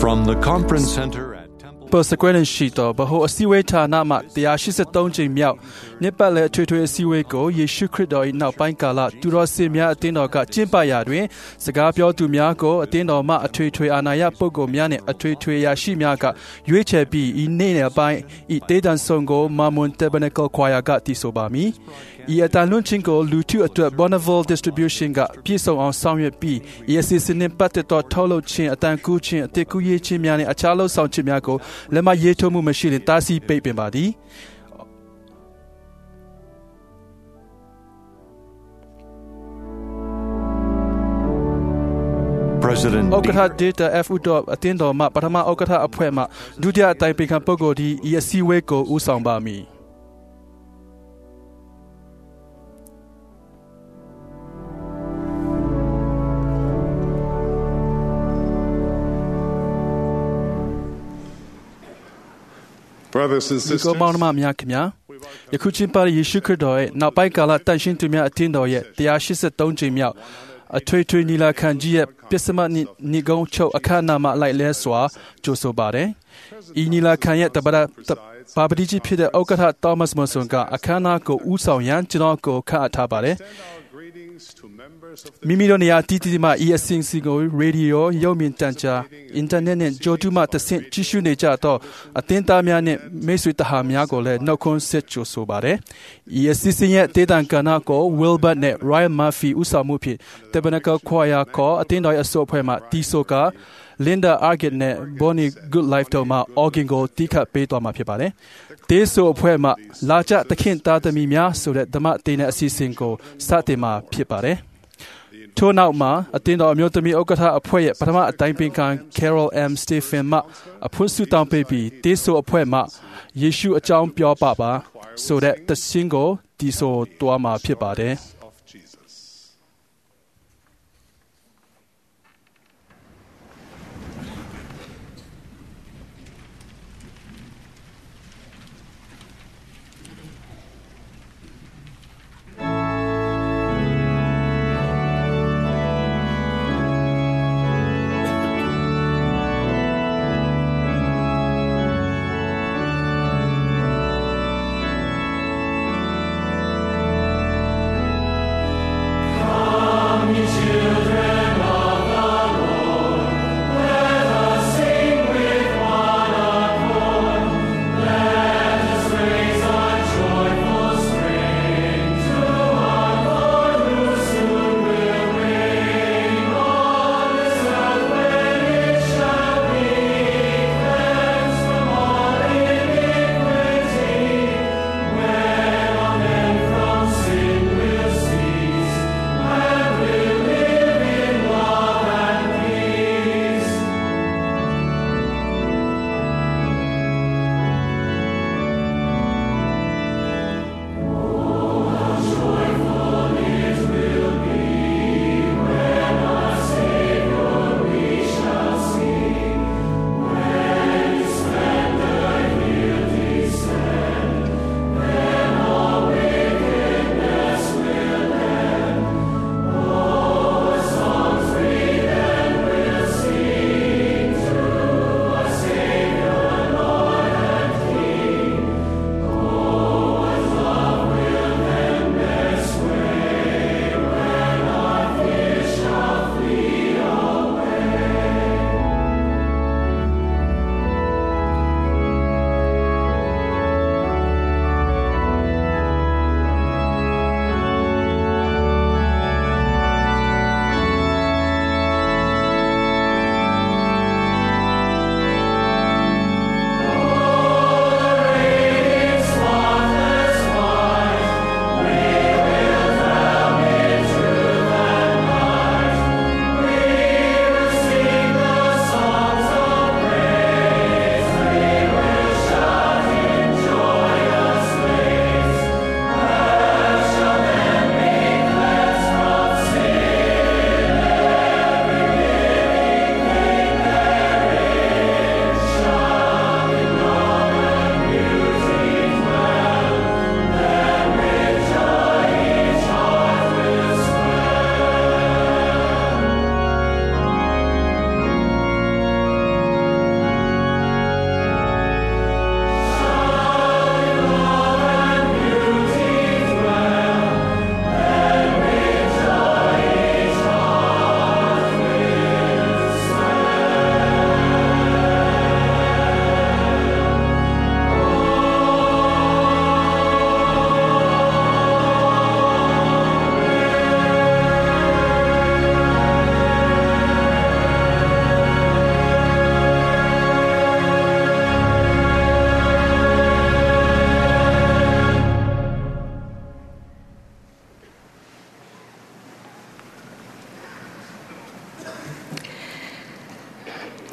From the conference center at Temple ပေါ်စကွဲလန်ရှိတော်ဘဟုအစည်းအဝေးဌာနမှ183ကြိမ်မြောက်နှစ်ပတ်လည်ထွေထွေအစည်းအဝေးကိုယေရှုခရစ်တော်၏နောက်ပိုင်းကာလသူတော်စင်များအသင်းတော်ကကျင်းပရာတွင်စကားပြောသူများကိုအသင်းတော်မှအထွေထွေအာဏာရပုဂ္ဂိုလ်များနှင့်အထွေထွေရာရှိများကရွေးချယ်ပြီးဤနေ့နယ်ပိုင်းဤတေးတန်ဆုံကိုမာမွန်တဘနကယ်ခွာယာကတည်ဆိုပါမည်ဤအတန်လွန်ချင်းကိုလူထုအတွက် Bonneville Distribution ကပြည့်စုံအောင်ဆောင်ရွက်ပြီးဤအစီအစဉ်နှင့်ပတ်သက်သောထုတ်လုပ်ခြင်းအတန်ကူးခြင်းအတည်ကူးရေးခြင်းများနှင့်အခြားလှုပ်ဆောင်ခြင်းများကိုလက်မရေးထိုးမှုမရှိရင်တားဆီးပိတ်ပင်ပါသည် President ဥက္ကဋ္ဌ Data F. တို့အသင်းတော်မှပထမဥက္ကဋ္ဌအဖွဲ့မှဒုတိယအတိုင်ပင်ခံပုဂ္ဂိုလ်ဒီဤအစည်းအဝေးကိုဦးဆောင်ပါမည် Brothers and ဒီ sisters, ကောမောင်နှမများခင်ဗျာယခုချင်းပါယေရှုခရစ်တော်ရဲ့နောက်ပိုင်းကာလတန်ရှင်းသူများအသင်းတော်ရဲ့183ကြိမ်မြောက်အထွေထွေညီလာခံကြီးရဲ့ပစ္စမနိဂုံးချုပ်အခမ်းအနားမှာလိုက်လဲစွာကြိုဆိုပါတယ်။ဤညီလာခံရဲ့ဘာပတိကြီးဖြစ်တဲ့ဥက္ကဋ္ဌ Thomas Monson ကအခမ်းအနားကိုဦးဆောင်ရန်ကျွန်တော်ကိုခန့်အပ်ထားပါတယ်။ မိမိတို့နေရာတည်တည်မှဤအစဉ်စီကိုရေဒီယိုရုပ်မြင်သံကြားအင်တာနက်နဲ့ကြိုတူမှတဆင့်ကြည့်ရှုနေကြတော့အသင်းသားများနဲ့မိတ်ဆွေတဟာများကိုလည်းနှုတ်ခွန်းဆက်ကြိုဆိုပါတယ်။ဤအစီအစဉ်ရဲ့တေးတန်ကဏ္ဍကို Wilbert နဲ့ Ryan Murphy ဦးဆောင်မှုဖြင့် Tabernacle Choir ခေါ်အသင်းတော်ရဲ့အဆိုအဖွဲ့မှတီဆိုကLinda Argett နဲ့ Bonnie Goodlife တို့မှ organ ကိုတီးခတ်ပေးသွားမှာဖြစ်ပါတယ်။တေးဆိုအဖွဲ့မှလာကြသခင်သားသမီးများဆိုတဲ့ဓမ္မတေးနဲ့အစီအစဉ်ကိုစတင်မှာဖြစ်ပါတယ်။ထို့နောက်မှာအသင်းတော်အမျိုးသမီးဥက္ကဋ္ဌအဖွဲ့ရဲ့ပထမအတိုင်ပင်ခံ Carol M. Stephen မှအဖွင့်ဆုတောင်းပေးပြီးတေးဆိုအဖွဲ့မှယေရှုအကြောင်းပြောပါဆိုတဲ့သင်းကိုတီးဆိုသွားမှာဖြစ်ပါတယ်။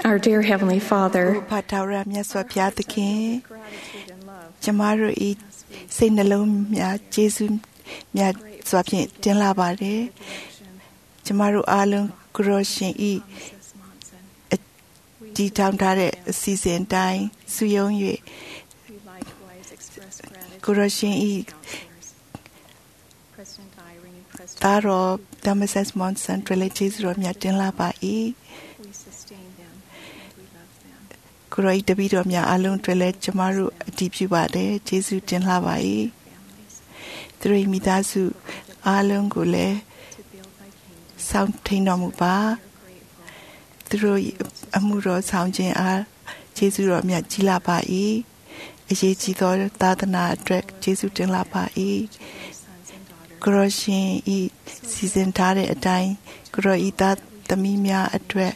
Our dear Heavenly ဘု Father, ရားတော်ရမြတ်စွာဘုရားသခင် gratitude and love ကျမတို့ဤစိတ်နှလုံးများကျေးဇူးများစွာဖြင့်တင်လာပါတယ်ကျမတို့အားလုံးကိုရောရှင်ဤ Mrs. Monson. ဒီတောင်းထားတဲ့အစီအစဉ်တိုင်းစုယုံ၍ We likewise express gratitude ကိုရောရှင်ဤ to counselors, President Irene, သား President တော်ဓမ္မဆက်မွန်ဆန်တွေလည်းကျေးဇူးတော်များတင်လာပါ၏ we sustain them and we love them. ကိုရောဤတပည့်တော်များအားလုံးတွေလည်းကျမတို့အတည်ပြုပါတယ်ကျေးဇူးတင်လာပါ၏ Families သူတို့၏မိသားစုအားလုံးကိုလည်း to build thy kingdom. စောင့်ထိန်တော်မူပါ We are grateful သူတို့၏အမှုတော်ဆောင်ခြင်းအားကျေးဇူးတော်မြတ်ကြီးလာပါ၏အရေးကြီးသောသာသနာအတွက်ကျေးဇူးတင်လာပါ၏ to thy sons and daughters ကိုရောရှင်ဤစီစဉ်ထားတဲ့အတိုင်းကိုရောဤသားသမီးများအတွက်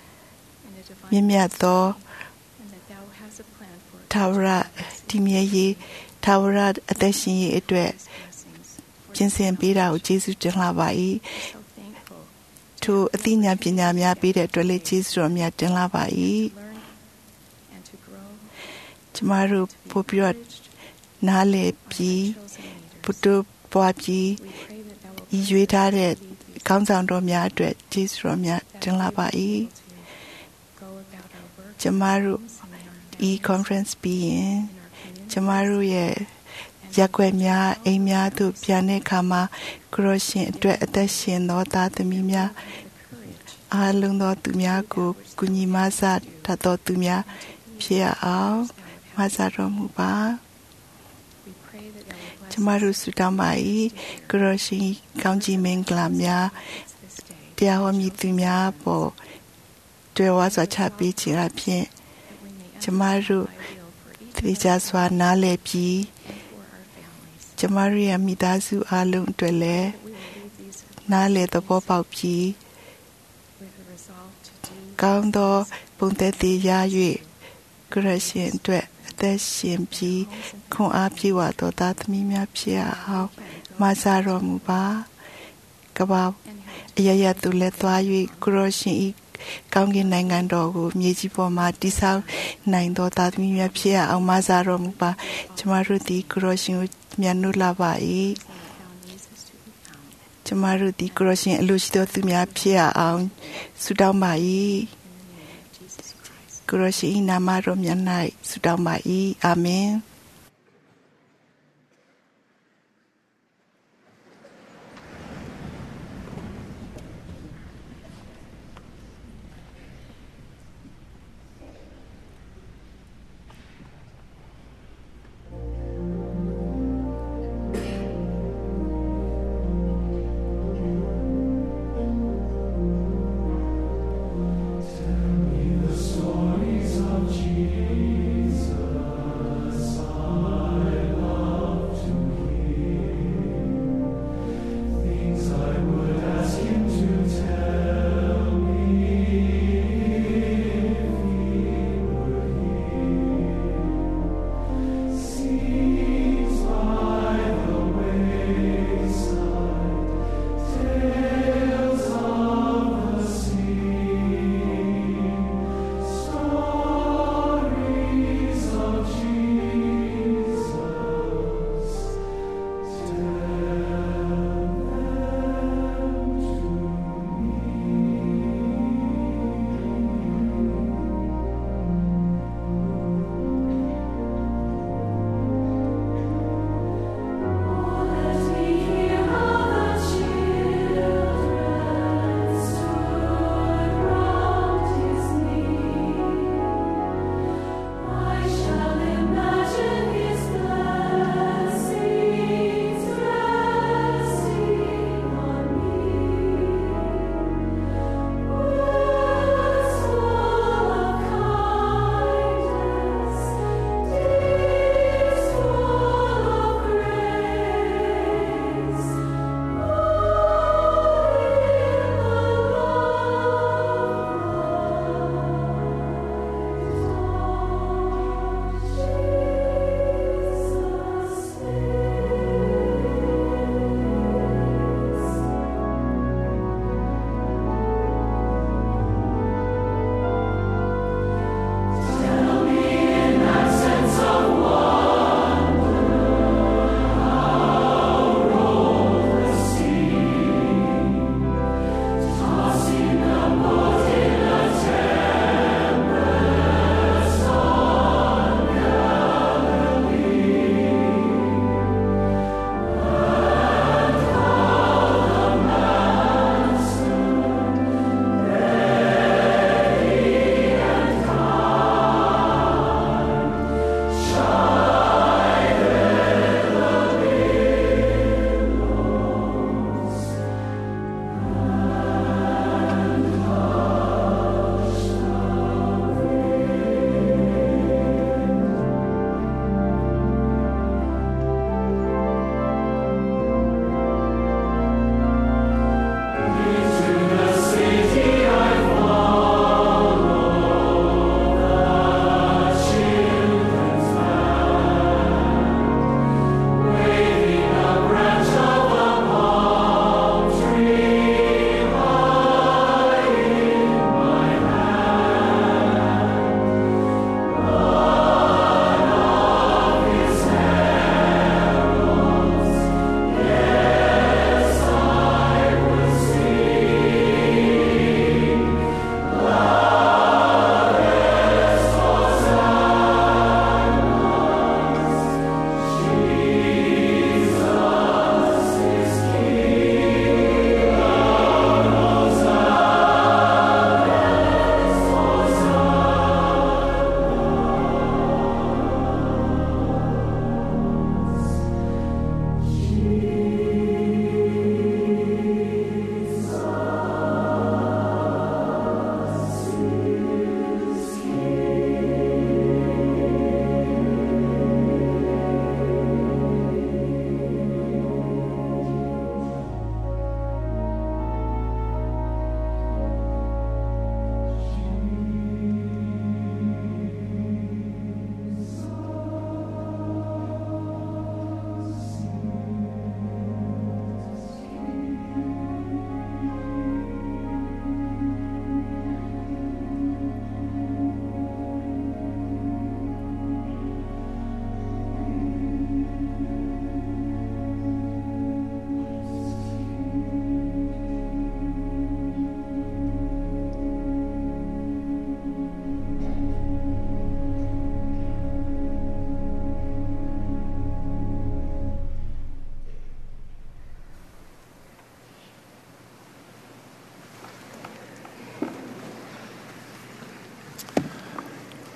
in a မြ divine င့်မြတ်သော and that thou hast a plan for ထာဝရတည်မြဲရေးထာဝရအသက်ရှင်ရေးအတွက် blessings. ပြင်ဆင်ပေးတာကိုကျေးဇူးတင်လာပါ၏ So thankful ထိုအသိဉာဏ်ပညာများပေးတဲ့အတွက်လည်းကျေးဇူးတော်များတင်လာပါ၏ to learn and to grow. ကျမတို့ပို့ပြီးတော့နားလည်ပြီး Chosen leaders. ဘုဒ္ဓပွားပြီး We pray that thou wilt ဤရွေးထားတဲ့ကောင်းဆောင်တော်များအတွက်ကျေးဇူးတော်များတင်လာပါ၏ go about our work ကျမတို့ ဤ conference ပြီးရင် in our community. ကျမတို့ရဲ့ရက်ွက်များအိမ်များသို့ပြန်တဲ့အခါမှာကရောရှင်အတွက်အသက်ရှင်သောသားသမီးများ The courage အားလုံးသောသူများကိုကုညီမဆတတ်သောသူများဖြစ်ရအောင်မဆတော်မူပါ we pray that thou wilt ကျ bless မတို့ဆုတောင်းပါ၏ကရောရှင်ကောင်းကြီးမင်္ဂလာများ us this day, တရားဟောမည်သူများပေါ်တွေ့ဝါစွာချပေးခြင်းအပြင် that we may ကျမတို့ thy will for each သေချာစွာနားလည်ပြီး and for our families. ကျမတို့ရဲ့မိသားစုအားလုံးအတွက်လည်း That we will leave these နားလည်သဘောပေါက်ပြီး with a resolve to do ကောင်းသောပုံသက်သေးရ၍ကရရှင်အတွက်အသက်ရှင်ပြီးခွန်အားပြေဝသောသားသမီးများဖြစ်ရအောင်မဆာတော်မူပါကဘာ and help အရရသူလည်းသွား၍ကရရှင်ဤကောင်းကင်နိုင်ငံတော်ကိုမြေကြီးပေါ်မှာတည်ဆောက်နိုင်သောသားသမီးများဖြစ်ရအောင်မဆာတော်မူပါကျမတို့ဒီကရရှင်ကိုမြတ်နိုးလာပါ၏ thou needest to be found. ကျမတို့ဒီကရရှင်အလိုရှိသောသူများဖြစ်ရအောင်ဆုတောင်းပါ၏ In the name of Jesus Christ. ကရရှိနာမတော်မြတ်၌ဆုတောင်းပါ၏အာမင်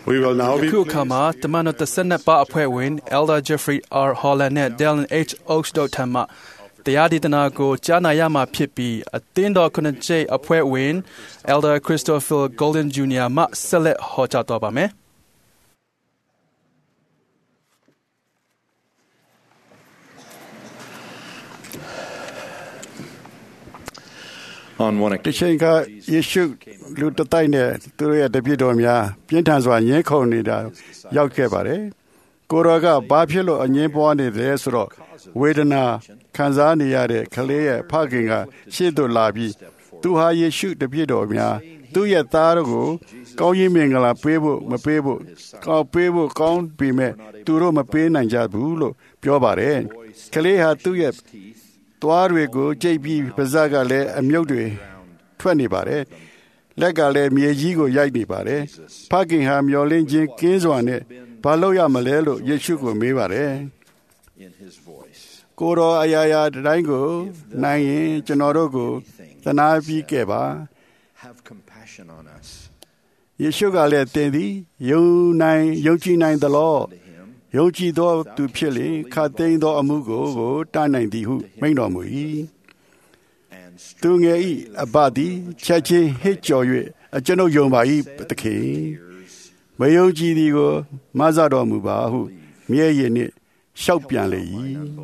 We will now ယ be ခုအခါမှာတမန်တော်သက်ဆက်နှစ်ပါးအဖွဲ့ဝင် Elder Jeffrey R. Holland နဲ့ Dallin H. Oaks တို့ထံမှတရားဒေသနာကိုကြားနာရမှာဖြစ်ပြီးအသင်းတော်ခုနှစ်ကျိတ်အဖွဲ့ဝင် Elder Christopher Golden Jr. မှဆက်လက်ဟောကြားတော်ပါမယ်။ On one တချိန်ကယေရှုလူတတိုက်နဲ့သူတို့ရဲ့တပည့်တော်များပြင်းထန်စွာညှင်းခုန်နေတာရောက်ခဲ့ပါတယ်။ကိုရောကဘာဖြစ်လို့အငင်းပွားနေတယ်ဆိုတော့ဝေဒနာခံစားနေရတဲ့ကလေးရဲ့ဖခင်ကရှေ့သို့လာပြီးသူဟာယေရှုတပည့်တော်များသူ့ရဲ့သားတို့ကိုကောင်းကြီးမင်္ဂလာပေးဖို့မပေးဖို့ကောင်းပေးဖို့ကောင်းပေမဲ့သူတို့မပေးနိုင်ကြဘူးလို့ပြောပါတယ်။ကလေးဟာသူ့ရဲ့သွားတွေကိုကြိတ်ပြီးပါးစပ်ကလည်းအမြုပ်တွေထွက်နေပါတယ်လက်ကလည်းမြေကြီးကိုရိုက်နေပါတယ်ဖခင်ဟာမျောလင်းခြင်းကင်းစွာနဲ့ဘာလို့ရမလဲလို့ယေရှုကိုမေးပါတယ်ကိုတော်အရာရာတိုင်းကိုနိုင်ရင်ကျွန်တော်တို့ကိုသနာပြီးခဲ့ပါယေရှုကလည်းသင်သည်ယုံကြည်နိုင်သလားယုံကြည်သောသူဖြစ်လေခတ်သိမ်းသောအမှုကိုတားနိုင်သည်ဟုမိန့်တော်မူ၏သူငယ်၏အဘသည်ချက်ချင်းဟစ်ကြော်၍ကျွန်ုပ်ယုံပါ၏သခင်မယုံကြည်သည်ကိုမဆတော်မူပါဟုမျက်ရည်နှင့်လျှောက်ပြန်လေ၏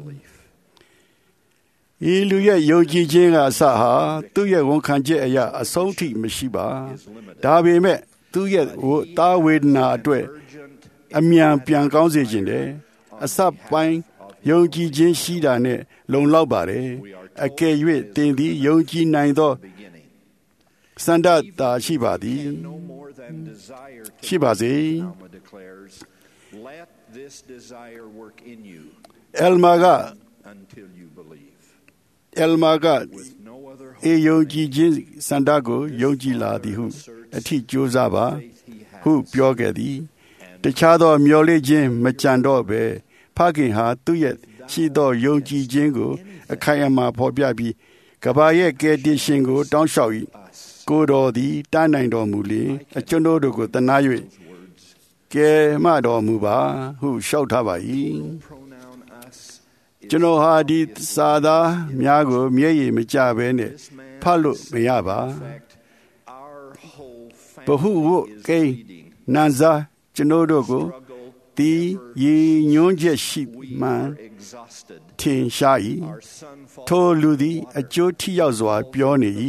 ဤလူရဲ့ယုံကြည်ခြင်းကအစဟာသူ့ရဲ့ဝန်ခံချက်အရာအဆုံးထိမရှိပါဒါပေမဲ့သူ့ရဲ့တာဝေဒနာအတွက်အမြန်ပြန်ကောင်းစေခြင်းတယ်အစပိုင်းယုံကြည်ခြင်းရှိတာနဲ့လုံလောက်ပါတယ်အကယ်၍သင်သည်ယုံကြည်နိုင်သောစန္ဒတာရှိပါသည်ရှိပါစေအယ်မာကယုံကြည်ခြင်းစန္ဒကိုယုံကြည်လာသည်ဟုအထီးကြိုးစားပါဟုပြောခဲ့သည်တခြားသောမျောလင့်ခြင်းမကြံတော့ပဲဖခင်ဟာသူ့ရဲ့ရှိသောယုံကြည်ခြင်းကိုအခိုင်အမာဖော်ပြပြီးကမ္ဘာရဲ့ကယ်တင်ရှင်ကိုတောင်းလျှောက်၏ကိုတော်သည်တားနိုင်တော်မူလျှင်အကျွန်ုပ်တို့ကိုသနာ၍ကယ်မတော်မူပါဟုလျှောက်ထားပါ၏ကျွန်တော်ဟာဒီစာသားများကိုမျက်ရည်မကျဘဲနဲ့ဖတ်လို့မရပါဘဟုဝကိနန်ဇာကျွန်ုပ်တို့ကိုဒီရည်ညွှန်းချက်ရှိမှန်ထင်ရှား၏ထိုလူသည်အကျိုးထိရောက်စွာပြောနေ၏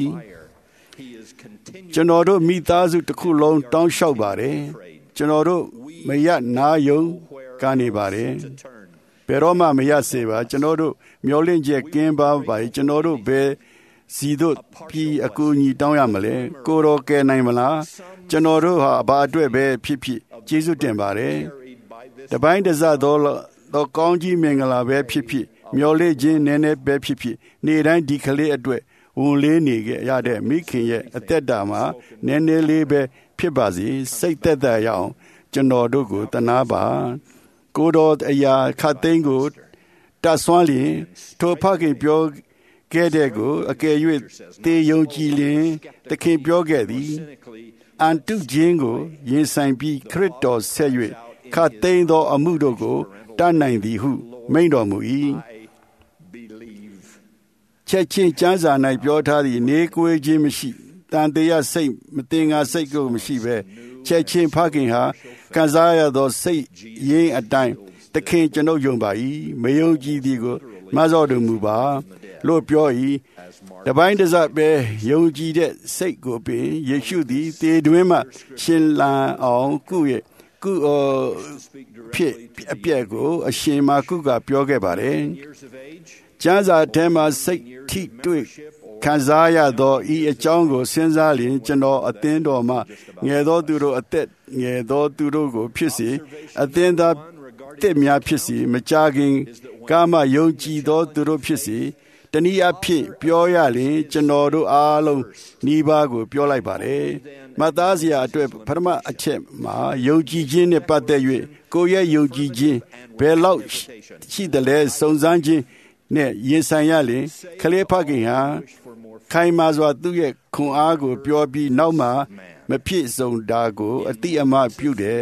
ကျွန်တော်တို့မိသားစုတစ်ခုလုံးတောင်းလျှောက်ပါတယ်ကျွန်တော်တို့မရနာယုံကနေပါတယ်ဘယ်တော့မှမရစေပါကျွန်တော်တို့မျောလင့်ချက်ကင်းပါပါကျွန်တော်တို့ဘယ်စီတို့ပြီးအကူအညီတောင်းရမလဲကိုတော်ကယ်နိုင်မလားကျွန်တော်တို့ဟာဘာအတွက်ပဲဖြစ်ဖြစ်ကျေးဇူးတင်ပါတယ်တပိုင်းတစသောကောင်းကြီးမင်္ဂလာပဲဖြစ်ဖြစ်မျောလင့်ခြင်းနည်းနည်းပဲဖြစ်ဖြစ်နေ့တိုင်းဒီကလေးအတွက်ဝန်လေးနေခဲ့ရတဲ့မိခင်ရဲ့အသက်တာမှာနည်းနည်းလေးပဲဖြစ်ပါစေစိတ်သက်သာရအောင်ကျွန်တော်တို့ကိုသနာပါကိုတော်အရာခတ်သိမ်းကိုတဆွမ်းလျင်ထိုဖခင်ပြောခဲ့တဲ့ကိုအကယ်၍တေယုံကြည်လျင်သခင်ပြောခဲ့သည်အန်တုခြင်းကိုရင်ဆိုင်ပြီးခရစ်တော်ဆက်၍ခတ်သိမ်းသောအမှုတို့ကိုတတ်နိုင်သည်ဟုမိန့်တော်မူ၏ချက်ချင်းကျမ်းစာ၌ပြောထားသည့်နေကွေးခြင်းမရှိတန်တရားစိတ်မတင်ငါစိတ်ကိုမရှိပဲချက်ချင်းဖခင်ဟာခံစားရသောစိတ်ရင်းအတိုင်းသခင်ကျွန်ုပ်ယုံပါ၏မယုံကြည်သည်ကိုမဆော့တော်မူပါလို့ပြော၏တပိုင်းတစပဲယုံကြည်တဲ့စိတ်ကိုပင်ယေရှုသည်တေတွင်မှရှင်လန်းအောင်ကုဖြစ်အပြက်ကိုအရှင်မာကုကပြောခဲ့ပါတယ်ကျမ်းစာထဲမှာစိတ်ထိတွေ့ခံစားရသောဤအကြောင်းကိုစဉ်းစားလျင်ကျွန်တော်အသင်းတော်မှငယ်သောသူတို့အသက်ငယ်သောသူတို့ကိုဖြစ်စေအသင်းသားတစ်များဖြစ်စေမကြခင်ကာမယုံကြည်သောသူတို့ဖြစ်စေတနည်းအားဖြင့်ပြောရလျင်ကျွန်တော်တို့အားလုံးနှီးပါးကိုပြောလိုက်ပါတယ်မသားစရာအတွက်ပထမအချက်မှာယုံကြည်ခြင်းနဲ့ပတ်သက်၍ကိုယ့်ရဲ့ယုံကြည်ခြင်းဘယ်လောက်ရှိသလဲစုံစမ်းခြင်းနဲ့ရင်ဆိုင်ရလျင်ခလေးဖခင်ဟာခိုင်မာစွာသူ့ရဲ့ခွန်အားကိုပြောပြီးနောက်မှမဖြစ်စုံတာကိုအတိအမှပြုတယ်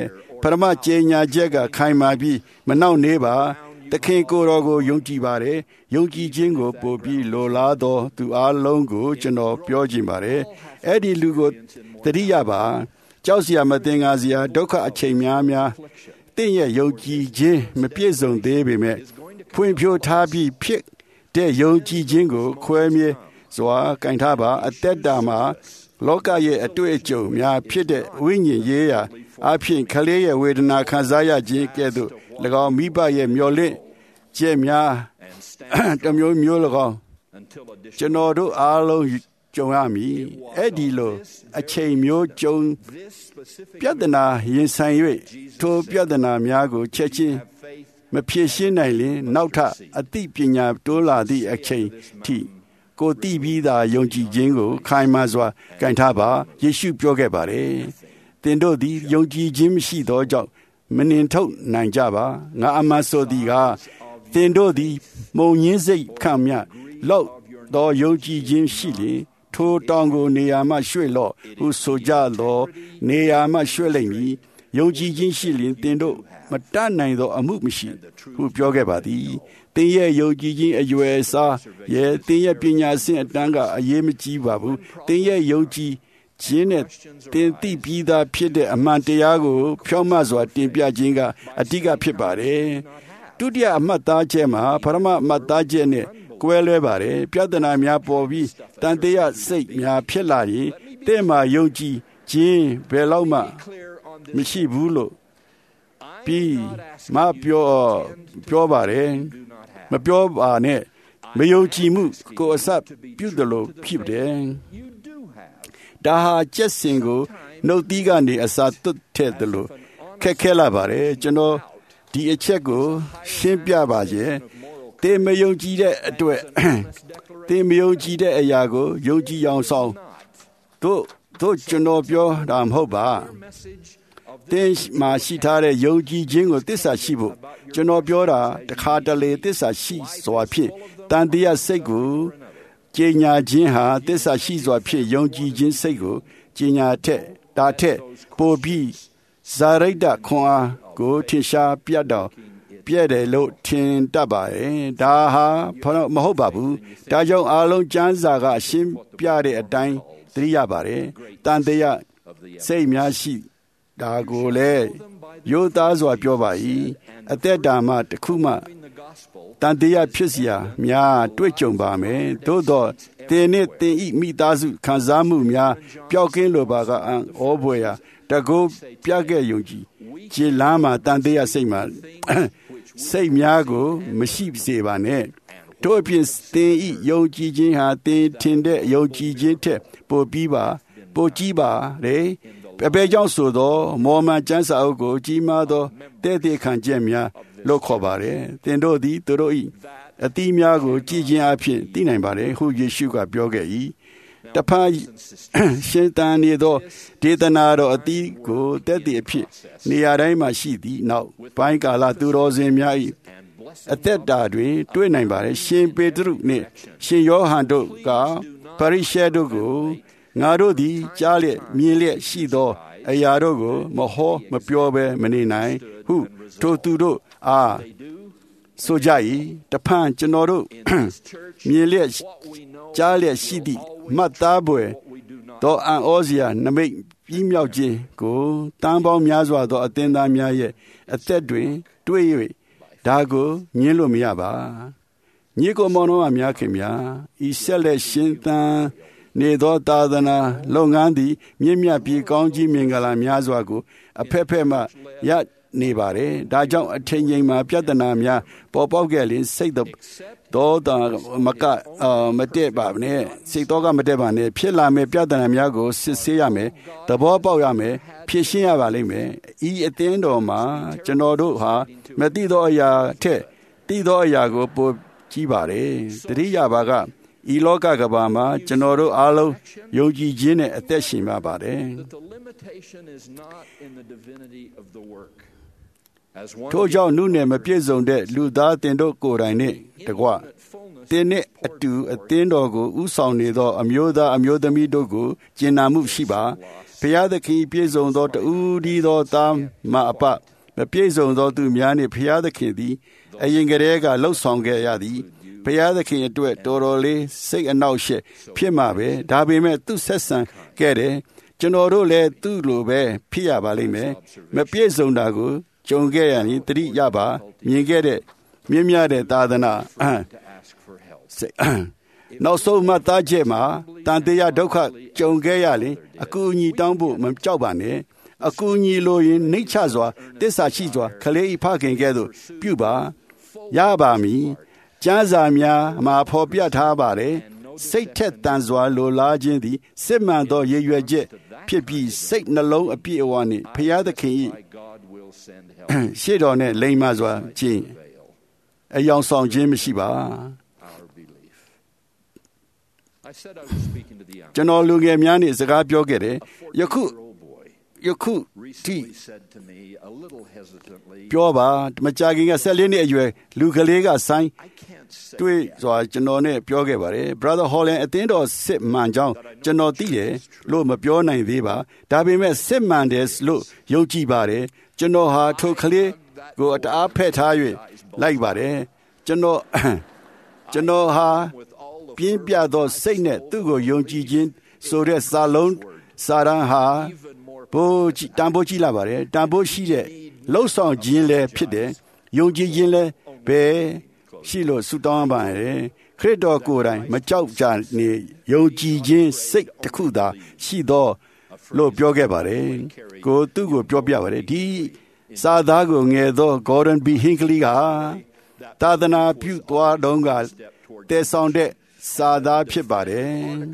ပရမကျေညာချက်ကခိုင်မာပြီးမနှောင့်နှေးပါသခင်ကိုယ်တော်ကိုယုံကြည်ပါတယ်ယုံကြည်ခြင်းကိုပို့ပြီးလိုလားသောသူအလုံးကိုကျွန်တော်ပြောချင်ပါတယ်အဲ့ဒီလူကိုတတိယပါကြောက်စရာမသင်္ကာစရာဒုက္ခအချိန်များတင့်ရဲ့ယုံကြည်ခြင်းမပြည့်စုံသေးပေမဲ့ဖွင့်ဖြိုးထားပြီးဖြစ်တဲ့ယုံကြည်ခြင်းကိုခွဲမြဲစွာကင်ထားပါအသက်တာမှာလောကရဲ့အတွေ့အကြုံများဖြစ်တဲ့ဝိညာဉ်ရေးရာအဖြစ်ခလေးရဲ့ဝေဒနာခံစားရခြင်းကဲ့သို့၎င်းမိဘရဲ့မျောလင့်ခြင်းများတမျိုးမျိုး၎င်းကျွန်တော်တို့အားလုံးကြုံရမည်အဲ့ဒီလိုအချိန်မျိုးကြုံပြဿနာရင်ဆိုင်၍ထိုပြဿနာများကိုချက်ချင်းမဖြေရှင်းနိုင်ရင်နောက်ထပ်အသိပညာတိုးလာသည့်အချိန်ထိကိုသိပြီးသားယုံကြည်ခြင်းကိုခိုင်မာစွာကင်ထားပါယေရှုပြောခဲ့ပါတယ်သင်တို့သည်ယုံကြည်ခြင်းမရှိသောကြောင့်မနှင်ထုတ်နိုင်ကြပါငါအမှဆိုသည်ကသင်တို့သည်မုံညင်းစိတ်ခံမြလောက်သောယုံကြည်ခြင်းရှိလျင်ထိုတောင်ကိုနေရာမှရွှေ့လော့ဟုဆိုကြသောနေရာမှရွှေ့လိမ့်မည်ယုံကြည်ခြင်းရှိလျင်သင်တို့မတတ်နိုင်သောအမှုမရှိဟုပြောခဲ့ပါသည်သင်ရဲ့ယုံကြည်ခြင်းအရွယ်အစားရဲ့သင်ရဲ့ပညာစင်အတန်းကအရေးမကြီးပါဘူးသင်ရဲ့ယုံကြည်ခြင်းနဲ့သင်သိပြီးသားဖြစ်တဲ့အမှန်တရားကိုဖြောင့်မတ်စွာတင်ပြခြင်းကအဓိကဖြစ်ပါတယ်ဒုတိယအမှတ်သားချက်မှာပရမအမှတ်သားချက်နဲ့ကွဲလွဲပါတယ်ပြဿနာများပေါ်ပြီးတန်တရားစိတ်များဖြစ်လာရင်တဲ့မှာယုံကြည်ခြင်းဘယ်လောက်မှမရှိဘူးလို့ပြီးမပြောပါတယ်မပြောပါနဲ့မယုံကြည်မှုကိုအစပြုတယ်လို့ဖြစ်တယ်ဒါဟာကျက်စင်ကိုနှုတ်သီးကနေအစာသွတ်တဲ့တယ်လို့ခက်ခဲလာပါတယ်ကျွန်တော်ဒီအချက်ကိုရှင်းပြပါရဲ့သင်မယုံကြည်တဲ့အတွက်သင်မယုံကြည်တဲ့အရာကိုယုံကြည်အောင်ဆောင်တို့ကျွန်တော်ပြောတာမဟုတ်ပါသင်မှာရှိထားတဲ့ယုံကြည်ခြင်းကိုသစ္စာရှိဖို့ကျွန်တော်ပြောတာတခါတလေသစ္စာရှိစွာဖြင့်တန်တရားစိတ်ကိုကြေညာခြင်းဟာသစ္စာရှိစွာဖြင့်ယုံကြည်ခြင်းစိတ်ကိုကြေညာတာထက်ပိုပြီးဇာရိတ္တခွန်အားကိုထင်ရှားပြတ်တယ်လို့ထင်တတ်ပါတယ်ဒါဟာမဟုတ်ပါဘူးဒါကြောင့်အားလုံးကျမ်းစာကရှင်းပြတဲ့အတိုင်းသတိရပါတယ်တန်တရားစိတ်များရှိဒါကိုလည်းရိုးသားစွာပြောပါ၏အသက်တာမှတစ်ခုမှတန်တရားဖြစ်เสียများတွေ့ကြုံပါမယ်သို့တော့သင်နဲ့သင်ဤမိသားစုခံစားမှုများပျောက်ကင်းလိုပါကအံ့ဩဖွယ်ရာတကုတ်ပြခဲ့ယုံကြည်ခြေလမ်းမှာတန်တရားစိတ်မှာစိတ်များကိုမရှိစေပါနဲ့တို့အပြင်သင်ဤယုံကြည်ခြင်းဟာသင်ထင်တဲ့ယုံကြည်ခြင်းထက်ပိုကြီးပါတယ်အပေကြောင့်ဆိုသောမော်မန်ကျမ်းစာအုပ်ကိုကြီးမားသောတဲ့တဲ့ခံချက်များလို့ခေါ်ပါတယ်သင်တို့သည်သူတို့၏အသီးများကိုကြည်ခြင်းအဖြစ်သိနိုင်ပါတယ်ဟုယေရှုကပြောခဲ့၏တဖန်ရှင်တန်နေသောဒေသနာတော်အသီးကိုတဲ့တဲ့အဖြစ်နေရာတိုင်းမှာရှိသည့်နောက်ပိုင်းကာလသူတော်စင်များ၏အသက်တာတွင်တွေ့နိုင်ပါတယ်ရှင်ပေတရုနှင့်ရှင်ယောဟန်တို့ကပရိရှဲတို့ကိုငါတို့သည်ကြားလျက်မြင်လျက်ရှိသောအရာတို့ကိုမဟောမပြောဘဲမနေနိုင်ဟုထိုသူတို့အားဆိုကြ၏တဖန်ကျွန်တော်တို့မြင်လျက်ကြားလျက်ရှိသည့်မှတ်သားပွေသောအံ့ဩစရာနမိတ်ပြီးမြောက်ခြင်းကိုတန်ပေါင်းများစွာသောအသင်းသားများရဲ့အသက်တွင်တွေ့၍ဒါကိုညှင်းလို့မရပါညီကိုမောင်တော်များခင်များဤဆက်လက်ရှင်သန်နေသောသာသနာလုပ်ငန်းသည်မြင့်မြတ်ပြီးကောင်းကြီးမင်္ဂလာများစွာကိုအဖက်ဖက်မှရနေပါတယ်ဒါကြောင့်အထင်ကြီးမှာပြဿနာများပေါ်ပေါက်ခဲ့ရင်စိတ်တော့မတက်ပါနဲ့စိတ်တော့ကမတက်ပါနဲ့ဖြစ်လာမယ့်ပြဿနာများကိုစစ်ဆေးရမယ်သဘောပေါက်ရမယ်ဖြေရှင်းရပါလိမ့်မယ်ဤအသင်းတော်မှာကျွန်တော်တို့ဟာမသိသောအရာထက်သိသောအရာကိုပိုကြီးပါတယ်တတိယပါကဤလောကကဘာမှာကျွန်တော်တို့အားလုံးယုံကြည်ခြင်းနဲ့အသက်ရှင်ပါပါတယ်ထို့ကြောင့်နုနယ်မပြည့်စုံတဲ့လူသားတင်တို့ကိုယ်တိုင်နှင့်တကွတင်းနှင့်အတူအသင်းတော်ကိုဥဆောင်နေသောအမျိုးသားအမျိုးသမီးတို့ကိုကျင်နာမှုရှိပါဘုရားသခင်ပြည့်စုံသောတူဒီသောသားမအပမပြည့်စုံသောသူများနှင့်ဘုရားသခင်သည်အရင်ကတည်းကလှုပ်ဆောင်ခဲ့ရသည်ဘုရားသခင်အတွက်တော်တော်လေးစိတ်အနှောက်အယှက်ဖြစ်မှာပဲဒါပေမဲ့သူဆက်ဆံခဲ့တယ်ကျွန်တော်တို့လည်းသူ့လိုပဲဖြစ်ရပါလိမ့်မယ်မပြည့်စုံတာကိုကြုံခဲ့ရရင်တတိယပါမြင်ခဲ့တဲ့မြင့်မြတ်တဲ့သာသနာနောက်ဆုံးမှသားချက်မှာတန်တရားဒုက္ခကြုံခဲ့ရရင်အကူအညီတောင်းဖို့မကြောက်ပါနဲ့အကူအညီလိုရင်နှိမ့်ချစွာတစ္ဆာရှိစွာခလေးဖခင်ကဲ့သို့ပြုပါရပါမည်ကျမ်းစာများမှာဖော်ပြထားပါတယ်စိတ်ထက်သန်စွာလိုလားခြင်းသည်စစ်မှန်သောရည်ရွယ်ချက်ဖြစ်ပြီးစိတ်နှလုံးအပြည့်အဝနှင့်ဘုရားသခင်၏ရှေ့တော်နဲ့လိမ္မာစွာခြင်းအယောင်ဆောင်ခြင်းမရှိပါကျွန်တော်လူငယ်များနဲ့စကားပြောခဲ့တယ်ယခုထိပြောပါမကြာခင်က14နှစ်အရွယ်လူကလေးကဆိုင်းတွေ့စွာကျွန်တော်နဲ့ပြောခဲ့ပါတယ် Brother Holland အသင်းတော်စစ်မှန်ကြောင်းကျွန်တော်သိတယ်လို့မပြောနိုင်သေးပါဒါပေမဲ့စစ်မှန်တယ်လို့ယုံကြည်ပါတယ်ကျွန်တော်ဟာထိုကလေးကိုတအားဖက်ထား၍လိုက်ပါတယ်ကျွန်တော်ဟာပြင်းပြသောစိတ်နဲ့သူ့ကိုယုံကြည်ခြင်းဆိုတဲ့စာလုံးစာရန်ဟာတန်ဖိုးကြီးလာပါတယ်တန်ဖိုးရှိတဲ့လှုပ်ဆောင်ခြင်းလည်းဖြစ်တယ်ယုံကြည်ခြင်းလည်းပဲရှိလို့ဆုတောင်းပါရယ်ခရစ်တော်ကိုယ်တိုင်မကြောက်ကြနေယုံကြည်ခြင်းစိတ်တစ်ခုသာရှိသောလို့ပြောခဲ့ပါတယ်ကိုသူ့ကိုပြောပြပါတယ်ဒီစာသားကိုငယ်သော Gordon B. Hinckley ကသာသနာပြုသွားတုန်းကတည်ဆောင်တဲ့စာသားဖြစ်ပါတယ်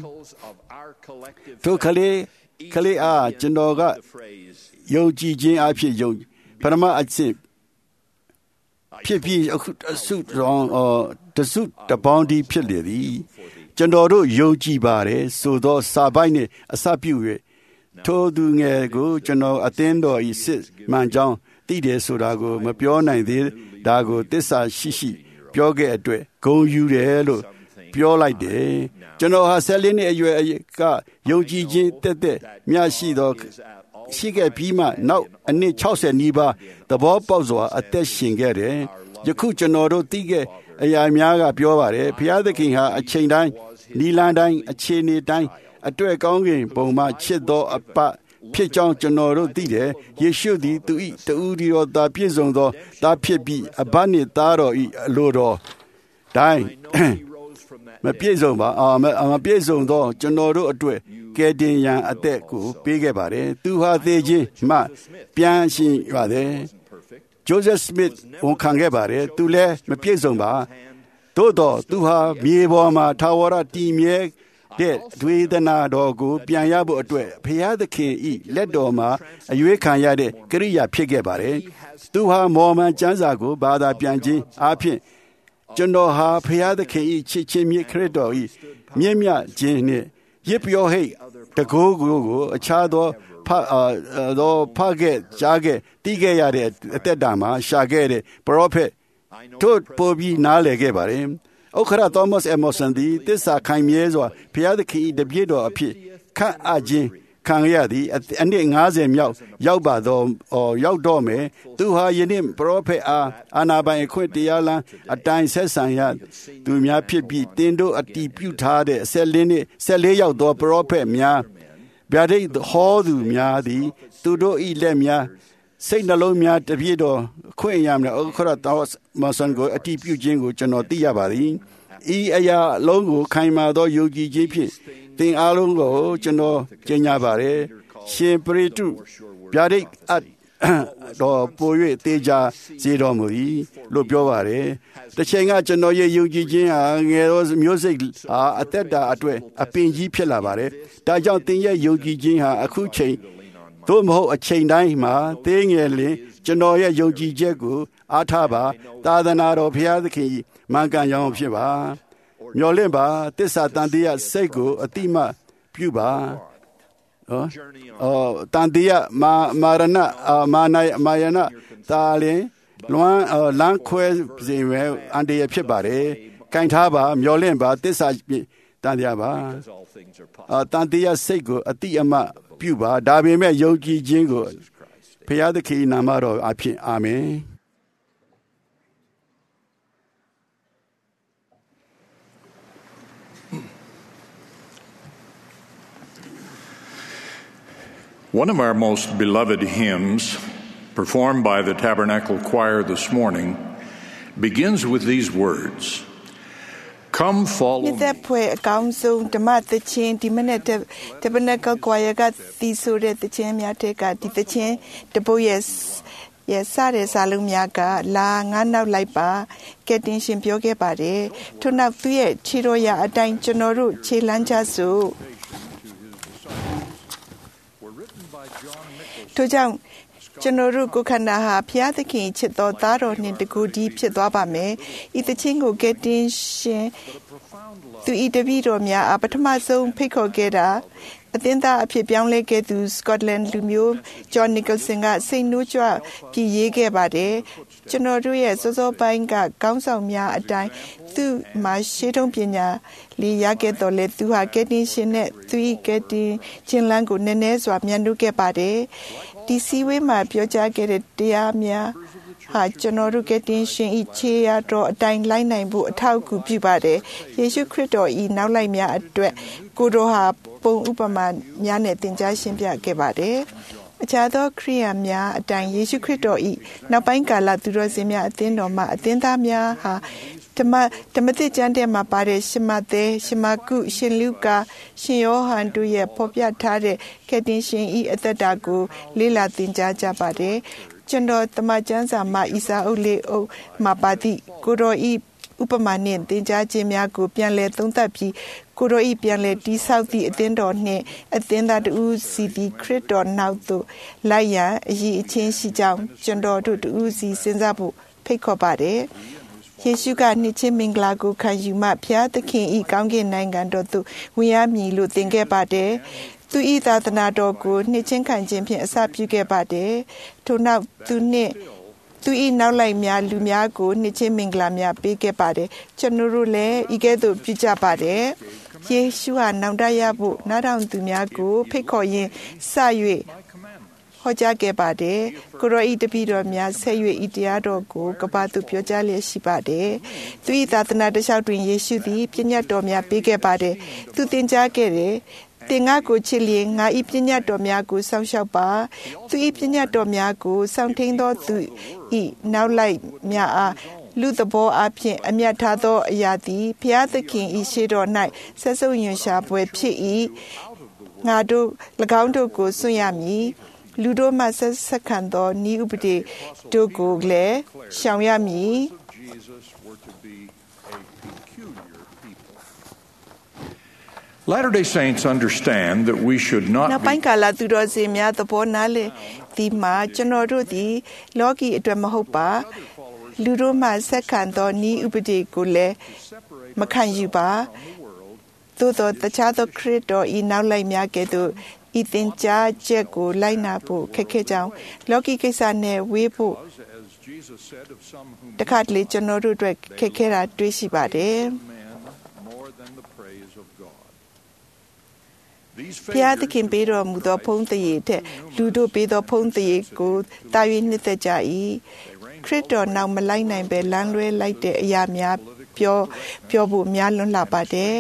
ထိုကလေးအားကျွန်တော်ကယုံကြည်ခြင်းအဖြစ်ပထမအချက်ဖြစ်ပြီးအခုတစုတပေါင်းဒီဖြစ်လေသည်ကျွန်တော်တို့ယုံကြည်ပါတယ်ဆိုသောစာပိုက်နှင့်အစပြု၍ထိုသူငယ်ကိုကျွန်တော်အသင်းတော်ဤစစ်မှန်ကြောင်းသိတယ်ဆိုတာကိုမပြောနိုင်သေးဒါကိုသစ္စာရှိပြောခဲ့အတွက်ဂုဏ်ယူတယ်လို့ပြောလိုက်တယ်ကျွန်တော်ဟာ14နှစ်အရွယ်ကယုံကြည်ခြင်းတက်မြရှိခဲ့ပြီးမှနောက်အနှစ်60နီးပါးသဘောပေါက်စွာအသက်ရှင်ခဲ့တယ်ယခုကျွန်တော်တို့သိခဲ့အရာများကပြောပါတယ်ဘုရားသခင်ဟာအချိန်တိုင်းနီလန်းတိုင်းအခြေအနေတိုင်းအတွေ့ကောင်းကင်ပုံမှချစ်သောအပဖြစ်ကြောင်းကျွန်တော်တို့သိတယ်ယေရှုသည်သူ၏တူဒီတော်သာပြည့်စုံသောသားဖြစ်ပြီးအဘနှင့်သားတော်၏အလိုတော်တိုင်းမပြည့်စုံပါမပြည့်စုံသောကျွန်တော်တို့အတွက်ကယ်တင်ရန်အသက်ကိုပေးခဲ့ပါတယ်သူဟာသေခြင်းမှပြန်ရှင်ပါတယ်Joseph Smith ဝန်ခံခဲ့ပါတယ်သူလည်းမပြည့်စုံပါသို့တော့သူဟာမြေပေါ်မှာထာဝရတည်မြဲတဲ့ဒွေဒနာတော်ကိုပြန်ရဖို့အတွက်ဘုရားသခင်၏လက်တော်မှာအရွေးခံရတဲ့ကရိယာဖြစ်ခဲ့ပါတယ်သူဟာမော်မန်ကျမ်းစာကိုဘာသာပြန်ခြင်းအဖြစ်ကျွန်တော်ဟာဘုရားသခင်၏ချစ်ခြင်းမြတ်ခရစ်တော်၏မြင့်မြတ်ခြင်းနှင့်ရစ်ပြောဟိတ်တကိုးကိုအခြားသောဖခဲ့ကြားခဲ့တီးခဲ့ရတဲ့အသက်တာမှာရှာခဲ့တဲ့ပရောဖက်တို့ပေါ်ပြီးနားလည်ခဲ့ပါတယ်။ဥက္ခရာသောမတ်အမော်ဆန်သည်သစ္စာခိုင်မြဲစွာဘုရားသခင်၏တပည့်တော်အဖြစ်ခန့်အပ်ခြင်းခံရသည်အနှစ်50မြောက်ရောက်ပါသောရောက်တော့မယ်သူဟာယနေ့ပရောဖက်အားအာနာပိုင်အခွင့်တရားလမ်းအတိုင်းဆက်ဆံရသူများဖြစ်ပြီးတင်းတို့အတီးပြုထားတဲ့14ရောက်သောပရောဖက်များဗျာဒိတ်ဟောသူများသည်သူတို့၏လက်များစိတ်နှလုံးများတပြည့်တော်ခွင့်ရမည်အခရတော်မဆန်ကိုအတီးပြုခြင်းကိုကျွန်တော်သိရပါသည်ဤအရာလုံးကိုခိုင်မာသောယုံကြည်ခြင်းဖြင့်သင်အားလုံးကိုကျွန်တော်ကြေညာပါတယ်ရှင်ပရိတုဗျာဒိတ်တော်ပို၍တေချာစေတော်မူ၏လို့ပြောပါတယ်တစ်ချိန်ကကျွန်တော်ရဲ့ယုံကြည်ခြင်းဟာငယ်သောမျိုးစိတ်အသက်တာအတွက်အပင်ကြီးဖြစ်လာပါတယ်ဒါကြောင့်သင်ရဲ့ယုံကြည်ခြင်းဟာအခုချိန်သို့မဟုတ်အချိန်တိုင်းမှာသေးငယ်လင်ကျွန်တော်ရဲ့ယုံကြည်ချက်ကိုအားထားပါသာသနာတော်ဘုရားသခင်မှန်ကန်ရောင်းဖြစ်ပါမျှော်လင့်ပါသစ္စာတန်တရားစိတ်ကိုအတိမပြုပါတန်တီးရမာရဏမာယနာတာလင်လွမ်းလမ်းခွဲစီမဲ့အန်တရဖြစ်ပါတယ်ကင်ထားပါမျောလင့်ပါတစ္ဆာတန်တရားပါတန်တရားစိတ်ကိုအတိအမပြုပါဒါပေမဲ့ယုံကြည်ခြင်းကိုဘုရားသခင်နာမတော်အဖြစ်အာမင် One of our most beloved hymns, performed by the Tabernacle Choir this morning, begins with these words. Come follow me. တဲ့ဖွဲ့အကောင်းဆုံးဓမ္မသချင်းဒီမနေ့တပနကကွာရကတီဆိုတဲ့သချင်းများတဲ့ကဒီသချင်းတပုတ်ရဲ့စားတဲ့စာလုံးများကလာငါနောက်လိုက်ပါကဲတင်ရှင်ပြောခဲ့ပါတယ်ထို့နောက်သူရဲ့ခြေတော်ရအတိုင်းကျွန်တော်တို့ခြေလန်းချစို့ထို့ကြောင့်ကျွန်တော်တို့ကိုခန္ဓာဟာဘုရားသခင်ချစ်တော်သားတော်နှင့်တကူတည်းဖြစ်သွားပါမယ်ဤသချင်းကိုကဲတင်ရှင်သူဤတပည့်တော်များပထမဆုံးဖိတ်ခေါ်ခဲ့တာအသင်းသားအဖြစ်ပြောင်းလဲခဲ့သူစကော့တလန်လူမျိုးဂျွန်နီကယ်ဆန်ကစိတ်နှိုးကြွပြည်ရေးခဲ့ပါတယ်ကျွန်တော်တို့ရဲ့စောစောပိုင်းကကောင်းဆောင်များအတိုင်းသူမှာရှေးထုံးပညာလေးရခဲ့တော်လဲသူဟာကဲတင်ရှင်နဲ့သူဤကဲတင်ခြင်းလန်းကိုနည်းနည်းစွာမြန်နှုတ်ခဲ့ပါတယ်ဒီစည်းဝေးမှာပြောကြားခဲ့တဲ့တရားများဟာကျွန်တော်တို့ကတင်ရှင်ဤခြေရတော်အတိုင်းလိုက်နိုင်ဖို့အထောက်အကူပြုပါတယ်ယေရှုခရစ်တော်ဤနောက်လိုက်များအတွက်ကိုတော်ဟာပုံဥပမာများနဲ့သင်ကြားရှင်းပြခဲ့ပါတယ်အခြားသောခရိယာများအတိုင်းယေရှုခရစ်တော်ဤနောက်ပိုင်းကာလသူတော်စင်များအသင်းတော်မှအသင်းသားများဟာဓမ္မသစ်ကျမ်းထဲမှာပါတဲ့ရှမသဲရှမကုရှင်လုကာရှင်ယောဟန်တို့ရဲ့ဖော်ပြထားတဲ့ကတင်ရှင်ဤအသက်တာကိုလေ့လာသင်ကြားကြပါတယ်ကျွန်တော်တမန်ကျမ်းစာမှာဣစာအုပ်လေးအုပ်မှာပါသည့်ကိုတော်ဤဥပမာနှင့်သင်ကြားခြင်းများကိုပြန်လည်သုံးသပ်ပြီးကိုတော်ဤပြန်လည်တိဆောက်သည့်အသင်းတော်နှင့်အသင်းသားတူစီသည်ခရစ်တော်နောက်သို့လိုက်ရန်အရေးအချင်းရှိကြောင်းကျွန်တော်တို့တူစီစဉ်းစားဖို့ဖိတ်ခေါ်ပါတယ်ယေရှုကနှစ်ချင်းမင်္ဂလာကိုခံယူမှဘုရားသခင်ဤကောင်းကင်နိုင်ငံတော်သို့ဝင်ရမည်လို့သင်ခဲ့ပါတယ်သူဤသာသနာတော်ကိုနှစ်ချင်းခံခြင်းဖြင့်အစပြုခဲ့ပါတယ်ထို့နောက်သူဤနောက်လိုက်များလူများကိုနှစ်ချင်းမင်္ဂလာများပေးခဲ့ပါတယ်ကျွန်တော်တို့လည်းဤကဲ့သို့ပြုကြပါတယ်ယေရှုဟာနောင်တရဖို့နားထောင်သူများကိုဖိတ်ခေါ်ရင်းစ၍ဟောကြားခဲ့ပါတယ်ကိုရောဤတပည့်တော်များဆက်၍ဤတရားတော်ကိုကပ္ပသို့ပြောကြားလျက်ရှိပါတယ်သူဤသာသနာတစ်လျှောက်တွင်ယေရှုသည်ပညတ်တော်များပေးခဲ့ပါတယ်သူသင်ကြားခဲ့တယ်သင်ငါကိုချစ်လျင်ငါဤပညတ်တော်များကိုစောင့်ရှောက်ပါသူဤပညတ်တော်များကိုစောင့်ထိန်သောသူဤနောက်လိုက်များအားလူသဘောအဖြစ်အမြတ်ထားသောအရာသည်ဘုရားသခင်ဤရှေ့တော်၌ဆက်ဆုပ်ယွန်ရှာပွဲဖြစ်၏ငါတို့၎င်းတို့ကိုစွန့်ရမည်လူတို့မှဆက်ခံသောဤဥပဒေတို့ကိုလည်းရှောင်ရမည် Latter-day Saints understand that we should not နောက်ပိုင်းကာလသူတော်စင်များသဘောနားလည်ဒီမှာကျွန်တော်တို့သည်လောကီအတွက်မဟုတ်ပါလူတို့မှဆက်ခံသောဤဥပဒေကိုလည်းမခံယူပါသို့သောတခြားသောခရစ်တော်ဤနောက်လိုက်များကဲ့သို့ဤသင်ကြားချက်ကိုလိုက်နာဖို့ခက်ခဲကြောင်းလောကီကိစ္စနဲ့ဝေးဖို့တခါတလေကျွန်တော်တို့အတွက်ခက်ခဲတာတွေ့ရှိပါတယ်ဘုရားသခင်ပေးတော်မူသောဖုံးတရေတဲ့လူတို့ပေးသောဖုံးတရေကိုတာ၍နှစ်သက်ကြ၏ခရစ်တော်နောက်မလိုက်နိုင်ပဲလမ်းလွဲလိုက်တဲ့အရာများပြောဖို့များလွန်းလာပါတယ်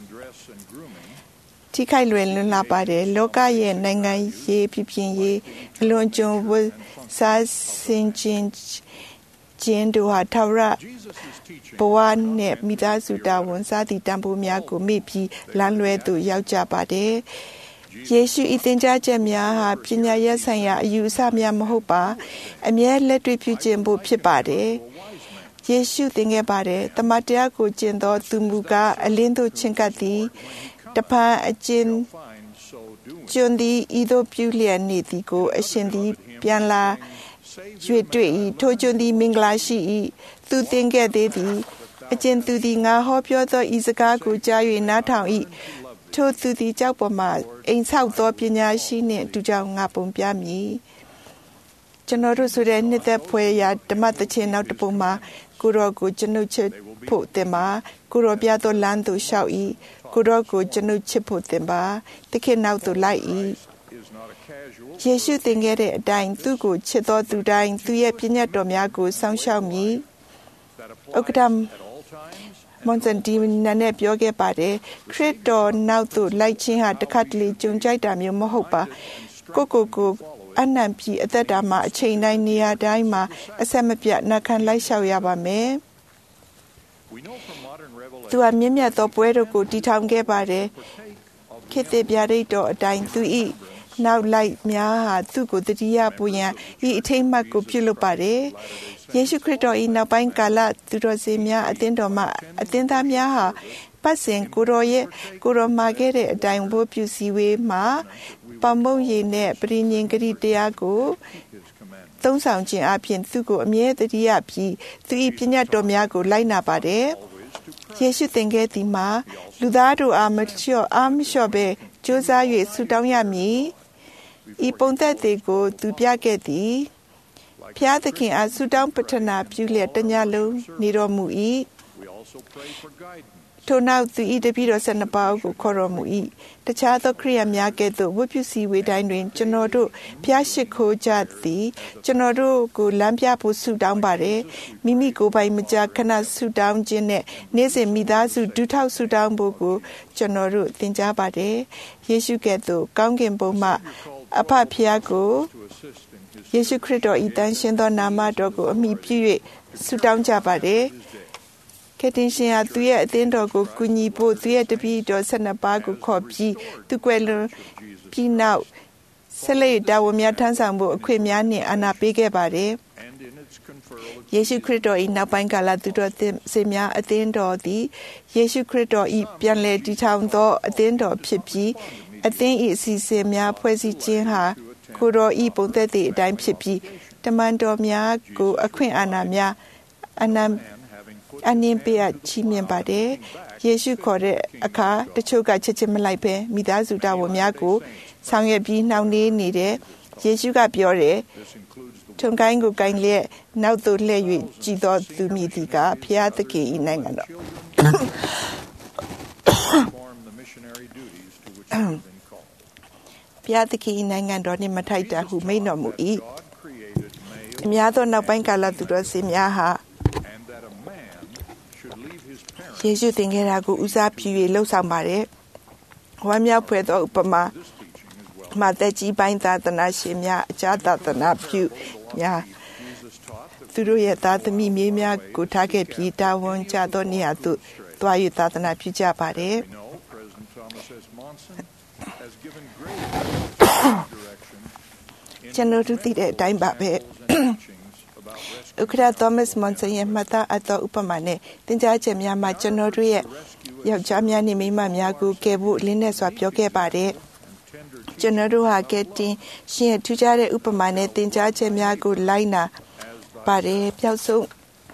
ထိခိုက်လွယ်လွန်းလာပါတယ်လောကရဲ့နိုင်ငံရေးပြပြင်းရေးအလွန်ကျွံဝစားစင်ချင်းတို့ဟာထာဝရဘဝနဲ့မိသားစုတာဝန်စားသည့်တန်ဖိုးများကိုမေ့ပြီးလမ်းလွဲသို့ရောက်ကြပါတယ်ယေရှုဤသင်ကြားချက်များဟာပညာရေးဆိုင်ရာအယူအဆများမဟုတ်ပါအမြဲလက်တွေ့ပြုကျင့်ဖို့ဖြစ်ပါတယ်ယေရှုသင်ခဲ့ပါတယ်တမန်တရားကိုကျင့်သောသူမူကားအလင်းသို့ချဉ်ကပ်သည်တပန်အကျဉ်ကျွန်းသည်ဤသို့ပြုလျက်နေသည်ကိုအရှင်သည်ပြန်လာ၍တွေ့၏ထိုကျွန်းသည်မင်္ဂလာရှိ၏သူသင်ခဲ့သေးသည်အကျဉ်သူသည်ငါဟောပြောသောဤစကားကိုကြား၍နားထောင်၏ထိုသူသည်ကြောက်ပေါ်မှာအိမ်ဆောက်သောပညာရှိနှင့်တူကြောင်ငါပုံပြမည်ကျွန်တော်တို့ဆိုတဲ့နှစ်သက်ဖွယ်ရာဓမ္မသခြင်းနောက်တစ်ပုံမှာကိုရောကိုကျွန်ုပ်ချစ်ဖို့တင်ပါကိုရောပြသောလမ်းသို့လျှောက်၏ကိုရောကိုကျွန်ုပ်ချစ်ဖို့တင်ပါသခင်နောက်သို့လိုက်၏ယေရှုသင်ခဲ့တဲ့အတိုင်းသူ့ကိုချစ်သောသူတိုင်းသူရဲ့ပြည့်ညတ်တော်များကိုစောင့်ရှောက်မည်ဥက္ကဋ္ဌမွန်စန်ဒီနာနဲ့ပြောခဲ့ပါတယ်ခရစ်တော်နောက်သို့လိုက်ခြင်းဟာတစ်ခါတလေကြုံကြိုက်တာမျိုးမဟုတ်ပါကိုအနံပြီးအသက်တာမှာအချိန်တိုင်းနေရာတိုင်းမှာအဆက်မပြတ်နှက်ခမ်းလိုက်လျှောက်ရပါမယ်သူအမြင့်မြတ်သောပွဲတော်ကိုတည်ထောင်ခဲ့ပါတယ်ခေတ်သစ်ပြရိတ်တော်အတိုင်းသူ၏နောက်လိုက်များဟာသူ့ကိုတတိယပူရန်ဤအထိတ်မှတ်ကိုပြုလုပ်ပါတယ်ယေရှုခရစ်တော်၏နောက်ပိုင်းကာလသူတော်စင်များအသင်းတော်မှအသင်းသားများဟာပတ်စဉ်ကိုရောမှာခဲ့တဲ့အတိုင်းဝတ်ပြုစည်းဝေးမှာပမုံရည်နဲ့ပရိညင်ဂရိတရားကိုသုံးဆောင်ခြင်းအပြင်သူ့ကိုအမြဲတည်းရပြီးသူ၏ပြည့်ညတ်တော်များကိုလိုက်နာပါတယ်ယေရှုသင်ခဲ့သည်မှာလူသားတို့အားမလျှော့ပဲကြိုးစား၍ဆုတောင်းရမည်ဤပုံသက်တွေကိုသူပြခဲ့သည်ဖျားသခင်အားဆုတောင်းပတ္ထနာပြုလျက်တညလုံးနေတော်မူ၏ထို့နောက်သူ၏တပည့်တော်12ပါးကိုခေါ်တော်မူ၏တခြားသောခရိယာများကဲ့သို့ဝတ်ပြုစည်းဝေးတိုင်းတွင်ကျွန်တော်တို့ဖျားရှိခိုးကြသည်ကျွန်တော်တို့ကိုလမ်းပြဖို့ဆုတောင်းပါတယ်မိမိကိုယ်ပိုင်မကြာခဏဆုတောင်းခြင်းနဲ့နေ့စဉ်မိသားစုဒုထောက်ဆုတောင်းဖို့ကိုကျွန်တော်တို့သင်ကြားပါတယ်ယေရှုကဲ့သို့ကောင်းကင်ဘုံမှအဖဖျားကိုယေရှုခရစ်တော်၏တန်ရှင်းသောနာမတော်ကိုအမိပြု၍ဆုတောင်းကြပါတယ်ကတင်ရှင်ဟာသူရဲ့အသင်းတော်ကိုကူညီဖို့သူရဲ့တပည့်တော်12ပါးကိုခေါ်ပြီးသူကွယ်လွန်ပြီးနောက်ဆက်လက်တာဝန်များထမ်းဆောင်ဖို့အခွင့်များနဲ့အာဏာပေးခဲ့ပါတယ်ယေရှုခရစ်တော်၏နောက်ပိုင်းကာလသူတော်စင်များအသင်းတော်သည်ယေရှုခရစ်တော်၏ပြန်လည်တည်ထောင်သောအသင်းတော်ဖြစ်ပြီးအသင်း၏အစီအစဉ်များဖွဲ့စည်းခြင်းဟာကိုတော်၏ပုံသက်သည့်အတိုင်းဖြစ်ပြီးတမန်တော်များကိုအခွင့်အာဏာများအနင်းပေးချီးမြှင့်ပါတယ်ယေရှုခေါ်တဲ့အခါတချို့ကချက်ချင်းမလိုက်ပဲမိသားစုတာဝန်များကိုဆောင်ရွက်ပြီးနှောင့်နှေးနေတဲ့ယေရှုကပြောတယ်ထုံကိုင်းကိုကိုင်းလျက်နောက်သို့လှည့်၍ကြည်တော်သူမိသည်ကဖျားသခင်၏နိုင်ငံတော်ဖျားသခင်၏နိုင်ငံတော်နှင့်မထိုက်တန်ဟုမိန့်တော်မူ၏အများသောနောက်ပိုင်းကာလသူတော်စင်များဟာယေရှုသင်ခဲ့တာကိုဦးစားပြု၍လှုပ်ဆောင်ပါတယ်ဝမ်းမြောက်ဖွယ်သောဥပမာမှာသက်ကြီးပိုင်းသာသနာရှင်များအခြားသာသနာပြုများသူတို့ရဲ့သာသမီမြေးများကိုထားခဲ့ပြီးတာဝန်ကျသောနေရာသို့သွား၍သာသနာပြုကြပါတယ်ကျွန်တော်တို့သိတဲ့အတိုင်းပါပဲဥက္ကဋ္ဌသောမတ်မွန်ဆန်ရဲ့မှတ်သားအပ်သောဥပမာနဲ့သင်ကြားချက်များမှာကျွန်တော်တို့ရဲ့ယောက်ျားများနဲ့မိန်းမများကိုကယ်ဖို့လင်းနဲ့စွာပြောခဲ့ပါတယ်ကျွန်တော်တို့ဟာကယ်တင်ရှင်ရဲ့ထူးခြားတဲ့ဥပမာနဲ့သင်ကြားချက်များကိုလိုက်နာပါတယ်ပျောက်ဆုံး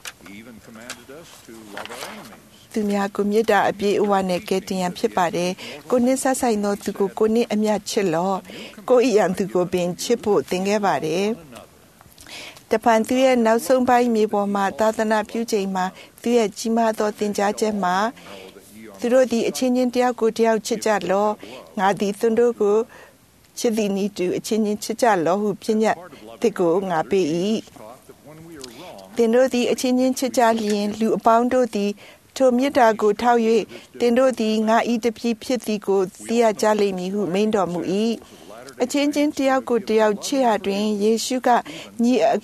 သူများကိုမေတ္တာအပြည့်အဝနဲ့ကယ်တင်ရန်ဖြစ်ပါတယ်ကိုနှင့်ဆက်ဆိုင်သောသူကိုကိုနှင့်အမျှချစ်လော့ကိုဤရန်သူကိုပင်ချစ်ဖို့သင်ခဲ့ပါတယ်တပန်သူရဲ့နောက်ဆုံးပိုင်းမြေပေါ်မှာသာသနာပြုချိန်မှာသူရဲ့ကြီးမားသောသင်ကြားချက်မှာသူတို့သည်အချင်းချင်းတယောက်ကိုတယောက်ချစ်ကြလောငါသည်သူတို့ကိုချစ်သည်နည်းတူအချင်းချင်းချစ်ကြလောဟုပြညတ်တစ်ကိုငါပေး၏သင်တို့သည်အချင်းချင်းချစ်ကြလျင်လူအပေါင်းတို့သည်ထိုမေတ္တာကိုထောက်၍သင်တို့သည်ငါ၏တပည့်ဖြစ်သည်ကိုသိရကြလိမ့်မည်ဟုမိန့်တော်မူ၏အချင်းချင်းတယောက်ကိုတယောက်ချစ်ရတွင်ယေရှုကညီအ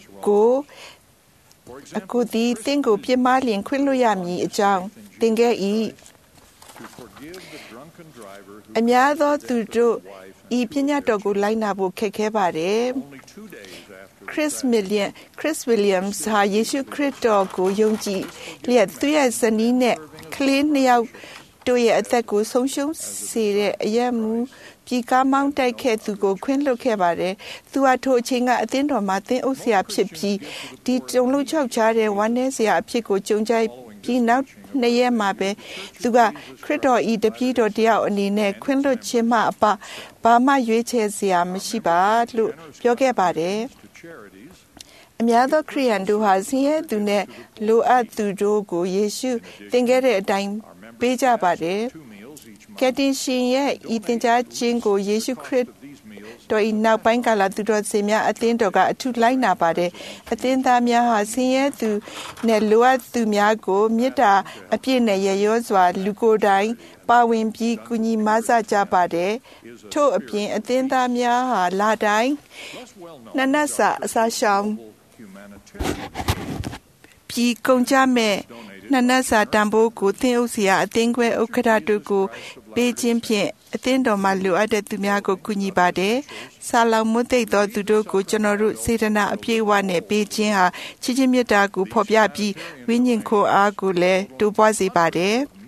ကိုသည်သင်ကိုပြစ်မှားလျင်ခွင့်လွှတ်ရမည်အကြောင်းသင်ခဲ့၏အများသောသူတို့ဤပညာတော်ကိုလိုက်နာဖို့ခက်ခဲပါတယ်Chris Williams ဟာယေရှုခရစ်တော်ကိုယုံကြည်လျက်သူရဲ့ဇနီးနဲ့ကလေး2ယောက်တို့ရဲ့အသက်ကိုဆုံးရှုံးစေတဲ့အယက်မူပြည်ကားမောင်းတိုက်ခဲ့သူကိုခွင့်လွှတ်ခဲ့ပါတယ်။သူဟာထိုအချိန်ကအသင်းတော်မှာသင်းအုပ်ဆရာဖြစ်ပြီးဒီတုံလုံးချောက်ချတဲ့ဝမ်းနည်းစရာအဖြစ်ကိုကြုံကြပြီးနှစ်ရက်မှာပဲသူကခရစ်တော်ဤတပည့်တော်တယောက်အနေနဲ့ခွင့်လွှတ်ခြင်းမှအပဘာမှရွေးချယ်စရာမရှိပါလို့ပြောခဲ့ပါတယ်အများသောခရိယန်တို့ဟာဆင်းရဲသူနဲ့လိုအပ်သူတို့ကိုယေရှုသင်ခဲ့တဲ့အတိုင်းပေးကြပါတယ်ကယ်တင်ရှင်ရဲ့ဤသင်ကြားခြင်းကိုယေရှုခရစ်တော်ဤနောက်ပိုင်းကာလသူတော်စင်များအသင်းတော်ကအထူးလိုက်နာပါတယ်အသင်းသားများဟာဆင်းရဲသူနဲ့လိုအပ်သူများကိုမေတ္တာအပြည့်နဲ့ရရောစွာလူကိုယ်တိုင်ပါဝင်ပြီးကူညီမဆကြပါတယ်ထို့အပြင်အသင်းသားများဟာလာတိုင်းနှစ်နတ်စာအစာရှောင်ပြီးကုန်ကြမဲ့နှစ်နတ်စာတန်ဖိုးကိုသင်ဥစရာအသင်းခွဲဥက္ကဋ္ဌတို့ကိုပေးခြင်းဖြင့်အသင်းတော်မှလိုအပ်တဲ့သူများကိုကူညီပါတယ်။ဆာလောင်မွတ်သိပ်သောသူတို့ကိုကျွန်တော်တို့စေတနာအပြည့်အဝနဲ့ပေးခြင်းဟာချစ်ချင်းမေတ္တာကိုဖော်ပြပြီးဝိညာဉ်ခွန်အားကိုလည်းတိုးပွားစေပါတယ်။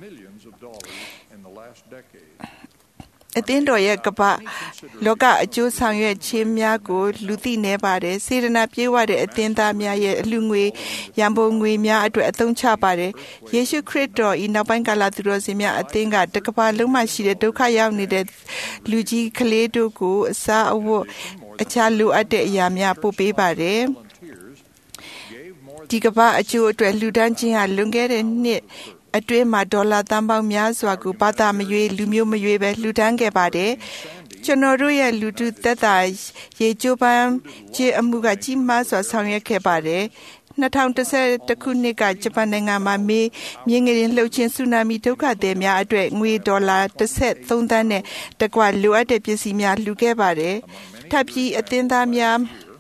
အသင်းတော်ရဲ့ကပ္ပလောကအကျိုးဆောင်ရွက်ခြင်းများကိုလူသိနေပါတယ်စေတနာပြေဝတဲ့အသင်းသားများရဲ့အလှငွေရန်ပုံငွေများအတွက်အသုံးချပါတယ်ယေရှုခရစ်တော်ဤနောက်ပိုင်းကာလသူတော်စင်များအသင်းကတကမ္ဘာလုံးမှာရှိတဲ့ဒုက္ခရောက်နေတဲ့လူကြီးကလေးတို့ကိုအစာအဝတ်အခြားလိုအပ်တဲ့အရာများပို့ပေးပါတယ်ဒီကမ္ဘာအကျိုးအတွက်လူဒန်းခြင်းဟာလွန်ခဲ့တဲ့နှစ်အတွင်းမှာဒေါ်လာသန်းပေါင်းများစွာကိုဘာသာမရွေးလူမျိုးမရွေးပဲလှူဒန်းခဲ့ပါတယ်ကျွန်တော်တို့ရဲ့လူထုသက်သာရေချိုးပန်းခြင်းအမှုကကြီးမားစွာဆောင်ရွက်ခဲ့ပါတယ်2011ခုနှစ်ကဂျပန်နိုင်ငံမှာမြေငလျင်လှုပ်ခြင်းဆူနာမီဒုက္ခသည်များအတွက်ငွေဒေါ်လာ13သန်းနဲ့တကွလိုအပ်တဲ့ပစ္စည်းများလှူခဲ့ပါတယ်ထပ်ပြီးအသင်းသားများ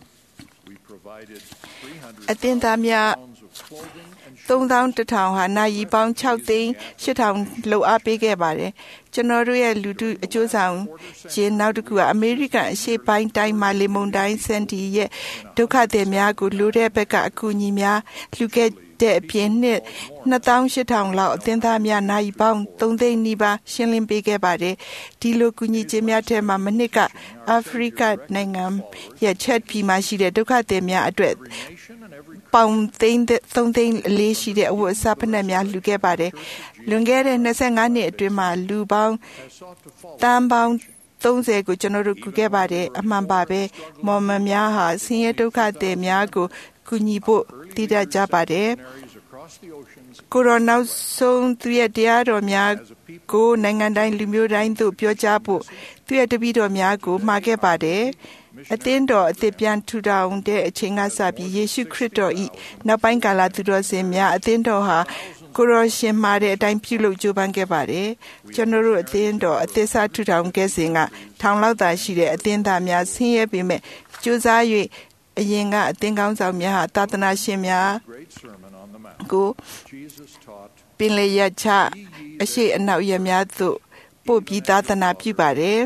3100ဟာနာရီပေါင်း6သိန်း8000လောက်အားပေးခဲ့ပါတယ်ကျွန်တော်တို့ရဲ့လူထုအကျိုးဆောင်ခြင်းနောက်တစ်ခုကအမေရိကန်အရှေ့ပိုင်းတိုင်းမှာလေမုန်တိုင်းစန်ဒီရဲ့ဒုက္ခသည်များကိုလူတဲ့ဘက်ကအကူအညီများလှူခဲ့တဲ့အပြင်နှစ်2800လောက်အသင်းသားများနာရီပေါင်း3သိန်းနီးပါးရှင်းလင်းပေးခဲ့ပါတယ်ဒီလိုကူညီခြင်းများထဲမှာမနစ်ကအာဖရိကနိုင်ငံရဲ့ချက်ပြည်မှာရှိတဲ့ဒုက္ခသည်များအတွက်ပေါင်3သိန်းလေးရှိတဲ့အဝတ်အစားဖက်နှက်များလှူခဲ့ပါတယ်လွန်ခဲ့တဲ့25နှစ်အတွင်းမှာလူပေါင်းတန်းပေါင်း30ကိုကျွန်တော်တို့ကူခဲ့ပါတယ်အမှန်ပါပဲမော်မန်များဟာဆင်းရဲဒုက္ခသည်များကိုကူညီဖို့တည်တတ်ကြပါတယ်ကိုရိုနောက်ဆုံးသူရဲ့တရားတော်များကိုနိုင်ငံတိုင်းလူမျိုးတိုင်းသို့ပြောကြားဖို့သူရဲ့တပည့်တော်များကိုမှာခဲ့ပါတယ်အသင်းတော်အသစ်ပြန်ထူထောင်တဲ့အချိန်ကစပြီးယေရှုခရစ်တော်၏နောက်ပိုင်းကာလသူတော်စင်များအသင်းတော်ဟာကိုရောရှင်မှာတဲ့အတိုင်းပြုလုပ်ကြိုးပမ်းခဲ့ပါတယ်ကျွန်တော်တို့အသင်းတော်အသစ်စထူထောင်ခဲ့စဉ်ကထောင်လောက်သာရှိတဲ့အသင်းသားများဆင်းရဲပေမဲ့ကြိုးစား၍အရင်ကအသင်းကောင်းဆောင်များဟာသာသနာရှင်များကိုပင်လယ်ရချအရှိအနောက်ရများသို့ပို့ပြီးသာသနာပြုပါတယ်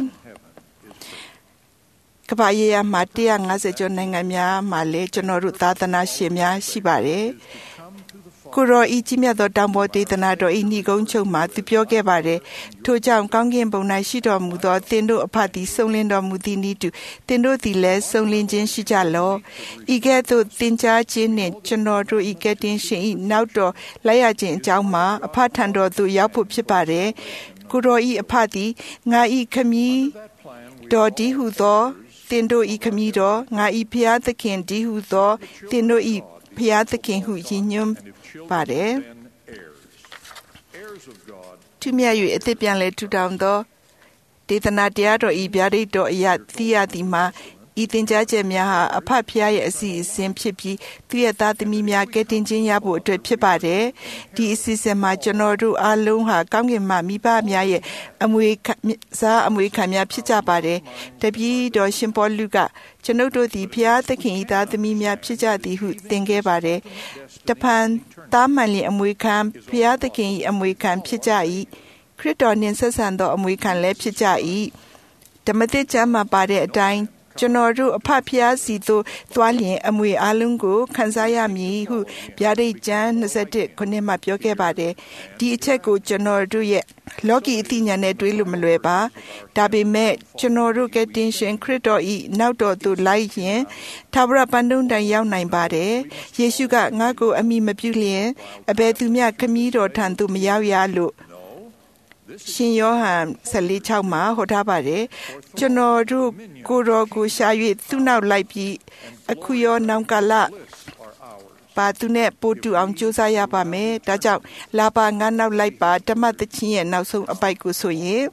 ကမ္ဘာရေးရမှာ150ကျော်နိုင်ငံများမှာလည်းကျွန်တော်တို့သာသနာရှင်များရှိပါတယ်ကိုရောဤကြီးမြတ်သောတောင်ပေါ်ဒေသနာတော်ဤဏိကုံးချုပ်မှာသူပြောခဲ့ပါတယ်ထို့ကြောင့်ကောင်းကင်ဘုံ၌ရှိတော်မူသောသင်တို့အဖသည်ဆုံးလင်းတော်မူသည်နည်းတူသင်တို့သည်လည်းဆုံးလင်းခြင်းရှိကြလော့ဤကဲ့သို့သင်ကြားခြင်းနှင့်ကျွန်တော်တို့ဤကဲ့တင်ရှင်ဤနောက်တော်လိုက်ရခြင်းအကြောင်းမှာအဖထံတော်သို့ရောက်ဖို့ဖြစ်ပါတယ်ကိုရောဤအဖသည်ငါဤခမည်းတော်ဒီဟုသောသင်တို့ဤခမည်းတော်ငါဤဖျားသခင်ဒီဟုသောသင်တို့ဤဖျားသခင်ဟုရည်ညွှန်းပါတယ်သူမြတ်၍အသစ်ပြန်လဲထူထောင်သောဒေသနာတရားတော်ဤဗျာဒိတ်တော်အရာသိရသည်မှာဤသင်ကြားချက်များဟာအဖဖျားရဲ့အစီအစဉ်ဖြစ်ပြီးသူရဲ့သားသမီးများကယ်တင်ခြင်းရဖို့အတွက်ဖြစ်ပါတယ်ဒီအစီအစဉ်မှာကျွန်တော်တို့အားလုံးဟာကောင်းကင်မှာမိဘများရဲ့အမွေစားအမွေခံများဖြစ်ကြပါတယ်တပည့်တော်ရှင်ပေါလုကကျွန်ုပ်တို့သည်ဖျားသခင်ဤသားသမီးများဖြစ်ကြသည်ဟုသင်ခဲ့ပါတယ်တဖန်သားမှန်လျင်အမွေခံဖျားသခင်ဤအမွေခံဖြစ်ကြ၏ခရစ်တော်နှင့်ဆက်ဆံသောအမွေခံလည်းဖြစ်ကြ၏ဓမ္မသစ်ကျမ်းမှာပါတဲ့အတိုင်းကျွန်တော်တို့အဖဖျားစီသို့သွားလျင်အမွေအလုံးကိုခံစားရမည်ဟုဗျာဒိတ်ကျမ်း21ခုနှစ်မှာပြောခဲ့ပါတယ်ဒီအချက်ကိုကျွန်တော်တို့ရဲ့လောကီအသိဉာဏ်နဲ့တွေးလို့မလွယ်ပါဒါပေမဲ့ကျွန်တော်တို့ကတင်ရှင်ခရစ်တော်ဤနောက်တော်သို့လိုက်ရင်ထာဝရပန်းတုံးတိုင်ရောက်နိုင်ပါတယ်ယေရှုကငါ့ကိုအမိမပြုလျင်အဘယ်သူမျှခမည်းတော်ထံသို့မရောက်ရလို့ရှင်ယောဟန်14:6မှာဟောထားပါတယ်ကျွန်တော်တို့ကိုယ်တော်ကိုရှာ၍သူ့နောက်လိုက်ပြီးအခုရောနောင်ကာလပါသူနဲ့ပို့တူအောင်ကြိုးစားရပါမယ်ဒါကြောင့်လာပါငါနောက်လိုက်ပါဓမ္မသချင်းရဲ့နောက်ဆုံးအပိုက်ကိုဆိုရင်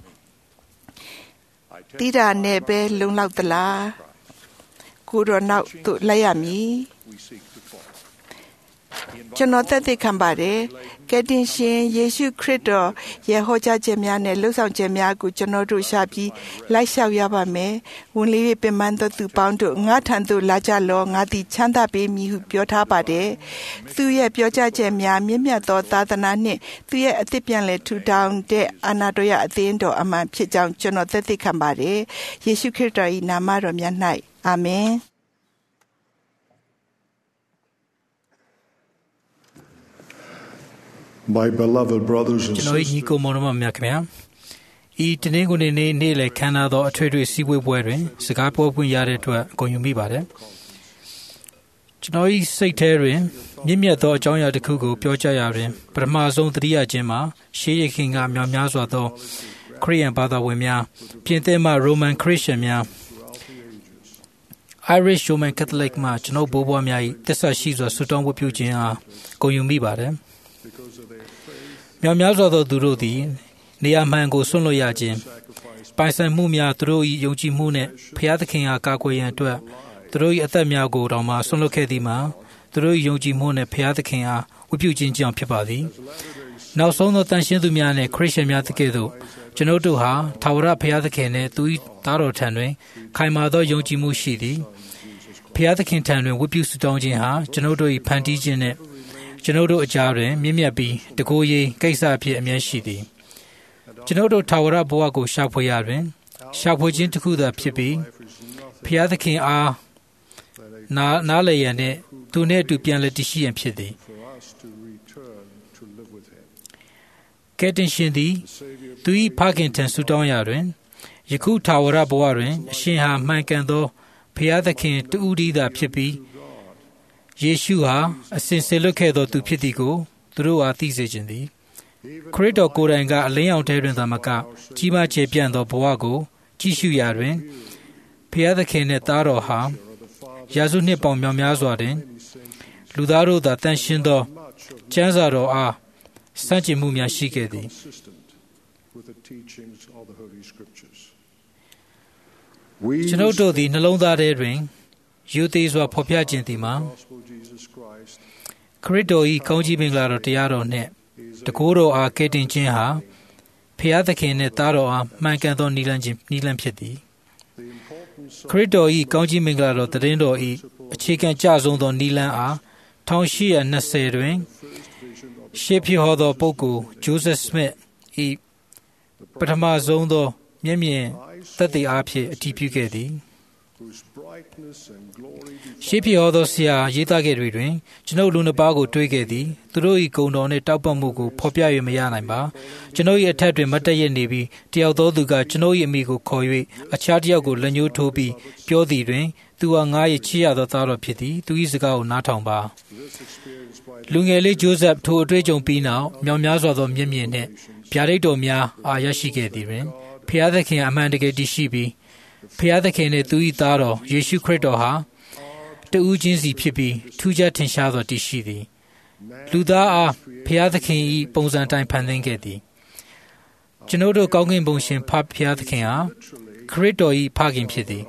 တိတာနဲ့ပဲလုံလောက်သလားကိုယ်တော်နောက်သို့လိုက်ရမည်ကျွန်တော်သက်သေခံပါတယ်ကယ်တင်ရှင်ယေရှုခရစ်တော်ရဲ့ဟောကြားချက်များနဲ့လှုပ်ဆောင်ချက်များကိုကျွန်တော်တို့ရှာပြီးလိုက်လျှောက်ရပါမယ်ဝန်လေးပင်ပန်းသောသူပေါင်းတို့ငါထံသို့လာကြလောငါသည်ချမ်းသာပေးမည်ဟုပြောထားပါတယ်သူရဲ့ပြောကြားချက်များမြင့်မြတ်သောသာသနာနှင့်သူရဲ့အသစ်ပြန်လည်ထူထောင်တဲ့အာနာတော်ရအသင်းတော်အမှန်ဖြစ်ကြောင်းကျွန်တော်သက်သေခံပါတယ်ယေရှုခရစ်တော်၏နာမတော်မြတ်၌အာမင် My beloved brothers and ကျွန်တော်ညီကိုမောင်နှမများခင်ဗျာဤတနင်္ဂနွေနေ့နေ့လည်ခမ်းနားသောအထွေထွေစည်းဝေးပွဲတွင်စကားပြောခွင့်ရတဲ့အတွက်ဂုဏ်ယူမိပါတယ်ကျွန်တော်ဤစိတ်ထဲတွင်မြင့်မြတ်သောအကြောင်းအရာတစ်ခုကိုပြောကြားရတွင်ပထမဆုံးသတိရခြင်းမှာရှေးရခင်ကမြောက်များစွာသောခရစ်ယာန်ဘာသာဝင်များပြင်သစ်မှ Roman Christian များ Irish Roman Catholic မှကျွန်ုပ်ဘိုးဘွားများ၏သစ္စာရှိစွာဆုတောင်းဝတ်ပြုခြင်းအားဂုဏ်ယူမိပါတယ်မြောက်များစွာသောသူတို့သည်နေရာမှန်ကိုဆွန့်လွတ်ရခြင်းပိုင်ဆိုင်မှုများသူတို့၏ယုံကြည်မှုနှင့်ဖျားသခင်အားကာကွယ်ရန်အတွက်သူတို့၏အသက်များကိုတောင်မှဆွန့်လွတ်ခဲ့သည်မှာသူတို့၏ယုံကြည်မှုနှင့်ဖျားသခင်အားဝတ်ပြုခြင်းကြောင့်ဖြစ်ပါသည်နောက်ဆုံးသောတန်ရှင်းသူများနှင့်ခရစ်ယာန်များတကယ်သို့ကျွန်ုပ်တို့ဟာထာဝရဖျားသခင်နှင့်သူ၏သားတော်ထံတွင်ခိုင်မာသောယုံကြည်မှုရှိသည်ဖျားသခင်ထံတွင်ဝတ်ပြုဆုတောင်းခြင်းဟာကျွန်ုပ်တို့၏ဖန်တီးခြင်းနှင့်ကျွန်ုပ်တို့အကြားတွင်မြင့်မြတ်ပြီးတကိုယ်ရေးကိစ္စအဖြစ်အမြဲရှိသည်ကျွန်ုပ်တို့ထာဝရဘဝကိုရှာဖွေရတွင်ရှာဖွေခြင်းတစ်ခုသာဖြစ်ပြီးဖျားသခင်အားနားလည်ရန်နှင့်သူနှင့်အတူပြန်လည်တည်ရှိရန်ဖြစ်သည်ကယ်တင်ရှင်သည်သူ၏ဖခင်ထံဆုတောင်းရာတွင်ယခုထာဝရဘဝတွင်အရှင်ဟာမှန်ကန်သောဖျားသခင်တူဦးတည်းသာဖြစ်ပြီးယေရှုဟာအစဉ်စေလွတ်ခဲ့သောသူဖြစ်သည်ကိုသူတို့အားသိစေခြင်းသည်ခရစ်တော်ကိုယ်တိုင်ကအလင်းရောင်ထဲတွင်သာမကကြီးမားကျယ်ပြန့်သောဘဝကိုကြည့်ရှုရာတွင်ဖျားသခင်နှင့်သားတော်ဟာရာစုနှစ်ပေါင်းများများစွာတွင်လူသားတို့သာတန်ရှင်းသောကျမ်းစာတော်အားစန့်ကျင်မှုများရှိခဲ့သည်ကျွန်ုပ်တို့သည်နှလုံးသားထဲတွင်ယူသေးစွာဖော်ပြခြင်းသည်မှာခရစ်တော်၏ကောင်းကြီးမင်္ဂလာတော်တရားတော်နှင့်တကိုးတော်အားကယ်တင်ခြင်းဟာဖျားသခင်နှင့်သားတော်အားမှန်ကန်သောနိလန့်ဖြစ်သည်ခရစ်တော်၏ကောင်းကြီးမင်္ဂလာတော်တည်တော်၏အခြေခံကျဆုံးသောနိလန့်အား1820တွင်ရှေးဖြစ်ဟောသောပုဂ္ဂိုလ်ဂျိုးဆက်စမစ်၏ပထမဆုံးသောမျက်မြင်သက်သေအားဖြင့်အတည်ပြုခဲ့သည်ရှေးဖြစ်ဟောသောဆရာရေးသားခဲ့တွင်ကျွန်ုပ်လူနှစ်ပါးကိုတွေ့ခဲ့သည်သူတို့၏ဂုဏ်တော်နှင့်တောက်ပမှုကိုဖော်ပြ၍မရနိုင်ပါကျွန်ုပ်၏အထက်တွင်မတ်တရက်နေပြီးတယောက်သောသူကကျွန်ုပ်၏အမိကိုခေါ်၍အခြားတယောက်ကိုလက်ညှိုးထိုးပြီးပြောသည်တွင်သူဟာငါ၏ချစ်ရသောသားတော်ဖြစ်သည်သူ၏စကားကိုနားထောင်ပါလူငယ်လေးဂျိုးဆက်ထိုအတွေ့အကြုံပြီးနောက်မြောက်များစွာသောမျက်မြင်နှင့်ဗျာဒိတ်တော်များအားရရှိခဲ့သည်တွင်ဖျားသခင်အမှန်တကယ်တည်ရှိပြီးဖျားသခင်နှင့်သူ၏သားတော်ယေရှုခရစ်တော်ဟာတဦးချင်းစီဖြစ်ပြီးထူးခြားထင်ရှားသောတည်ရှိသည်လူသားအားဖျားသခင်၏ပုံစံတိုင်းဖန်ဆင်းခဲ့သည်ကျွန်ုပ်တို့ကောင်းကင်ဘုံရှင်ဖျားသခင်ဟာခရစ်တော်၏ဖခင်ဖြစ်သည်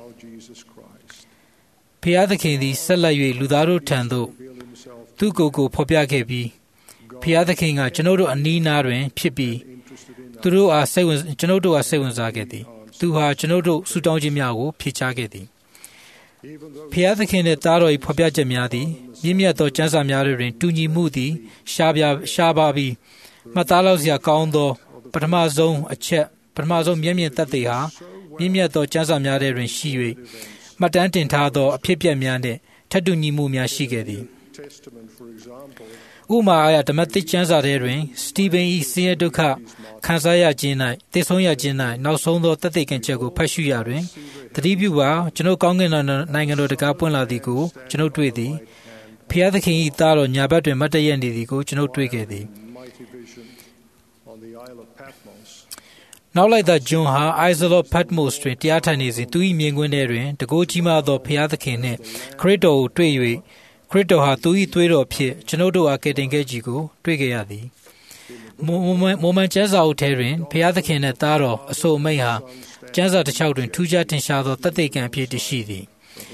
ဖျားသခင်သည်ဆက်လက်၍လူသားတို့ထံသို့သူ့ကိုယ်ကိုဖော်ပြခဲ့ပြီးဖျားသခင်ကကျွန်ုပ်တို့အနီးနားတွင်ဖြစ်ပြီးကျွန်ုပ်တို့အားစိတ်ဝင်စားခဲ့သည်သူဟာကျွန်ုပ်တို့ဆုတောင်းခြင်းများကိုဖြေချခဲ့သည်ဖျားသခင်နှင့်သားတော်၏ဖော်ပြချက်များသည်မြင့်မြတ်သောကျမ်းစာများတွင်တူညီမှုသည်ရှားပါပြီးမှတ်သားလောက်စရာကောင်းသောပထမဆုံးမျက်မြင်သက်သေဟာမြင့်မြတ်သောကျမ်းစာများတွင်ရှိ၍မှတ်တမ်းတင်ထားသောအဖြစ်အပျက်များနှင့်ထပ်တူညီမှုများရှိခဲ့သည် ဥပမာအားဖြင့်ဓမ္မသစ်ကျမ်းစာထဲတွင်စတီဗင်၏ဆင်းရဲဒုက္ခခံစားရခြင်း၌သေဆုံးရခြင်း၌နောက်ဆုံးသောသက်သေခံချက်ကိုဖတ်ရှုရတွင်သတိပြုပါကျွန်ုပ်ကောင်းကင်နိုင်ငံတော်တကားပွင့်လာသည်ကိုကျွန်ုပ်တွေ့သည်ဖျားသခင်၏သားတော်ညာဘက်တွင်မတ်တရက်နေသည်ကိုကျွန်ုပ်တွေ့ခဲ့သည်နောက်လိုက်သောဂျွန်ဟာ Isle of Patmos တွင်တရားထိုင်နေစဉ်သူ၏မြင်ကွင်းထဲတွင်တကိုးကြီးမားသောဖျားသခင်နှင့်ခရစ်တော်ကိုတွေ့၍ခရစ်တော်ဟာသူ၏သွေးတော်ဖြင့်ကျွန်ုပ်တို့အားကယ်တင်ခဲ့ကြီးကိုတွေ့ခဲ့ရသည်မိုမန်ကျမ်းစာအုပ်ထဲတွင်ဖျားသခင်နှင့်သားတော်အဆိုအမိန့်ဟာကျမ်းစာတစ်လျှောက်တွင်ထူးခြားထင်ရှားသောသက်သေခံအဖြစ်တရှိသည်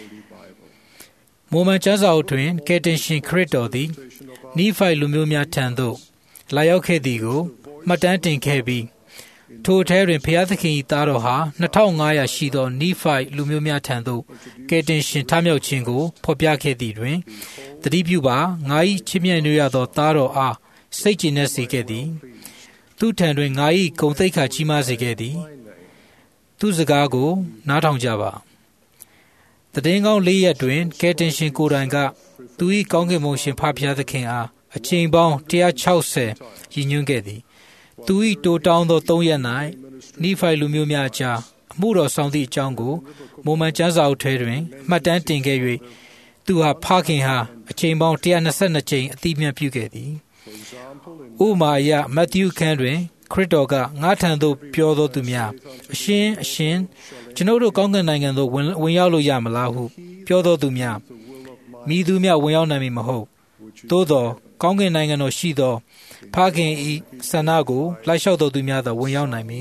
မိုမန်ကျမ်းစာအုပ်တွင်ကယ်တင်ရှင်ခရစ်တော်သည်နိဖိုင်လူမျိုးများထံသို့လာရောက်ခဲ့သည်ကိုမှတ်တမ်းတင်ခဲ့ပြီးထိုထဲတွင်ဖျားသခင်၏သားတော်ဟာ2500ရှိသောနိဖိုင်လူမျိုးများထံသို့ကယ်တင်ရှင်ထမြောက်ခြင်းကိုဖော်ပြခဲ့သည်တွင်သတိပြုပါငါ၏ချစ်မြတ်နိုးရသောသားတော်အားစိတ်ကြည်နက်စေခဲ့သည်သူထံတွင်ငါ၏ဂုဏ်သိက္ခာကြီးမားစေခဲ့သည်သူစကားကိုနားထောင်ကြပါတည်င်းကောင်း၄ရက်တွင်ကယ်တင်ရှင်ကိုယ်တိုင်ကသူ၏ကောင်းကင်ဘုံရှင်ဖဖျားသခင်အားအချိန်ပေါင်း160ရည်ညွှန်းခဲ့သည်သူ၏တိုးတောင်းသော3ရက်၌နိဖိုင်လူမျိုးများကြားအမှုတော်ဆောင်သည့်အကြောင်းကိုမိုမန်ကျမ်းစာအုပ်ထဲတွင်မှတ်တမ်းတင်ခဲ့၍သူဟာဖခင်ဟာအချိန်ပေါင်း122ကြိမ်အသိအမှတ်ပြုခဲ့သည်ဥပမာအရမဿဲခန်းတွင်ခရစ်တော်ကငါထံသို့ပြောသောသူများအရှင်ကျွန်ုပ်တို့ကောင်းကင်နိုင်ငံသို့ဝင်ရောက်လို့ရမလားဟုပြောသောသူများမိသူများဝင်ရောက်နိုင်မည်မဟုတ်သို့သောကောင်းကင်နိုင်ငံတော်ရှိသောဖခင်၏ဆန္ဒကိုလိုက်လျှောက်တော်သူများသာဝင်ရောက်နိုင်မည်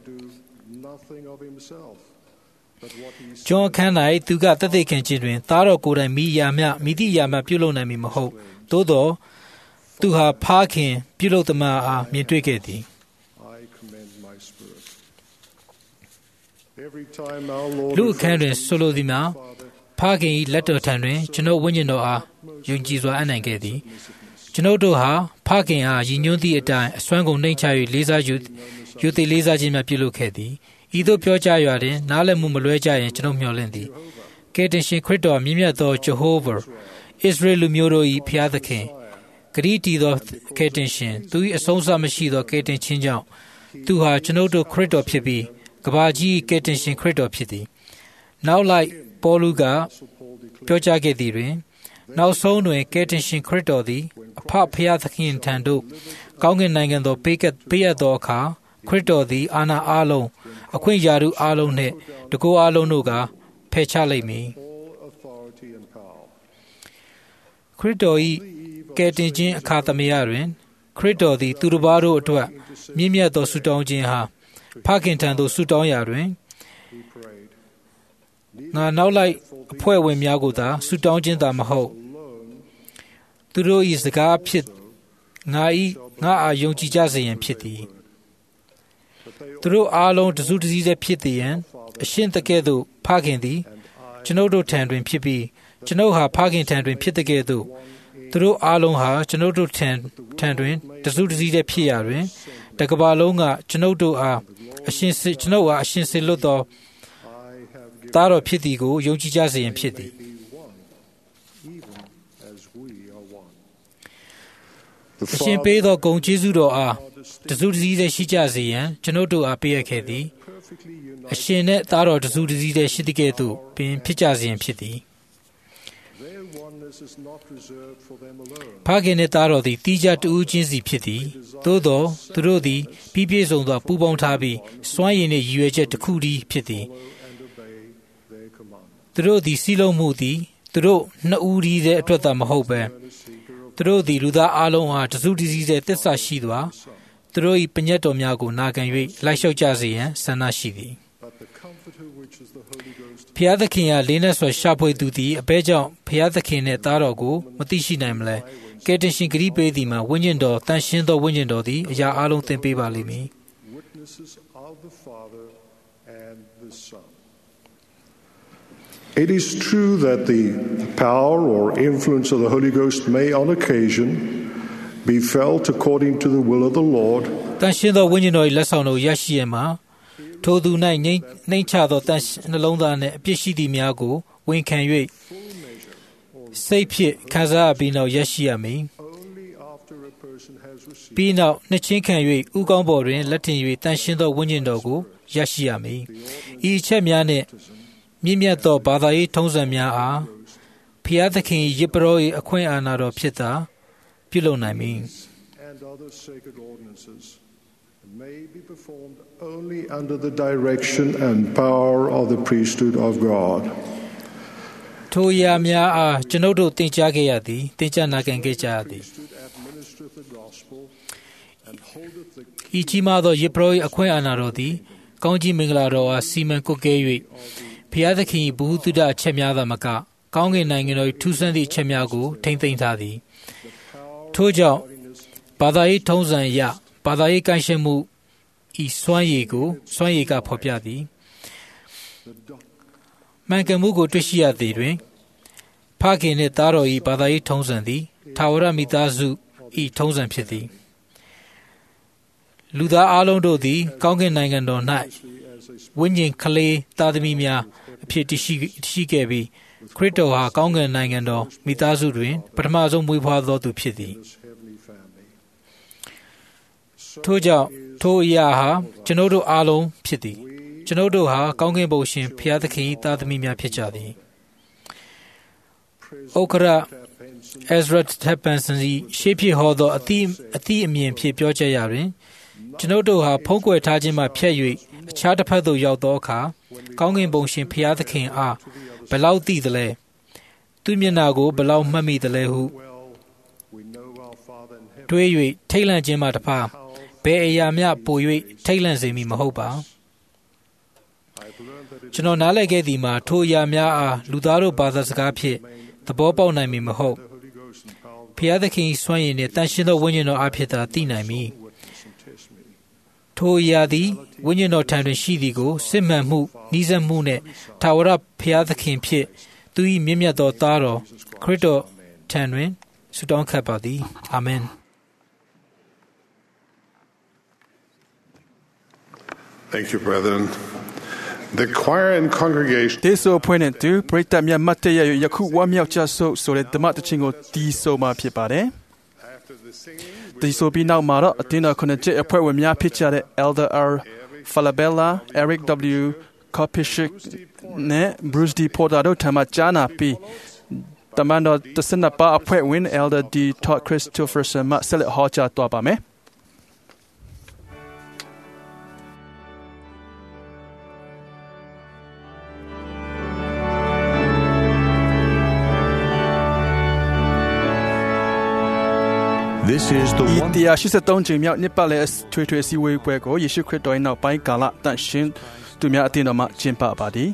ကျွန်အခန်း၌သူကသက်သေခံခြင်းတွင်သားတော်ကိုယ်တိုင်မိသည့်အရာမျှပြုလုပ်နိုင်မည်မဟုတ်သို့သောသူဟာဖခင်ပြုလုပ်သမားအားမြင်တွေ့ခဲ့သည်လူအခန်းတွင်ဆိုလိုသည်မှာဖခင်၏လက်တော်ထံတွင်ကျွန်ုပ်ဝိညာဉ်တော်အားယုံကြည်စွာအပ်နိုင်ခဲ့သည်ကျွန်ုပ်တို့ဟာဖခင်အားရည်ညွှန်းသည့်အတိုင်းအစွမ်းကုန်နှိမ့်ချ၍လေးစားယူသည်လေးစားခြင်းများပြုလုပ်ခဲ့သည်ဤသို့ပြောကြရတွင်နားလည်မှုမလွဲကြရင်ကျွန်ုပ်မျှော်လင့်သည်ကယ်တင်ရှင်ခရစ်တော်မြင့်မြတ်သောဂျေဟောဗာဣသရေလလူမျိုးတို့၏ဖျားသခင်ဂရိတီသောကယ်တင်ရှင်သူ၏အဆုံးအစမရှိသောကယ်တင်ခြင်းကြောင့်သူဟာကျွန်ုပ်တို့ခရစ်တော်ဖြစ်ပြီးကမ္ဘာကြီးကယ်တင်ရှင်ခရစ်တော်ဖြစ်သည်နောက်လိုက်ပေါလုကပြောကြားခဲ့သည်တွင်နောက်ဆုံးတွင်ကယ်တင်ရှင်ခရစ်တော်သည်အဖဖျားသခင်ထံသို့ကောင်းကင်နိုင်ငံတော်ပေးအပ်သောအခါခရစ်တော်သည်အာဏာအလုံးအခွင့်အာဏာအလုံးနှင့်တကူအလုံးတို့ကဖယ်ရှားလိမ့်မည်ခရစ်တော်၏ကယ်တင်ခြင်းအခါသမယတွင်ခရစ်တော်သည်သူတစ်ပါးတို့အတွက်မြင့်မြတ်သောဆုတောင်းခြင်းဟာဖခင်ထံသို့ဆုတောင်းရာတွင်ငါနောက်လိုက်အဖွဲ့ဝင်များကိုသာဆုတောင်းခြင်းသာမဟုတ်သူတို့၏စကားဖြစ်ငါအားယုံကြည်ကြစေရန်ဖြစ်သည်သူတို့အားလုံးတစုတစည်းတည်းဖြစ်သည်ယံအရှင်တကဲ့သို့ဖခင်သည်ကျွန်ုပ်တို့ထံတွင်ဖြစ်ပြီးကျွန်ုပ်ဟာဖခင်ထံတွင်ဖြစ်တဲ့ကဲ့သို့သူတို့အားလုံးဟာကျွန်ုပ်တို့ထံတွင်တစုတစည်းတည်းဖြစ်ရာတွင်တကမ္ဘာလုံးကကျွန်ုပ်အားအရှင်စေလွတ်သောသားတော်ဖြစ်သည်ကိုယုံကြည်ကြစေရန်ဖြစ်သည်အရှင်ပေးသောဂုဏ်ကျေးဇူးတော်အားတစုတစည်းတည်းရှိကြစေရန်ကျွန်ုပ်တို့အားပေးရခဲ့သည်အရှင်နှင့်သားတော်တစုတစည်းတည်းရှိတဲ့ကဲ့သို့ပင်ဖြစ်ကြစေရန်ဖြစ်သည်ဖခင်နှင့်သားတော်သည်တိကျတူးချင်းစီဖြစ်သည်သို့သောသူတို့သည်ပြည့်စုံသောပူပေါင်းထားပြီးစွမ်းရည်နှင့်ရည်ရွယ်ချက်တစ်ခုတည်းဖြစ်သည်သူတို့သည်စီးလုံးမှုသည်သူတို့နှစ်ဦးတည်းတဲ့အတွက်သာမဟုတ်ပဲသူတို့သည်လူသားအလုံးအားတစုတစည်းတဲ့သစ္စာရှိသောသူတို့၏ပညတ်တော်များကိုနာခံ၍လိုက်လျှောက်ကြစေရန်ဆန္ဒရှိသည်ဖျားသခင်အားလေးနက်စွာရှာဖွေသူသည်အဘဲကြောင့်ဖျားသခင်နှင့်သားတော်ကိုမသိရှိနိုင်မလဲကယ်တင်ရှင်ဂရုပေးသည်မှာဝိညာဉ်တော်တန်ရှင်းသောဝိညာဉ်တော်သည်အရာအလုံးသင်ပေးပါလိမ့်မည် It is true that the power or influence of the Holy Ghost may on occasion be felt according to the will of the Lord. တန်ရှင်းသောဝိညာဉ်တော်၏လက်ဆောင်တော်ရရှိရမှာထိုသူ၌နှိမ့်ချသောတန်နှလုံးသားနှင့်အပြစ်ရှိသည်များကိုဝန်ခံ၍စိတ်ဖြင့်ခံစားပြီးနောက်ရရှိရမည် only after a person has received ပြီးနောက်နှစ်ချင်းခံ၍ဥကောင်းပေါ်တွင်လက်ထင်၍တန်ရှင်းသောဝိညာဉ်တော်ကိုရရှိရမည်ဤအချက်များနှင့်မြင့်မြတ်သောဘာသာရေးထုံးစံများအားဖျားသခင်ယစ်ပရော၏အခွင့်အာဏာတော်ဖြစ်သာပြုလုပ်နိုင်မည် and other sacred ordinances may be performed only under the direction and power of the priesthood of God. ထိုအရာများအားကျွန်ုပ်တို့သင်ကြားခဲ့ရသည်သင်ကြားနာခံခဲ့ကြရသည် Administreth the gospel and holdeth the ဤကြီးမားသောယစ်ပရော၏အခွင့်အာဏာတော်သည်ကောင်းကြီးမင်္ဂလာတော်အားစီမံကွပ်ကဲ၍ဖျားသခင်၏ဘုဟုတုတအချက်များသာမကကောင်းကင်နိုင်ငံတော်၏ထူးဆန်းသည့်အချက်များကိုထိမ့်သိမ်းထားသည်ထို့ကြောင့်ဘာသာရေးထုံးစံအရဘာသာရေးကိုင်းရှင်းမှုဤစွမ်းရည်ကဖော်ပြသည်မှန်ကန်မှုကိုတွေ့ရှိရသည်တွင်ဖခင်နှင့်သားတော်၏ဘာသာရေးထုံးစံသည်ထာဝရမိသားစုဤထုံးစံဖြစ်သည်လူသားအလုံးတို့သည်ကောင်းကင်နိုင်ငံတော်၌ဝိညာဉ်ကလေးသားသမီးများအဖြစ်တရှိခဲ့ပြီးခရစ်တော်ဟာကောင်းကင်နိုင်ငံတော်မိသားစုတွင်ပထမဆုံးမွေးဖွားသောသူဖြစ်သည် heavenly family. ထို့ကြောင့်ထိုအရာဟာကျွန်ုပ်တို့အားလုံးဖြစ်သည်ကျွန်ုပ်တို့ဟာကောင်းကင်ဘုရားဖျားသခင်၏သားသမီးများဖြစ်ကြသည်ဩခရEzra Tapenson ရှေးဖြစ်ဟောသောအတိအမြင်ဖြစ်ပြောချက်ရာတွင်ကျွန်ုပ်တို့ဟာဖုံးကွယ်ထားခြင်းမှဖြတ်၍အခြားတစ်ဖက်သို့ရောက်သောအခါကောင်းကင်ဘုရားဖျားသခင်အားဘယ်လောက်သိသလဲသူမျက်နာကိုဘယ်လောက်မှတ်မိသလဲဟု We know our Father in heaven. တွေး၍ထိတ်လန့်ခြင်းမှတပါဘယ်အရာမျှပို၍ထိတ်လန့်စေမည်မဟုတ်ပါ I've learned that it ကျွန်တော်နားလည်ခဲ့သည်မှာထိုအရာများအားလူသားတို့ဘာသာစကားဖြင့်သဘောပေါက်နိုင်မည်မဟုတ် the Holy Ghost and power of ဖျားသခင်၏စွမ်းရည်နှင့်တန်ရှင်းသောဝိညာဉ်တော်အဖြစ်သာသိနိုင်မည် witness and test me. ထိုအရာသည်ဝိညာဉ်တော်ထံတွင်ရှိသည်ကိုစစ်မှန်မှုနှီးစပ်မှုနှင့်ထာဝရဖျားသခင်ဖြင့်သူ၏မြင့်မြတ်သောသားတော်ခရစ်တော်ထံတွင်ဆုတောင်းခတ်ပါသည်အာမင် Thank you, brethren. The choir and congregation တေဆိုဖွင့်တဲ့သူပရိသတ်များမတ်တရရယခုဝမ်းမြောက်ကြဆုပ်ဆိုတဲ့ဓမ္မတခြင်းကိုတီးဆိုမှဖြစ်ပါတယ် after the singing ဒီဆိုပြီးနောက်မှာတော့အတင်းတော်ခုနှစ်ချက်အဖွဲ့ဝင်များဖြစ်ကြတဲ့ Elder R Falabella Eric W Kopishik နဲ့ Bruce D Porter တို့ထံမှကြားနာပြီးတမန်တော်တစနပါအဖွဲ့ဝင် Elder D Todd Christopherson မှဆက်လက်ဟောကြားသွားပါမယ် This is the ဒီ one 183ကြိမ်မြောက်နှစ်ပတ်လည်ထွေထွေစည်းဝေးပွဲကိုယေရှုခရစ်တော်ရဲ့နောက်ပိုင်းကာလတန်ရှင်းသူများအသင်းတော်မှကျင်းပပါသည်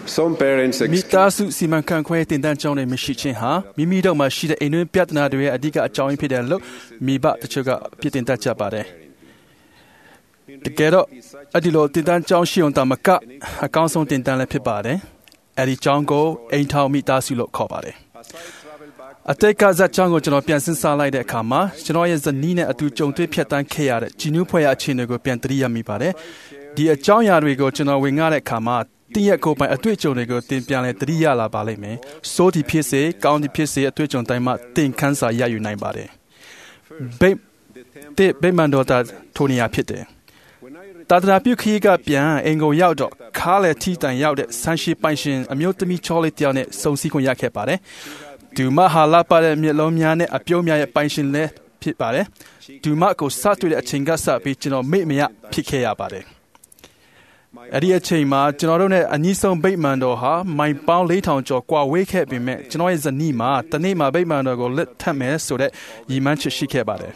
Some parents မိသားစုစီမံခန့်ခွဲတင်တန်းကြောင်းတွေမရှိခြင်းဟာမိမိတို့မှာရှိတဲ့အိမ်တွင်းပြဿနာတွေရဲ့အဓိကအကြောင်းရင်းဖြစ်တယ်လို့မိဘတချို့ကပြစ်တင်တတ်ကြပါတယ်တကယ်တော့အဲ့ဒီလိုတင်တန်းကြောင်းရှိအောင်တမကအကောင်းဆုံးတင်တန်းလည်းဖြစ်ပါတယ်အဲ့ဒီကြောင်းကိုအိမ်ထောင်မိသားစုလို့ခေါ်ပါတယ်အတိတ်ကဇာတ်ကြောင်းကိုကျွန်တော်ပြန်စဉ်းစားလိုက်တဲ့အခါမှာကျွန်တော်ရဲ့ဇနီးနဲ့အတူကြုံတွေ့ဖြတ်တန်းခဲ့ရတဲ့ဂျီနူးဖွဲ့ရအခြေအနေကိုပြန်သတိရမိပါတယ်ဒီအကြောင်းအရာတွေကိုကျွန်တော်ဝင်ငှတဲ့အခါမှာတင်းရဲ့ကိုယ်ပိုင်အတွေ့အကြုံတွေကိုတင်ပြန်လဲသတိရလာပါလိမ့်မယ်စိုးဒီဖြစ်စေကောင်းဒီဖြစ်စေအတွေ့အကြုံတိုင်းမှာတင်ခန်းစာရယူနိုင်ပါတယ်ဗိမာန်တော်သားထိုနေရာဖြစ်တယ်တာသနာပြုခရီးကပြန်အင်ကိုရောက်တော့ခါလေထီတန်ရောက်တဲ့ဆန်းရှိပိုင်ရှင်အမျိုးသမီးချောလေးတယောက်နဲ့စုံစည်းခွင့်ရခဲ့ပါတယ်ဒူမဟာလာပါတဲ့မျက်လုံးများနဲ့အပြုံးများရဲ့ပိုင်ရှင်လည်းဖြစ်ပါတယ်ဒူမကိုစတွေ့တဲ့အချိန်ကစပြီးကျွန်တော်မေ့မရဖြစ်ခဲ့ရပါတယ်အဲ့ဒီအချိန်မှာကျွန်တော်တို့နဲ့အနီးဆုံးဗိမာန်တော်ဟာမိုင်ပေါင်း4000ကျော်ကွာဝေးခဲ့ပေမဲ့ကျွန်တော်ရဲ့ဇနီးမှာတနေ့မှာဗိမာန်တော်ကိုလက်ထပ်မယ်ဆိုတဲ့ရည်မှန်းချက်ရှိခဲ့ပါတယ်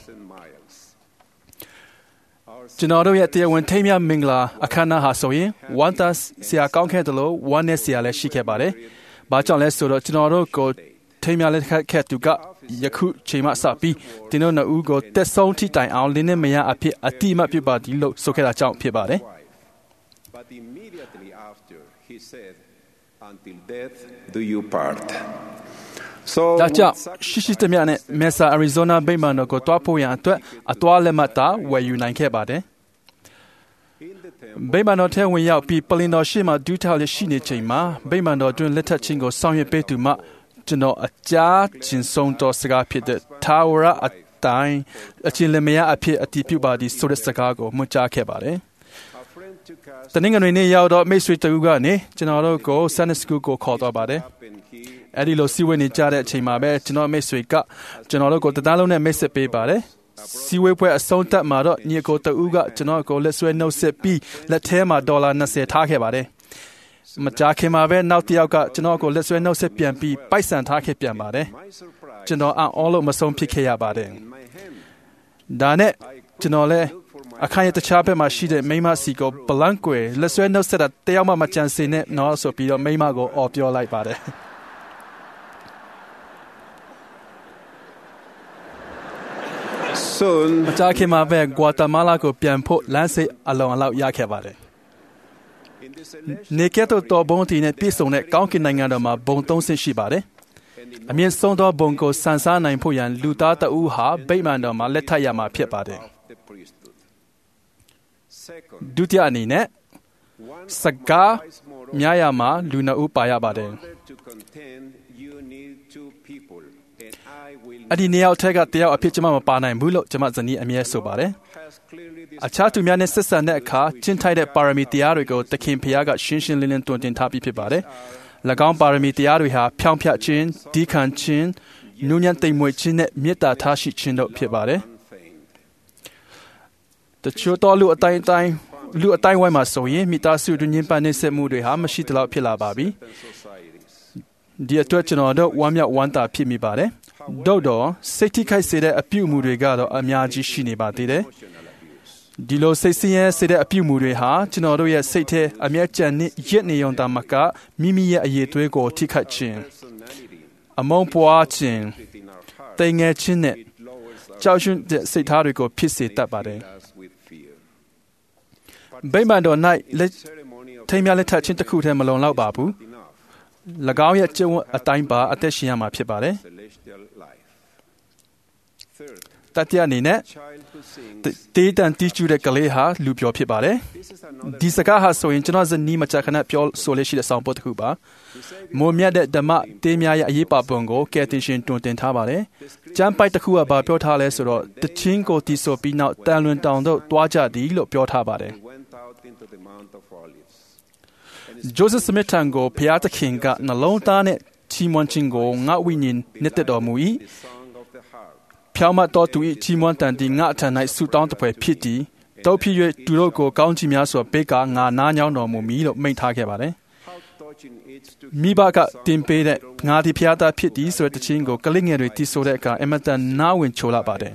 ကျွန်တော်တို့ရဲ့တရားဝင်ထိမ်းမြမင်္ဂလာအခမ်းအနားဟာဆိုရင်ဝမ်းသာစရာကောင်းခဲ့တယ်လို့ဝမ်းနဲ့စရာလည်းရှိခဲ့ပါတယ်။ဘာကြောင့်လဲဆိုတော့ကျွန်တော်တို့ကိုထိမ်းမြလက်ခဲ့သူကယခုချိန်မှစပြီးတင်းတို့နှစ်ဦးကိုတက်ဆုံးထိတိုင်အောင်လင်းနဲ့မရအဖြစ်အတိအမှတ်ပြုပါသည်လို့ဆိုခဲ့တာကြောင့်ဖြစ်ပါတယ်။ But immediately after he said, "Until death do you part." So ဒါကြောင့်ရှိသမျှနဲ့မက်ဆာအရီဇိုနာဗိမာန်တော်ကိုတွားဖို့ရန်အတွက်အသွားလက်မှတ်သာဝယ်ယူနိုင်ခဲ့ပါတယ်ဗိမာန်တော်ထဲဝင်ရောက်ပြီးပလင်တော်ရှိမှဒူးထောက်ရရှိနေချိန်မှာဗိမာန်တော်တွင်လက်ထပ်ခြင်းကိုဆောင်ရွက်ပေးသူမှကျွန်တော်အကြားချင်းဆုံးတော်စကားဖြစ်တဲ့ထာဝရအတိုင်းအချင်းလင်မယားအဖြစ်အတည်ပြုပါသည်ဆိုတဲ့စကားကိုမွှကြားခဲ့ပါတယ်တနင်္ဂနွေနေ့ရောက်တော့မိတ်ဆွေတူကနေကျွန်တော်တို့ကို Sunday School ကိုခေါ်သွားပါတယ်အဲ့ဒီလိုစီဝေးနေကြတဲ့အချိန်မှာပဲကျွန်တော်မိတ်ဆွေကကျွန်တော်တို့ကိုတသားလုံးနဲ့မိတ်ဆက်ပေးပါတယ်စီဝေးပွဲအဆုံးသတ်မှာတော့ညီကိုတူကကျွန်တော်ကိုလက်ဆွဲနှုတ်ဆက်ပြီးလက်ထဲမှာဒေါ်လာ20ထားခဲ့ပါတယ်မကြာခင်မှာပဲနောက်တစ်ယောက်ကကျွန်တော်ကိုလက်ဆွဲနှုတ်ဆက်ပြန်ပြီးပိုက်ဆံထားခဲ့ပြန်ပါတယ်ကျွန်တော်အော်လို့မဆုံးဖြစ်ခဲ့ရပါတယ်ဒါနဲ့ကျွန်တော်လည်းအခန်းရဲ့တခြားဘက်မှာရှိတဲ့မိမစီကိုဘလန်ကွယ်လက်ဆွဲနှုတ်ဆက်တာတယောက်မှမကြံစည်နဲ့နော်ဆိုပြီးတော့မိမကိုအော်ပြောလိုက်ပါတယ်အကြခင်မှာပဲဂွာတာမာလာကိုပြန်ဖို့လမ်းစိတ်အလုံးအလောက်ရခဲ့ပါတယ်နေကဲတော့ဘုံတီနဲ့ပြည်စုံတဲ့ကောင်းကင်နိုင်ငံတော်မှာဘုံ3ဆင့်ရှိပါတယ်အမြင့်ဆုံးသောဘုံကိုစံစားနိုင်ဖို့ရန်လူသားတဦးဟာဗိမာန်တော်မှာလက်ထပ်ရမှာဖြစ်ပါတယ်ဒုတိယအနေနဲ့စကားများရမှာလူနှစ်ဦးပါရပါတယ်အဒီနေရာထက်ကတယောက်အဖြစ်ကျွန်မမပါနိုင်ဘူးလို့ကျွန်မဇနီးအမြဲဆိုပါတယ်အခြားသူများနဲ့ဆက်ဆံတဲ့အခါကျင့်ထိုက်တဲ့ပါရမီတရားတွေကိုသခင်ဖျားကရှင်းရှင်းလင်းလင်းတွင်တင်ထားပြီးဖြစ်ပါတယ်၎င်းပါရမီတရားတွေဟာဖြောင့်ဖြတ်ခြင်းဒီခံခြင်းနူးညံ့သိမ်မွေ့ခြင်းနဲ့မေတ္တာထားရှိခြင်းတို့ဖြစ်ပါတယ်တချို့တော်လူအတိုင်းဝိုင်းမှာဆိုရင်မိသားစုတွင်ညှဉ်းပန်းနှိပ်စက်မှုတွေဟာမရှိသလောက်ဖြစ်လာပါပြီဒီအတွက်ကျွန်တော်တို့ဝမ်းမြောက်ဝမ်းသာဖြစ်မိပါတယ်တော့စိတ်ထိခိုက်စေတဲ့အပြုအမူတွေကတော့အများကြီးရှိနေပါသေးတယ်ဒီလိုစိတ်ဆင်းရဲစေတဲ့အပြုအမူတွေဟာကျွန်တော်တို့ရဲ့စိတ်ထဲအမျက်ကြံနဲ့ရက်နေုံတမကမိမိရဲ့အရေးသွေးကိုထိခိုက်ခြင်းအမုန်းပွားခြင်းတိမ်ငယ်ခြင်းနဲ့ကြောက်ရွံ့တဲ့စိတ်ထားတွေကိုဖြစ်စေတတ်ပါတယ်ဗိမာန်တော်၌ထိမ်းမြလက်ထပ်ခြင်းတစ်ခုတည်းမလုံလောက်ပါဘူး၎င်းရဲ့ကျင့်ဝတ်အတိုင်းပါအသက်ရှင်ရမှာဖြစ်ပါတယ်တတိယအနေနဲ့တေးတန်တီးကျူတဲ့ကလေးဟာလူပြောဖြစ်ပါတယ်ဒီစကားဟာဆိုရင်ကျွန်တော်ဇနီးမချခဏပြောဆိုလေးရှိတဲ့ဆောင်ပုဒ်တစ်ခုပါမိုးမြတ်တဲ့ဓမ္မတေးများရဲ့အရေးပါပုံကိုကယ်တင်ရှင်တွင်တင်ထားပါတယ်ကျမ်းပိုက်တစ်ခုကဘာပြောထားလဲဆိုတော့တချင်းကိုတီးဆိုပြီးနောက်တန်လွင်တောင်တို့တွားကြသည်လို့ပြောထားပါတယ်ဂျိုးဆက်စမစ်ထန်ကိုဖျားသခင်ကနှလုံးသားနဲ့ချီးမွမ်းခြင်းကိုငါဝိညာဉ်နဲ့တက်တော်မူ၏ဖြောင်းမတော်သူ၏ချီးမွမ်းတန်တီငါအထံ၌ဆုတောင်းတပွဲဖြစ်သည်တောက်ဖြစ်၍သူတို့ကိုကောင်းချီးများစွာပေးကငါနားညောင်းတော်မူမည်လို့မိန့်ထားခဲ့ပါတယ်မိဘကတင်ပေးတဲ့ငါဒီဖျားသားဖြစ်သည်ဆိုတဲ့တခြင်းကိုကလေးငယ်တွေတီးဆိုတဲ့အခါအမတန်နားဝင်ချိုလာပါတယ်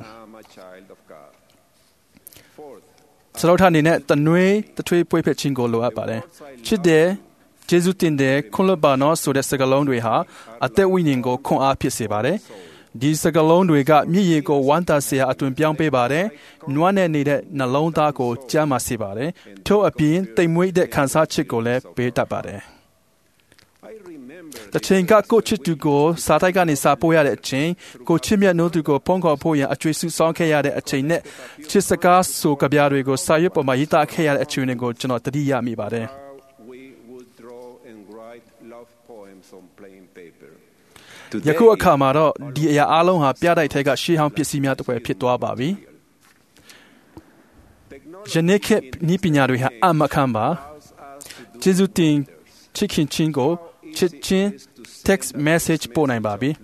စလောထအနေနဲ့တနွေးတထွေးပွေးဖက်ခြင်းကိုလိုအပ်ပါတယ်ချစ်တယ်ကျေးဇူးတင်တဲ့ခွန်လွတ်ပါနော်ဆိုတဲ့စကားလုံးတွေဟာအသက်ဝိညာဉ်ကိုခွန်အားဖြစ်စေပါတယ်ဒီစကားလုံးတွေကမြည်ရည်ကိုဝမ်းသာစရာအသွင်ပြောင်းပေးပါတယ်နွမ်းနယ်နေတဲ့နှလုံးသားကိုကျမ်းမာစေပါတယ်ထို့အပြင်တိမ်မွေးတဲ့ခံစားချက်ကိုလည်းပေးတတ်ပါတယ်တချိန်ကကိုချစ်သူကိုစားတိုက်ကနေစားပို့ရတဲ့အချိန်ကိုချစ်မြတ်နိုးသူကိုဖုံးခေါ်ဖို့ရန်အကျွေးစုဆောင်းခဲ့ရတဲ့အချိန်နဲ့ချစ်စကားဆိုကြပြတွေကိုစာရွက်ပေါ်မှာရေးသားခဲ့ရတဲ့အချိန်တွေကိုကျွန်တော်သတိရမိပါတယ်ယခုအခါမှာတော့ဒီအရာအလုံးဟာပြတိုက်ထဲကရှေးဟောင်းပစ္စည်းများတစ်ပွဲဖြစ်သွားပါပြီယနေ့ခေတ်ဤပညာတွေဟာအမခံပါကျေးဇူးတင်ချစ်ခင်ချင်းကိုချစ်ချင်း text message ပို့နိုင်ပါပြီ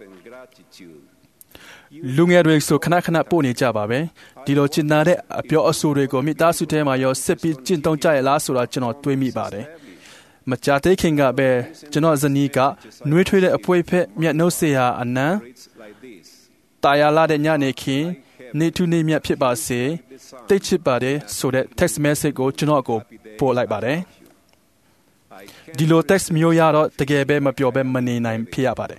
လူငယ်တွေဆိုခဏခဏပို့နေကြပါပဲဒီလိုချစ်နာတဲ့အပြောအဆိုတွေကိုမိသားစုထဲမှာရောစစ်ပြီးကျင့်သုံးကြရလားဆိုတာကျွန်တော်တွေးမိပါတယ်မကြသေးခင်ကပဲကျွန်တော်ဇနီးကနှွေးထွေးတဲ့အဖွဲဖက်မျက်နှုတ်စေဟာအနံတာယာလာတဲ့ညနေခင်းနေထူးနေမြတ်ဖြစ်ပါစေတိတ်ချစ်ပါတယ်ဆိုတဲ့ text message ကိုကျွန်တော်ကိုပို့လိုက်ပါတယ်ဒီလို text မျိုးရတော့တကယ်ပဲမပြောဘဲမနေနိုင်ဖြစ်ရပါတယ်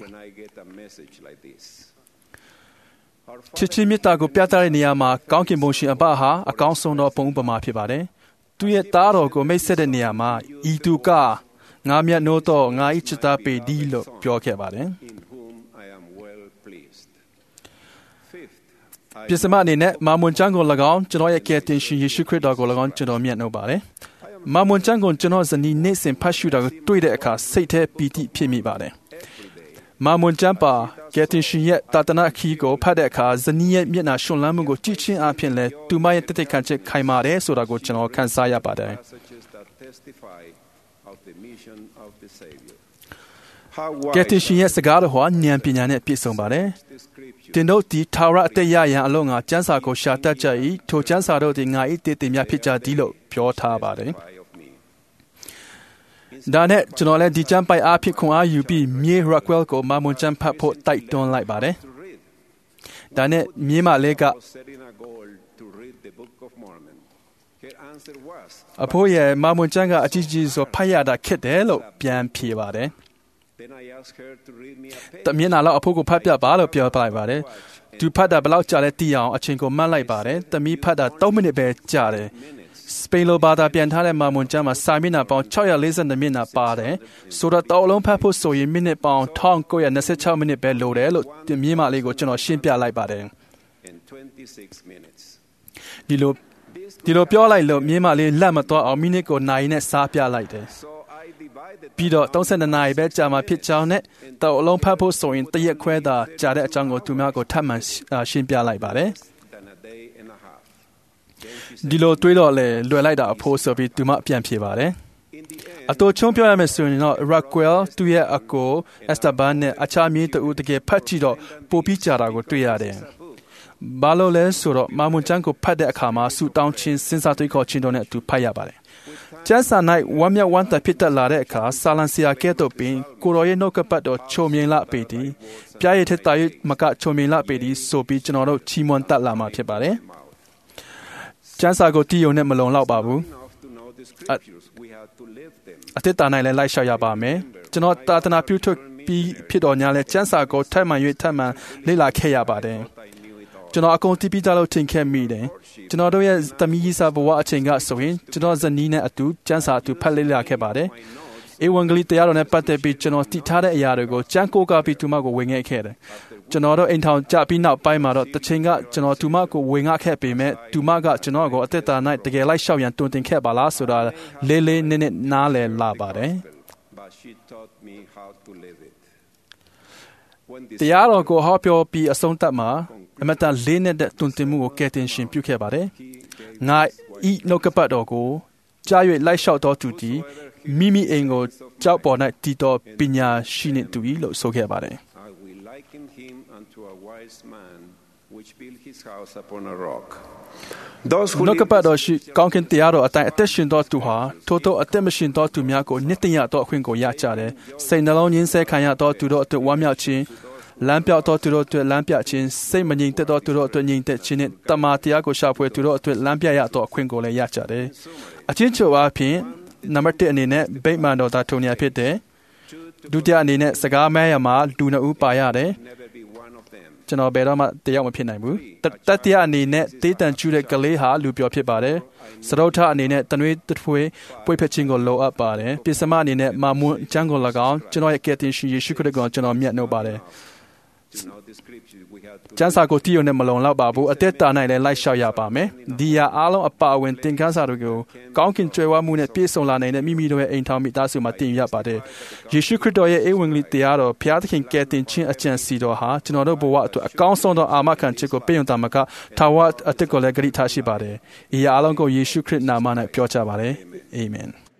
ချစ်ချင်းမေတ္တာကိုပြသတဲ့နေရာမှာကောင်းကင်ဘုံရှင်အဘဟာအကောင်းဆုံးသောပုံဥပမာဖြစ်ပါတယ်သူရဲ့သားတော်ကိုမိတ်ဆက်တဲ့နေရာမှာဤသူကငါမျက်နှိုးတော့ငါ၏ချစ်သားပေဒီလို့ပြောခဲ့ပါတယ်ပြစ်စမအနေနဲ့မာမွန်ကျမ်းကို၎င်းကျွန်တော်ရဲ့ကယ်တင်ရှင်ယေရှုခရစ်တော်ကို၎င်းကျွန်တော်မျက်နှိုးပါတယ်မာမွန်ကျမ်းကိုကျွန်တော်ဇနီးနေ့စဉ်ဖတ်ရှုတာကိုတွေ့တဲ့အခါစိတ်ထဲပီတိဖြစ်မိပါတယ်မာမွန်ကျမ်းပါကယ်တင်ရှင်ရဲ့တာသနာခီးကိုဖတ်တဲ့အခါဇနီးရဲ့မျက်နှာရှင်လန်းမှုကိုကြည့်ချင်းအပြင်လဲသူမရဲ့တသက်ခံချက်ခိုင်မာတယ်ဆိုတာကိုကျွန်တော်ခန်းစားရပါတယ်ကယ်တင်ရှင်ရဲ့စကားတော်ဟာဉာဏ်ပညာနဲ့ပြည့်စုံပါတယ်တင်တို့ဒီထာဝရအသက်ရရန်အလို့ငါကျမ်းစာကိုရှာတတ်ကြ၏ထိုကျမ်းစာတို့သည်ငါ၏တည်တည်များဖြစ်ကြသည်လို့ပြောထားပါတယ်ဒါနဲ့ကျွန်တော်လည်းဒီကျမ်းပိုက်အားဖြင့်ခွန်အားယူပြီးမြေရက်ကွဲကိုမာမွန်ကျမ်းဖတ်ဖို့တိုက်တွန်းလိုက်ပါတယ်ဒါနဲ့မြေမလေးကအဖိုးရဲ့မာမွန်ကျမ်းကအကြီးကြီးဆိုဖတ်ရတာခက်တယ်လို့ပြန်ဖြေပါတယ်တမျက်နှာလောက်အဖိုးကိုဖတ်ပြပါလို့ပြောပြလိုက်ပါတယ်သူဖတ်တာဘယ်လောက်ကြာလဲသိအောင်အချိန်ကိုမှတ်လိုက်ပါတယ်တမီးဖတ်တာ3မိနစ်ပဲကြာတယ်စပိန်လိုဘာသာပြန်ထားတဲ့မာမွန်ကျမ်းမှာစာမျက်နှာပေါင်း642မျက်နှာပါတယ်ဆိုတော့တောက်လုံးဖတ်ဖို့ဆိုရင်မိနစ်ပေါင်း1926မိနစ်ပဲလိုတယ်လို့မြေမလေးကိုကျွန်တော်ရှင်းပြလိုက်ပါတယ်ဒီလိုပြောလိုက်လို့မြေမလေးလက်မသွားအောင်မိနစ်ကိုနိုင်နဲ့စားပြလိုက်တယ်ပြီးတော့32နာရီပဲကြာမှဖြစ်ကြောင်းနဲ့တောက်လုံးဖတ်ဖို့ဆိုရင်တရက်ခွဲသာကြာတဲ့အကြောင်းကိုသူများကိုထပ်မံရှင်းပြလိုက်ပါတယ်ဒီလိုတွေးတော့လေလွယ်လိုက်တာအဖိုးဆိုပြီးသူမပြန်ဖြေပါတယ်အတူချုံပြောရမယ်ဆိုရင်တော့ရက်ကွဲသူ့ရဲ့အကိုအက်စတာဘန်နဲ့အခြားမြေးတူတကယ်ဖတ်ကြည့်တော့ပိုပြီးကြာတာကိုတွေ့ရတယ်ဘာလို့လဲဆိုတော့မာမွန်ကျန်းကိုဖတ်တဲ့အခါမှာဆူတောင်းခြင်းစဉ်းစားတွေးခေါ်ခြင်းတို့နဲ့အတူဖတ်ရပါတယ်ကျမ်းစာ၌ဝမ်းမြောက်ဝမ်းသာဖြစ်တတ်လာတဲ့အခါဆာလံဆရာကဲ့သို့ပင်ကိုရောရဲ့နှုတ်ကပတ်တော်ချုံမြင်လာပေသည်ပြားရည်ထက်တာ၍မကချုံမြင်လာပေသည်ဆိုပြီးကျွန်တော်တို့ချီးမွမ်းတတ်လာမှာဖြစ်ပါတယ်ကျမ်းစာကိုတည်ရုံနဲ့မလုံလောက်ပါဘူးအသက်တာ၌လည်းလိုက်လျှောက်ရပါမယ်ကျွန်တော်သာသနာပြုထုတ်ပြီးဖြစ်တော်ညာလဲကျမ်းစာကိုထပ်မံ၍ထပ်မံလေ့လာခဲ့ရပါတယ်ကျွန်တော်အကုန်တီးပြီးသားလို့ထင်ခဲ့မိတယ်ကျွန်တော်တို့ရဲ့သမီးကြီးစာဘဝအချိန်ကဆိုရင်ကျွန်တော်ဇနီးနဲ့အတူကျမ်းစာအတူဖတ်လေ့လာခဲ့ပါတယ်ဧဝံဂေလိတရားတော်နဲ့ပတ်သက်ပြီးကျွန်တော်သိထားတဲ့အရာတွေကိုကျမ်းကိုးကားပြီးသူမကိုဝင်ငဲ့ခဲ့တယ်ကျွန်တော်တို့အိမ်ထောင်ကြပြီးနောက်ပိုင်းမှာတော့တချိန်ကကျွန်တော်သူမကိုဝင်ငှခဲ့ပေမဲ့သူမကကျွန်တော်ကိုအသက်တာ၌တကယ်လိုက်လျှောက်ရန်တွင်တင်ခဲ့ပါလားဆိုတာလေးလေးနည်းနည်းနားလည်လာပါတယ်တရားတော်ကိုဟောပြောပြီးအဆုံးသတ်မှာအမတန်လေးနဲ့တွင်တင်မှုကိုကယ်တင်ရှင်ပြုခဲ့ပါတယ်ငါဤနှုတ်ကပတ်တော်ကိုကြား၍လိုက်လျှောက်တော်သူသည်မိမိအိမ်ကိုကြောက်ပေါ်၌တည်တော်ပညာရှိနေသူ၏လို့ဆိုခဲ့ပါတယ်နှုတ်ကပတ်တော်ရှိကောင်းကင်တရားတော်အတိုင်းအသက်ရှင်တော်သူဟာထို့သောအသက်မရှင်တော်သူများကိုနှစ်သိမ့်ရသောအခွင့်ကိုရကြတယ်စိတ်နှလုံးရင်းဆဲခံရသောသူတို့အတွက်ဝမ်းမြောက်ခြင်းလမ်းပြောက်သောသူတို့အတွက်လမ်းပြခြင်းစိတ်မငြိမ်သက်သောသူတို့အတွက်ငြိမ်သက်ခြင်းနဲ့တမန်တရားကိုရှာဖွေသူတို့အတွက်လမ်းပြရသောအခွင့်ကိုလည်းရကြတယ်အချင်းချုပ်အားဖြင့်နံပါတ်1အနေနဲ့ဗိမာန်တော်သားထုံညာဖြစ်တယ်ဒုတိယအနေနဲ့စကားမဲရမှာလူနှစ်ဦးပါရတယ်ကျွန်တော်ဘယ်တော့မှတယောက်မဖြစ်နိုင်ဘူးတတိယအနေနဲ့တေးတန်ကျူတဲ့ကလေးဟာလူပြောဖြစ်ပါတယ်စရုပ်ထအနေနဲ့တနွေးတထွေးပွေဖက်ခြင်းကိုလိုအပ်ပါတယ်ပိစမအနေနဲ့မာမွန်းကျမ်းကို၎င်းကျွန်တော်ရဲ့ကယ်တင်ရှင်ယေရှုခရစ်ကိုကျွန်တော်မြတ်နှုတ်ပါတယ်ကျမ်းစာကိုတည်ရုံနဲ့မလုံလောက်ပါဘူးအသက်တာနိုင်လည်းလိုက်လျှောက်ရပါမယ်ဒီဟာအားလုံးအပါအဝင်သင်ခန်းစာတွေကိုကောင်းကင်ကြွယ်ဝမှုနဲ့ပြည့်စုံလာနိုင်တဲ့မိမိတို့ရဲ့အိမ်ထောင်မိသားစုမှာတင်ရပါတယ်ယေရှုခရစ်တော်ရဲ့ဧဝံဂေလိတရားတော်ဘုရားသခင်ကယ်တင်ခြင်းအကြံစီတော်ဟာကျွန်တော်တို့ဘဝအတွက်အကောင်းဆုံးသောအာမခံချက်ကိုပေးုံတာမကထာဝရအသက်ကိုလည်းဂရုထားရှိပါတယ်ဤအားလုံးကိုယေရှုခရစ်နာမ၌ပြောကြပါတယ်အာမင်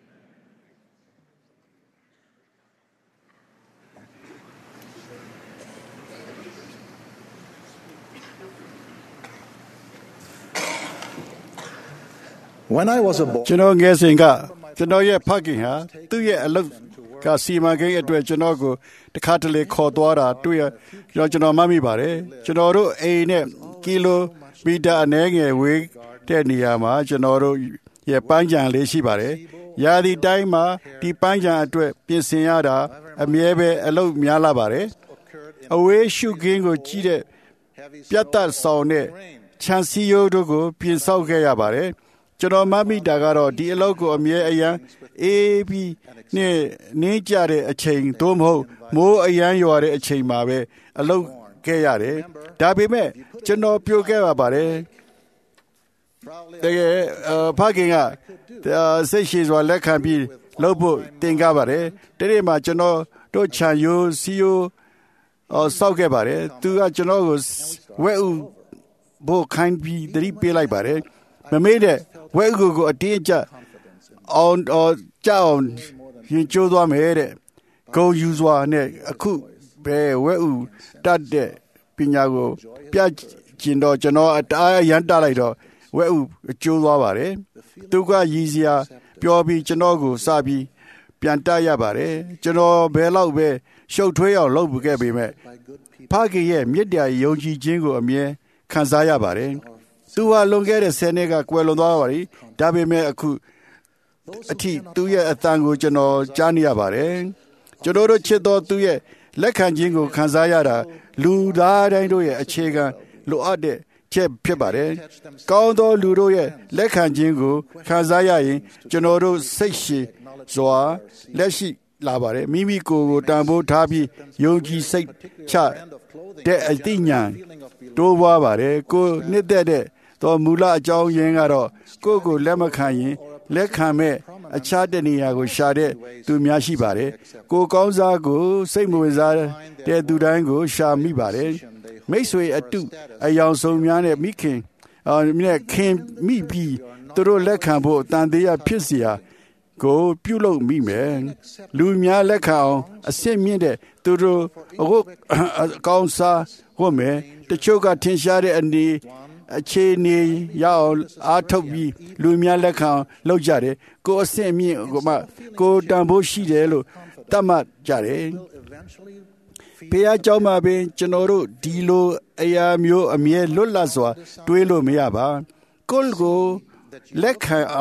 When I was a boy, ကျွန်တော်ငယ်စဉ်ကကျွန်တော်ရဲ့ဖခင်ဟာသူ့ရဲ့အလုပ်ကစီမံကိန်းအတွက်ကျွန်တော်ကိုတစ်ခါတလေခေါ်သွားတာတွေ့ရကျွန်တော်မှတ်မိပါတယ်ကျွန်တော်တို့အိမ်နဲ့ကီလိုမီတာအနည်းငယ်ဝေးတဲ့နေရာမှာကျွန်တော်တို့ရဲ့ပန်းခြံလေးရှိပါတယ်ရာသီတိုင်းမှာဒီပန်းခြံအတွက်ပြင်ဆင်ရတာအမြဲပဲအလုပ်များလာပါတယ်အဝေးရှုခင်းကိုကြည့်တဲ့ပြတ်သက်ဆောင်တဲ့ခြံစည်းရိုးတို့ကိုပြင်ဆောက်ခဲ့ရပါတယ်ကျွန်တော်မှတ်မိတာကတော့ဒီအလုပ်ကိုအမြဲအရန်အေးပြီးနဲ့နင်းကြတဲ့အချိန်သို့မဟုတ်မိုးအရန်ရွာတဲ့အချိန်မှာပဲအလုပ်ခဲ့ရတယ်ဒါပေမဲ့ကျွန်တော်ပြောခဲ့ပါပါတယ်တကယ်ဖခင်ကစိတ်ရှိစွာလက်ခံပြီးလုပ်ဖို့တင်ကားပါတယ်တနေ့မှကျွန်တော်တို့ခြံရိုးစီယိုစောက်ခဲ့ပါတယ်သူကကျွန်တော်ကိုဝဲဥဘိုခိုင်းပြီးတတိပေးလိုက်ပါတယ်မမေးတဲ့ဝဲဥကိုအတင်းကျအောင်ကြောက်ရင်ကျိုးသွားမယ်တဲ့ဂုံယူစွာနဲ့အခုပဲဝဲဥတတ်တဲ့ပညာကိုပြကျင်တော့ကျွန်တော်အရန်တလိုက်တော့ဝဲဥကျိုးသွားပါတယ်သူကရည်စရာပြောပြီးကျွန်တော်ကိုစပြီးပြန်တတ်ရပါတယ်ကျွန်တော်ဘယ်လောက်ပဲရှုပ်ထွေးအောင်လုပ်ခဲ့ပေမဲ့ဖခင်ရဲ့မြစ်တာယုံကြည်ခြင်းကိုအမြဲခံစားရပါတယ်သူဟာလွန်ခဲ့တဲ့10နှစ်ကကွယ်လွန်သွားပါပြီဒါပေမဲ့အခုအထိသူ့ရဲ့အသံကိုကျွန်တော်ကြားနေရပါတယ်ကျွန်တော်တို့ချစ်တော်သူရဲ့လက်ခံခြင်းကိုခံစားရတာလူသားတိုင်းတို့ရဲ့အခြေခံလိုအပ်တဲ့ချက်ဖြစ်ပါတယ်ကောင်းသောလူတို့ရဲ့လက်ခံခြင်းကိုခံစားရရင်ကျွန်တော်တို့စိတ်ရှိစွာလက်ရှိလာပါတယ်မိမိကိုယ်ကိုတန်ဖိုးထားပြီးယုံကြည်စိတ်ချတဲ့အသိဉာဏ်တိုးပွားပါတယ်ကိုနှစ်သက်တဲ့သောမူလအကြောင်းရင်းကတော့ကိုယ့်ကိုလက်မခံရင်လက်ခံမဲ့အခြားတနေရာကိုရှာတဲ့သူများရှိပါတယ်ကိုကောင်းစားကိုစိတ်မဝင်စားတဲ့သူတိုင်းကိုရှာမိပါတယ်မိတ်ဆွေအတုအယောင်ဆုံးများနဲ့မိခင်နဲ့ခင်မိပြီးသူတို့လက်ခံဖို့တန်တရားဖြစ်เสียကိုပြုလုပ်မိမယ်လူများလက်ခံအောင်အစ်စ်မြင့်တဲ့သူတို့အခုကောင်းစားဟုတ်မယ်တချို့ကထင်ရှားတဲ့အနေအခြေအနေရအောင်အားထုတ်ပြီးလူများလက်ခံလုပ်ကြတယ်ကိုအစ်စ်မြင့်ကိုမှကိုတန်ဖိုးရှိတယ်လို့သတ်မှတ်ကြတယ်ဘုရားကြောင့်မှာပင်ကျွန်တော်တို့ဒီလိုအရာမျိုးအမြဲလွတ်လပ်စွာတွေးလို့မရပါကိုယ်ကိုလက်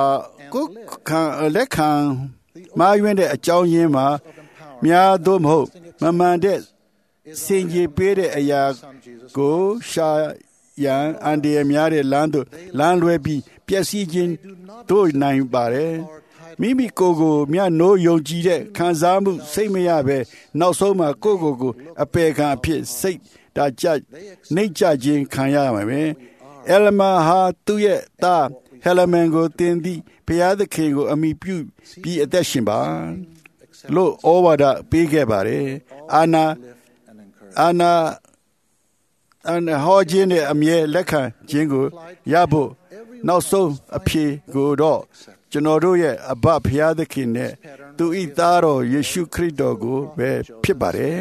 ခံမာယွန်းတဲ့အကြောင်းရင်းမှာများသို့မဟုတ်မမှန်တဲ့စင်ကြီးပေးတဲ့အရာကိုရှာရန်အန်ဒီရများတဲ့လမ်းတို့လမ်းလွဲပြီးပျက်စီးခြင်းတို့နိုင်ပါတယ်မိမိကိုယ်ကိုမြတ်နိုးယုံကြည်တဲ့ခံစားမှုစိတ်မရပဲနောက်ဆုံးမှာကိုယ့်ကိုယ်အပေခံအဖြစ်စိတ်တာကြနှိမ့်ချခြင်းခံရမှာပဲအလမဟာသူ့ရဲ့သားဟယ်လမန်ကိုတင်သည့်ဘုရားသခင်ကိုအမိပြုပြီးအသက်ရှင်ပါလို့ဩဝါဒပေးခဲ့ပါတယ်အာနာဟောခြင်းနဲ့အမြဲလက်ခံခြင်းကိုရဖို့နောက်ဆုံးအဖြေကိုတော့ကျွန်တော်တို့ရဲ့အဘဘုရားသခင်နဲ့သူ၏သားတော်ယေရှုခရစ်တော်ကိုပဲဖြစ်ပါတယ်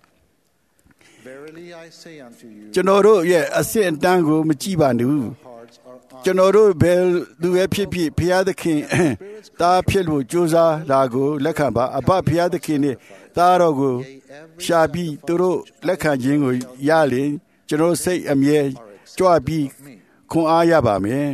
ကျွန်တော်တို့ရဲ့အစစ်အတန်းကိုမကြည့်ပါဘူးကျွန်တော်တို့ဘယ်သူပဲဖြစ်ဖြစ်ဘုရားသခင်သားဖြစ်လို့ကြိုးစားတာကိုလက်ခံပါအဘဘုရားသခင်နဲ့သားတော်ကိုရှာပြီးသူတို့လက်ခံခြင်းကိုရလေကျွန်တော်စိတ်အမြဲကြွပြီးခွန်အားရပါမယ်ကျွန်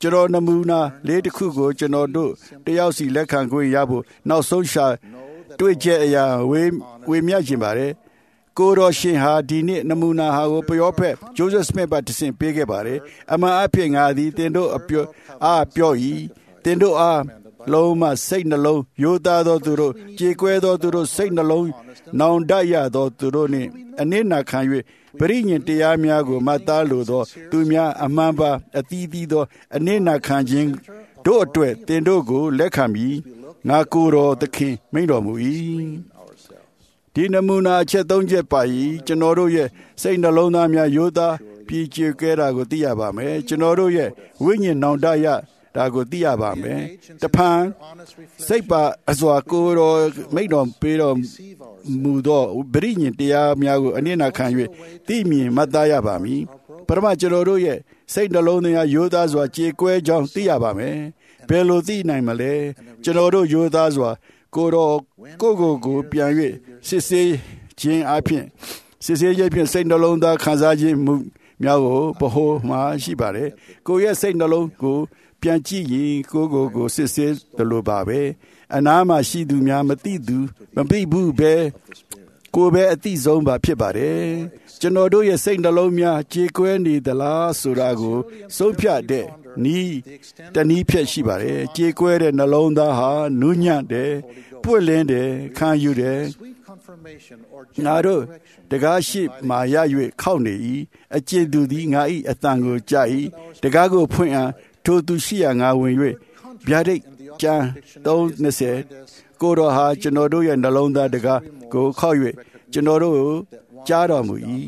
ကျွန်တော်နမူနာလေးတစ်ခုကိုကျွန်တော်တို့တယောက်စီလက်ခံခွင့်ရဖို့နောက်ဆုံးရှာတွေ့ချက်အရာဝေမျှခြင်းပါတယ်ကိုတော်ရှင်ဟာဒီနေ့နမူနာဟာကိုပရောဖက်ဂျိုးဇက်စမစ်ပါတဆင့်ပေးခဲ့ပါတယ်အမှန်အဖြစ်ငါသည်တင်တို့ပြော၏တင်တို့အားလုံးမစိတ်နှလုံးရိုးသားသောသူတို့ကြေကွဲသောသူတို့စိတ်နှလုံးနောင်တရသောသူတို့နှင့်အနစ်နာခံ၍ပရိညင်တရားများကိုမှတ်သားလိုသောသူများအမှန်ပါအသီးသီးသောအနစ်နာခံခြင်းတို့အတွက်တင်တို့ကိုလက်ခံပြီးငါကိုယ်တော်သခင်မိန့်တော်မူ၏ဒီနမူနာအချက်၃ချက်ပါ၏ကျွန်တော်တို့ရဲ့စိတ်နှလုံးသားများရိုးသားပြည်ကျေကဲတာကိုသိရပါမယ်ကျွန်တော်တို့ရဲ့ဝိညာဉ်နောင်တရဒါကိုသိရပါမယ်တဖန်စိတ်ပါအစွာကိုယ်တော်မိန့်တော်ပေးတော်မူသောဗြိညင်တရားများကိုအနစ်နာခံ၍သိမြင်မှတ်သားရပါမည်ပထမကျွန်တော်တို့ရဲ့စိတ်နှလုံးသားရိုးသားစွာကြေကွဲကြောင်းသိရပါမယ်ဘယ်လိုသိနိုင်မလဲကျွန်တော်တို့ရိုးသားစွာကိုပြန်၍စစ်ဆေးခြင်းအပြင်စစ်ဆေးခြင်းဖြင့်စိတ်နှလုံးသားခံစားခြင်းမှုများကိုဗဟိုမှာရှိပါတယ်ကိုရဲ့စိတ်နှလုံးကိုပြန်ကြည့်ရင်ကိုစစ်ဆေးတယ်လို့ပါပဲအနားမှာရှိသူများမသိဘူးပဲကိုပဲအသိဆုံးပါဖြစ်ပါတယ်ကျွန်တော်တို့ရဲ့စိတ်နှလုံးများကြေကွဲနေသလားဆိုတာကိုဆုံးဖြတ်တဲ့တနည်းဖြတ်ရှိပါတယ်ကြေကွဲတဲ့နှလုံးသားဟာနူးညံ့တယ်ပွင့်လင်းတယ်ခံယူတယ်ငါတို့တကားရှိမာရ၍ခောက်နေ၏အကျင့်သူသည်ငါ၏အတန်ကိုကြား၏တကားကိုဖွင့်အားထိုသူရှိရာငါဝင်၍ဗျာဒိတ်ကျမ်း3:20ကိုတော်ဟာကျွန်တော်တို့ရဲ့နှလုံးသားတကားကိုခောက်၍ကျွန်တော်တို့ကြားတော်မူ၏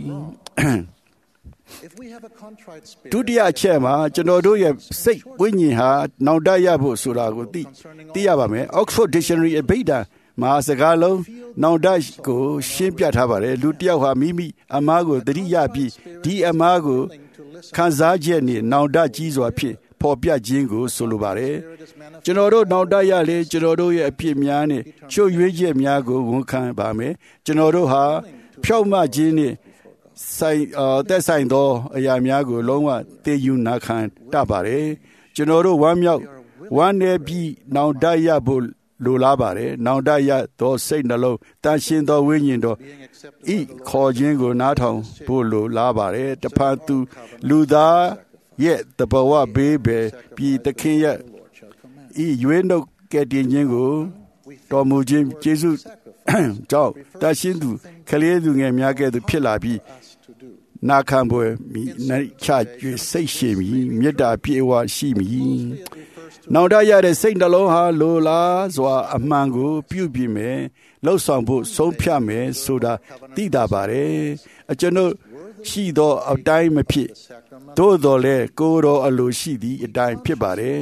ဒုတိယအချက်မှာကျွန်တော်တို့ရဲ့စိတ်ဝိညာဉ်ဟာနောင်တရဖို့ဆိုတာကိုသိရပါမယ် Oxford Dictionary အဘိဓာန်မှာစကားလုံးနောင်တကိုရှင်းပြထားပါတယ်လူတစ်ယောက်ဟာမိမိအမားကိုသတိရပြီးဒီအမားကိုခံစားချက်နဲ့နောင်တကြီးစွာဖြင့်ဖော်ပြခြင်းကိုဆိုလိုပါတယ်ကျွန်တော်တို့နောင်တရလေကျွန်တော်တို့ရဲ့အဖြစ်များနဲ့ချုပ်ရွေးချက်များကိုဝန်ခံပါမယ်ကျွန်တော်တို့ဟာဖြောက်မှခြင်းနဲ့သက်ဆိုင်သောအရာများကိုလုံးဝသိယူနာခံတတ်ပါတယ်ကျွန်တော်တို့ဝမ်းနည်းပြီးနောင်တရဖို့လိုလားပါတယ်နောင်တရသောစိတ်နှလုံးတန်ရှင်းသောဝိညာဉ်တော်ဤခေါ်ခြင်းကိုနားထောင်ဖို့လိုလားပါတယ်တဖန်သူလူသားရဲ့တဘဝဘေးပဲပြည်သခင်ရဲ့ဤရွေးနှုတ်ကဲ့တင်ခြင်းကိုတော်မူခြင်းယေရှုကြောင့်တန်ရှင်းသူကလေးသူငယ်များကဲ့သို့ဖြစ်လာပြီးနာခံပွဲမိနှိချ၍စိတ်ရှိမည်မေတ္တာပြေဝရှိမည်နောင်တရတဲ့စိတ်နှလုံးဟာလိုလားစွာအမှန်ကိုပြုပြင်မယ်လှုပ်ဆောင်ဖို့ဆုံးဖြတ်မယ်ဆိုတာသိတာပါတယ်ကျွန်ုပ်ရှိသောအတိုင်းမဖြစ်သို့တော်လည်းကိုယ်တော်အလိုရှိသည့်အတိုင်းဖြစ်ပါတယ်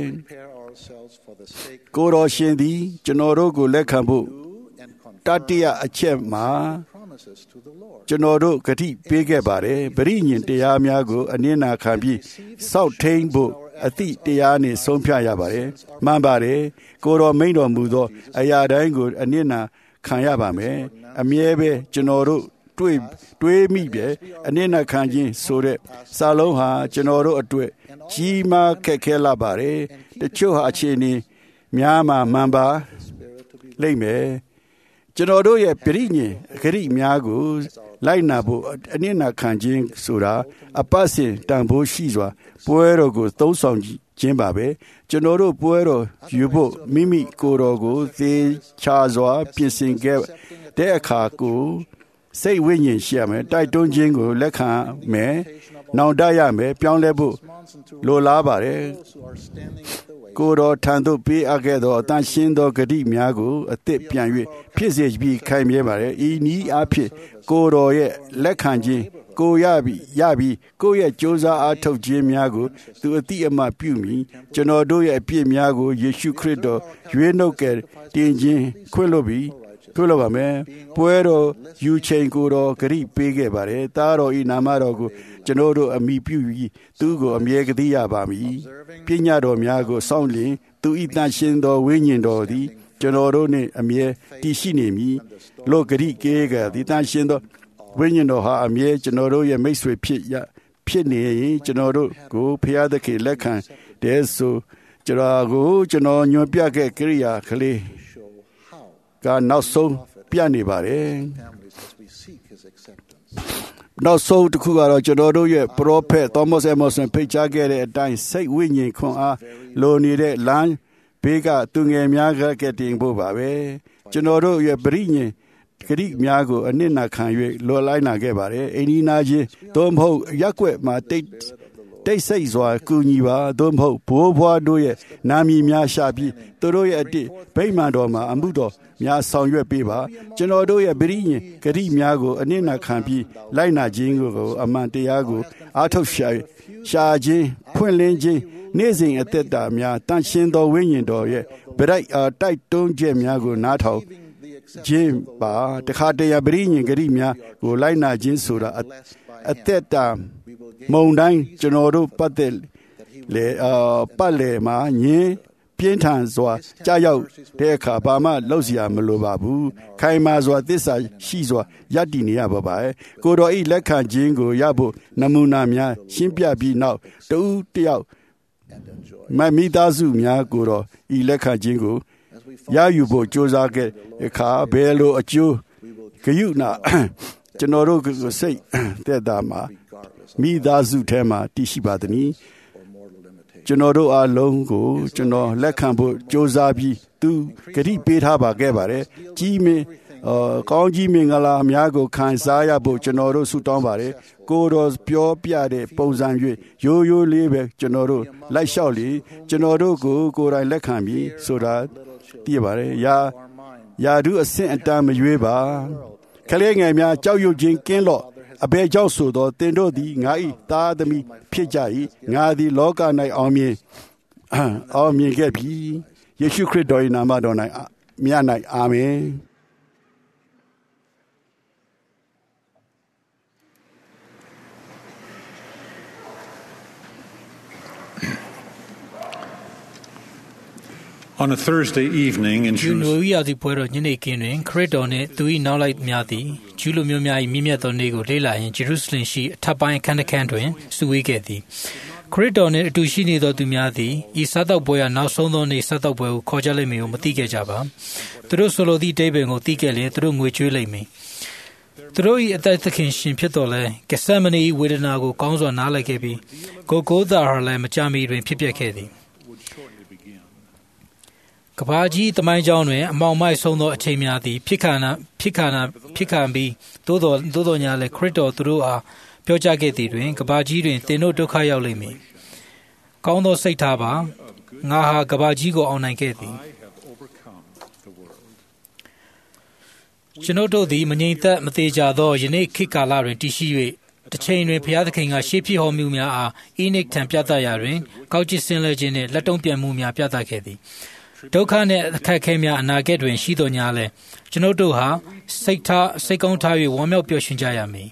ကိုယ်တော်ရှင်သည်ကျွန်တော်တို့ကိုလက်ခံဖို့တတိယအချက်မှာကျွန်တော်တို့ဂတိပေးခဲ့ပါတယ်ပရိညင်တရားများကိုအနစ်နာခံပြီးစောင့်ထိန်ဖို့အသည့်တရားနဲ့ဆုံးဖြတ်ရပါတယ်မှန်ပါတယ်ကိုယ်တော်မိန့်တော်မူသောအရာတိုင်းကိုအနစ်နာခံရပါမယ်အမြဲပဲကျွန်တော်တို့တွေးမိပဲအနစ်နာခံခြင်းဆိုတဲ့စာလုံးဟာကျွန်တော်တို့အတွက်ကြီးမားခက်ခဲလာပါတယ်တချို့ဟာအခြေအနေများမှန်ပါလိမ့်မယ်ကျွန်တော်တို့ရဲ့ပရိညင်ဂရိများကိုလိုက်နာဖို့အနစ်နာခံခြင်းဆိုတာအပတ်စဉ်တန်ဖိုးရှိစွာပွဲတော်ကိုသုံးဆောင်ခြင်းပါပဲကျွန်တော်တို့ပွဲတော်ယူဖို့မိမိကိုယ်တော်ကိုသေချာစွာပြင်ဆင်ခဲ့တဲ့အခါကိုစိတ်ဝိညာဉ်ရှိရမယ်တိုက်တွန်းခြင်းကိုလက်ခံမယ်နောင်တရမယ်ပြောင်းလဲဖို့လိုလားပါတယ်ကိုယ်တော်ထံသို့ပေးအပ်ခဲ့သောအတန်ရှင်းသောဂတိများကိုအသစ်ပြန်၍ဖြစ်စေပြီးခိုင်မြဲပါတယ်ဤနည်းအားဖြင့်ကိုယ်တော်ရဲ့လက်ခံခြင်းကိုရပြီးကိုယ့်ရဲ့ကြိုးစားအားထုတ်ခြင်းများကိုသူအတိအမှပြုမိကျွန်တော်တို့ရဲ့အပြစ်များကိုယေရှုခရစ်တော်ရွေးနှုတ်ကယ်တင်ခြင်းခွင့်လို့ပါမယ်ပွဲတော်ယူချိန်ကိုတော်ဂရိပေးခဲ့ပါတယ်သားတော်ဤနာမတော်ကိုကျွန်တော်တို့အမိပြုပြီးသူကိုအမြဲဂတိရပါမည်ပညာတော်များကိုစောင့်လျင်သူဤတန်ရှင်းသောဝိညာဉ်တော်သည်ကျွန်တော်တို့နှင့်အမြဲတည်ရှိနေမည်လို့ဂရိကေကဒီတန်ရှင်းသောဝိညာဉ်တော်ဟာအမြဲကျွန်တော်တို့ရဲ့မိတ်ဆွေဖြစ်နေရင်ကျွန်တော်တို့ကိုဖျားသခင်လက်ခံတဲ့ဆိုကျွန်တော်ညွှန်ပြခဲ့ကိရိယာကလေးကနောက်ဆုံးပြနေပါတယ် နောက်ဆုံးတစ်ခုကတော့ကျွန်တော်တို့ရဲ့ prophet Thomas Emerson ဖိတ်ကြားခဲ့တဲ့အတိုင်းစိတ်ဝိညာဉ်ခွန်အားလိုနေတဲ့လမ်းဘေးကသူငယ်များကတင်ဖို့ပါပဲကျွန်တော်တို့ရဲ့ပရိညင်ဂရိများကိုအနစ်နာခံ၍လော်လိုက်နာခဲ့ပါတယ်အိန္ဒိနာချင်းသို့မဟုတ်ရက်ွက်မှာတိတ်ဆိတ်စွာကူညီပါသို့မဟုတ်ဘိုးဘွားတို့ရဲ့နာမည်များရှာပြီးသူတို့ရဲ့အတိဗိမာန်တော်မှာအမှုတော်များဆောင်ရွက်ပေးပါကျွန်တော်တို့ရဲ့ပရိညင်ဂရိများကိုအနစ်နာခံပြီးလိုက်နာခြင်းကိုအမှန်တရားကိုအားထုတ်ရှာခြင်းဖွင့်လင်းခြင်းနေ့စဉ်အသက်တာများတန်ရှင်းသောဝိညာဉ်တော်ရဲ့ဗရိတ်တိုက်တွန်းချက်များကိုနားထောင်ခြင်းပါတခါတရံပရိညင်ဂရိများကိုလိုက်နာခြင်းဆိုတာအသက်တာမုံတိုင်းကျွန်တော်တို့ပတ်လေမှာညင်းပြင်းထန်စွာကြာရောက်တဲ့အခါဘာမှလှုပ်เสียမလိုပါဘူးခိုင်မာစွာသစ္စာရှိစွာယက်တည်နေရပါပါကိုတော်ဤလက်ခံခြင်းကိုရဖို့နမူနာများရှင်းပြပြီးနောက်တူတယောက်မိသားစုများကိုတော့ဤလက်ခံခြင်းကိုရယူဖို့ကြိုးစားခဲ့အခါဘယ်လိုအကျိုးဂယုဏကျွန်တော်တို့ကိုစိတ်သက်သာမှာမိသားစုထဲမှာတည်ရှိပါသည်ကျွန်တော်တို့အားလုံးကိုကျွန်တော်လက်ခံဖို့ကြိုးစားပြီးသူဂရိပေးထားပါခဲ့ပါတယ်ကြီးမင်းကောင်းကြီးမင်္ဂလာအများကိုခံစားရဖို့ကျွန်တော်တို့ဆုတောင်းပါတယ်ကိုတော်ပြောပြတဲ့ပုံစံ၍ရိုးရိုးလေးပဲကျွန်တော်တို့လိုက်လျှောက်လေကျွန်တော်တို့ကိုကိုယ်တိုင်လက်ခံပြီးဆိုတာသိရပါတယ်ယာဒုအဆင့်အတန်းမရွေးပါခလေးငယ်များကြောက်ရွံ့ခြင်းကင်းလော့အဘယ်ကြောင့်ဆိုတော့သင်တို့သည်ငါ၏သားသမီးဖြစ်ကြ၏ငါသည်လောက၌အောင်မြင်ခဲ့ပြီယေရှုခရစ်တော်၏နာမတော်၌မြတ်၌အာမင် On a Thursday evening in Jerusalem, ပွဲတော်ညနေခင်းတွင်ခရစ်တော်နှင့်သူ၏နောက်လိုက်များသည်ဂျူးလူမျိုးများ၏မြင့်မြတ်သောနေ့ကိုလေ့လာရန်ဂျေရုဆလင်ရှိအထက်ပိုင်းအခန်းတစ်ခန်းတွင်စုဝေးခဲ့သည်ခရစ်တော်နှင့်အတူရှိနေသောသူများသည်ဤစားတောက်ပွဲနောက်ဆုံးသောနေ့စားတောက်ပွဲကိုခေါ်ကြလိမ့်မည်ကိုမသိခဲ့ကြပါသူတို့ဆိုလိုသည့်အဓိပ္ပာယ်ကိုသိခဲ့လျှင်သူတို့ငွေကြွေးလိမ့်မည်သူတို့၏အသက်သခင်ရှင်ဖြစ်တော်လဲဂက်ဆက်မနီဝေဒနာကိုကောင်းစွာနားလည်ခဲ့ပြီးကိုသာဟာလည်းမကြမီတွင်ဖြစ်ပျက်ခဲ့သည်ကဘာကြီးတမိုင်းကြောင်းတွင်အမောင်မိုက်ဆုံးသောအချိန်များသည်ဖြစ်ခံပြီးသို့တော်ညာလည်းခရစ်တော်သူတို့အားပြောကြားခဲ့သည်တွင်ကဘာကြီးတွင်သင်တို့ဒုက္ခရောက်လိမ့်မည်ကောင်းသောစိတ်ထားပါငါဟာကဘာကြီးကိုအောင်နိုင်ခဲ့သည်ကျွန်ုပ်တို့သည်မငြိမ်သက်မသေးကြသောယနေ့ခေတ်ကာလတွင်တည်ရှိ၍တစ်ချိန်တွင်ဘုရားသခင်ကရှေးဖြစ်ဟောမှုများအားဣနိကထံပြသရာတွင်ကောက်ကျစ်ဆင်းလဲခြင်းနှင့်လက်တုံ့ပြန်မှုများပြသခဲ့သည်ဒုက္ခနှင့်အခက်အခဲများအနာဂတ်တွင်ရှိတော်ညာလဲကျွန်ုပ်တို့ဟာစိတ်ကောင်းထား၍ဝမ်းမြောက်ပျော်ရွှင်ကြရမည်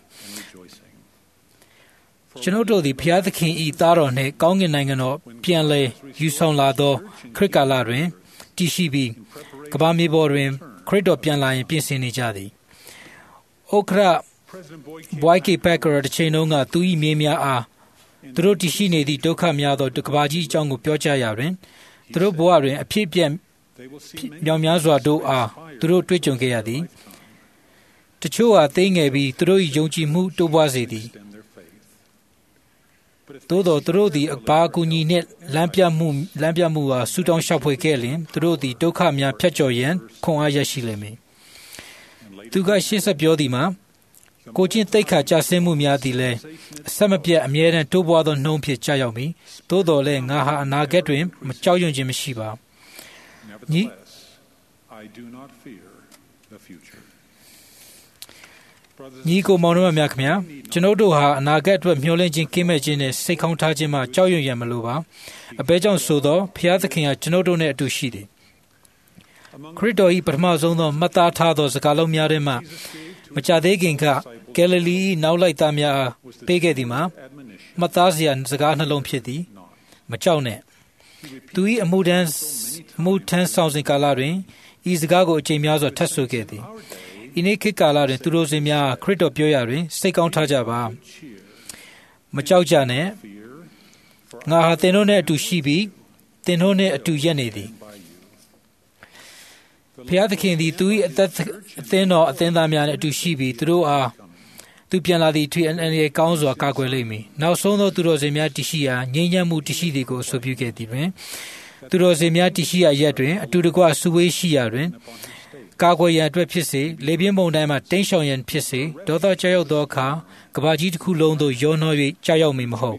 ကျွန်ုပ်တို့သည်ဘုရားသခင်၏သားတော်နှင့်ကောင်းကင်နိုင်ငံတော်ပြန်လဲယူဆောင်လာသောခရစ်ကာလတွင်တည်ရှိပြီးကမ္ဘာမြေပေါ်တွင်ခရစ်တော်ပြန်လာရင်ပြင်ဆင်နေကြသည်ဩခရဘွိုင်ကေပက်ကရတစ်ချိန်လုံးကသူ၏မြေများအားသူတို့တည်ရှိနေသည့်ဒုက္ခများသောကမ္ဘာကြီးအကြောင်းကိုပြောကြားရာတွင်သူတို့ဘဝတွင်အဖြစ်အပျက်မြောင်များစွာတို့အားသူတို့တွေ့ကြုံခဲ့ရသည်တချို့ဟာသိငယ်ပြီးသူတို့၏ယုံကြည်မှုတိုးပွားစေသည်သို့သောသူတို့သည်အပါအကူညီနှင့်လမ်းပြမှုအားဆူတောင်းလျှောက်ဖွေခဲ့လျင်သူတို့သည်ဒုက္ခများဖြတ်ကျော်ရန်ခွန်အားရရှိလိမ့်မည်သူကရှေ့ဆက်ပြောသည်မှာကိုချင်းတိတ်ခါကြဆင်းမှုများသည်လည်းအဆက်မပြတ်အမြဲတမ်းတိုးပွားသောနှုံးဖြစ်ကြရောက်မည်သို့တော်လည်းငါဟာအနာဂတ်တွင်မကြောက်ရွံ့ခြင်းမရှိပါညီကိုမောင်တို့များခင်ဗျာကျွန်ုပ်တို့ဟာအနာဂတ်အတွက်မျှော်လင့်ခြင်းကင်းမဲ့ခြင်းနဲ့စိတ်ခေါင်းထားခြင်းမှကြောက်ရွံ့ရန်မလိုပါအဘဲကြောင့်ဆိုသောဘုရားသခင်ကကျွန်ုပ်တို့နဲ့အတူရှိသည်ခရစ်တော်၏ပထမဆုံးသောမှတ်သားထားသောစကားလုံးများထဲမှမကြသေးခင်ကဂယ်လိလီနောက်လိုက်သားများပေးခဲ့သည်မှာမှတ်သားစရာစကားနှလုံးဖြစ်သည်မကြောက်နဲ့သူ၏အမှုထမ်းဆောင်စဉ်ကာလတွင်ဤစကားကိုအချိန်များစွာထပ်ဆိုခဲ့သည်ဤနေ့ခေတ်ကာလတွင်သူတို့စင်များခရစ်တော်ပြောရာတွင်စိတ်ကောင်းထားကြပါမကြောက်ကြနဲ့ငါဟာသင်တို့နှင့်အတူရှိပြီးသင်တို့နှင့်အတူရက်နေသည်ဖျားသခင်သည်သူ၏အသင်းတော်အသင်းသားများနှင့်အတူရှိပြီးသူတို့အားသူပြန်လာသည့်အထွေအနှံကောင်းစွာကာကွယ်လိမ့်မည်နောက်ဆုံးသောသူတော်စင်များတရှိရာငြိမ်းချမ်းမှုတရှိသည်ကိုဆိုပြုခဲ့သည်တွင်သူတော်စင်များတရှိရာရက်တွင်အတူတကွစုဝေးရှိရာတွင်ကာကွယ်ရန်အတွက်ဖြစ်စေလေပြင်းပုံတိုင်းမှတိမ်းရှောင်ရန်ဖြစ်စေဒေါသကြောက်ရောက်သောအခါကမ္ဘာကြီးတစ်ခုလုံးသို့ရောနှော၍ကြောက်ရောက်မည်မဟုတ်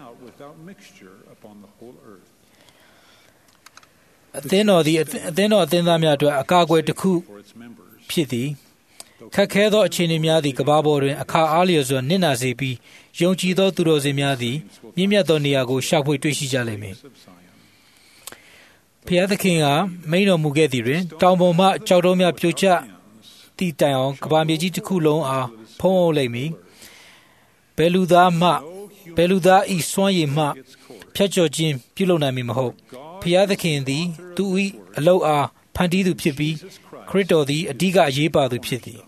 အသင်းတော်သည်အသင်းသားများအတွက်အကာအကွယ်တစ်ခုဖြစ်သည်ခက်ခဲသောအခြေအနေများသည်ကမ္ဘာပေါ်တွင်အခါအားလျော်စွာနစ်နာစေပြီးယုံကြည်သောသူတော်စင်များသည်မြင့်မြတ်သောနေရာကိုရှာဖွေတွေ့ရှိကြလိမ့်မည်ဖျားသခင်ကမိန်တော်မူခဲ့သည်တွင်တောင်ပေါ်မှကြောက်တုံးများပြိုကျသည့်တိုင်အောင်ကမ္ဘာမြေကြီးတစ်ခုလုံးအားဖုံးအုပ်လိမ့်မည်ဘယ်လူသားဤစွမ်းရည်မှဖြတ်ကျော်ခြင်းပြုလုပ်နိုင်မည်မဟုတ်ဖျားသခင်သည်သူ၏အလုပ်အားဖန်တီးသူဖြစ်ပြီးခရစ်တော်သည်အဓိကအရေးပါသူဖြစ်သည်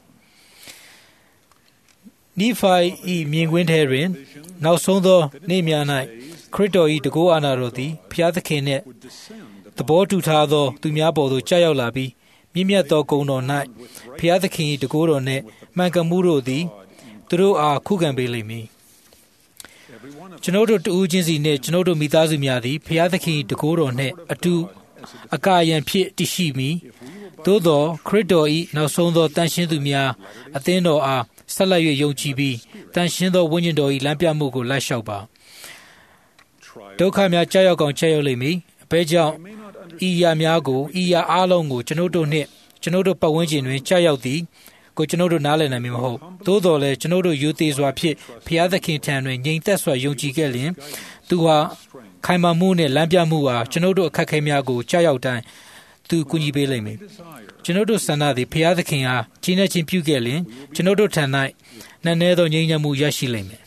နိဖိုင်ဤမြင်ကွင်းထဲတွင်နောက်ဆုံးသောနေ့များ၌ခရစ်တော်၏တကောအာဏာတော်သည်ဖျားသခင်နှင့်သဘောတူထားသောသူများပေါ်သို့ကြာရောက်လာပြီးမြင့်မြတ်သောဂုဏ်တော်၌ဖျားသခင်၏တကောတော်နှင့်မှန်ကန်မှုတို့သည်သူတို့အားခုခံပေးလိမ့်မည်ကျွန်ုပ်တို့တဦးချင်းစီနှင့်ကျွန်ုပ်တို့မိသားစုများသည်ဖျားသခင်၏တကောတော်နှင့်အတူအကာအယံဖြစ်တည်ရှိမည်သို့သောခရစ်တော်၏နောက်ဆုံးသောတန်ရှင်းသူများအသင်းတော်အားဆက်လက်၍ယုံကြည်ပြီးတန်ရှင်းသောဝိညာဉ်တော်၏လမ်းပြမှုကိုလိုက်လျှောက်ပါဒုက္ခများကြောက်ရောက်ကောင်ချက်ရောက်လိမ့်မည်အဘဲကြောင့်ဤရာများကိုဤရာအားလုံးကိုကျွန်ုပ်တို့နှင့်ကျွန်ုပ်တို့ပတ်ဝန်းကျင်တွင်ကြောက်ရောက်သည်ကိုကျွန်ုပ်တို့နားလည်နိုင်မည်မဟုတ်သို့တော်လည်းကျွန်ုပ်တို့ယုံသေးစွာဖြင့်ဖျားသခင်ထံတွင်ငြိမ်သက်စွာယုံကြည်ခဲ့လျင်သူဟာခိုင်မာမှုနှင့်လမ်းပြမှုအားကျွန်ုပ်တို့အခက်အခဲများကိုကြောက်ရောက်တိုင်းသူကူညီပေးလိမ့်မည်ကျွန်ုပ်တို့ဆန္ဒသည်ဖျားသခင်အားကြီးနှက်ခြင်းပြုခဲ့လျင်ကျွန်ုပ်တို့ထံ၌နည်းနည်းသောငြိမ်းချမ်းမှုရရှိလိမ့်မယ်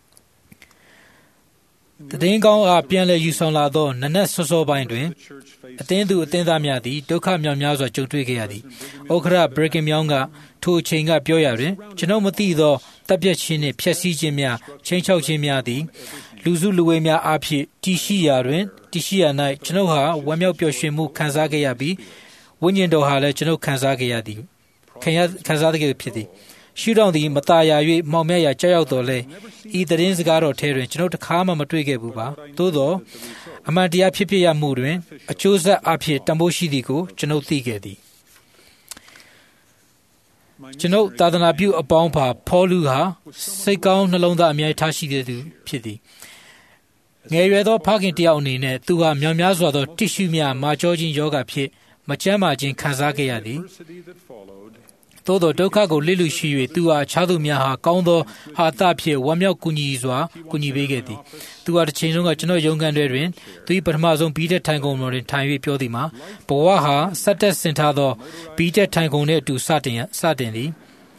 တည်င်းကောင်းအားပြန်လည်ယူဆောင်လာသောနနက်စောစောပိုင်းတွင်အသင်းသူအသင်းသားများသည်ဒုက္ခမြောက်များစွာကြုံတွေ့ခဲ့ရသည်ဥက္ခရာဘရကင်မြောင်းကထိုအချိန်ကပြောရတွင်ကျွန်ုပ်မသိသောတပ်ပြတ်ခြင်းနှင့်ဖျက်ဆီးခြင်းများချင်းချောက်ခြင်းများသည်လူစုလူဝေးများအားဖြင့်တည်ရှိရာ၌ကျွန်ုပ်ဟာဝမ်းမြောက်ပျော်ရွှင်မှုခံစားခဲ့ရပြီးဝိညာဉ်တော်ဟာလည်းကျွန်ုပ်ခံစားခဲ့ရသည်ခံစားတဲ့ဖြစ်သည်ရှုထောင့်သည်မตาရ၍မှောင်မြတ်ရာကြောက်ရောက်တော်လဲဤသတင်းစကားတော်ထဲတွင်ကျွန်ုပ်တစ်ခါမှမတွေ့ခဲ့ဘူးပါသို့သောအမှန်တရားဖြစ်ရမှုတွင်အကျိုးဆက်အဖြစ်တန်ဖိုးရှိသည်ကိုကျွန်ုပ်သိခဲ့သည်ကျွန်ုပ်သာသနာပြုအပေါင်းပါဖောလူဟာစိတ်ကောင်းနှလုံးသားအမြဲထားရှိတဲ့သူဖြစ်သည်ငယ်ရွယ်သောဖခင်တယောက်အနေနဲ့သူဟာမြောင်များစွာသောတစ်ရှူများမာကျောခြင်းယောဂဖြစ်မကျန်းမာခြင်းခံစားခဲ့ရသည်သို့သောဒုက္ခကိုလစ်လူရှိ၍သူဟာအခြားသူများဟာကောင်းသောဟာသဖြင့်ဝမ်းမြောက်ကူညီစွာကူညီပေးခဲ့သည်သူဟာတစ်ချိန်လုံးကကျွန်တော်ရုံးခန်းတွင်သူ၏ပထမဆုံးဘီတက်ထိုင်ကုန်တော်တွင်ထိုင်၍ပြောသည်မှာဘဝဟာစက်တက်ဆင်ထားသောဘီတက်ထိုင်ကုန်နှင့်အတူစတင်သည်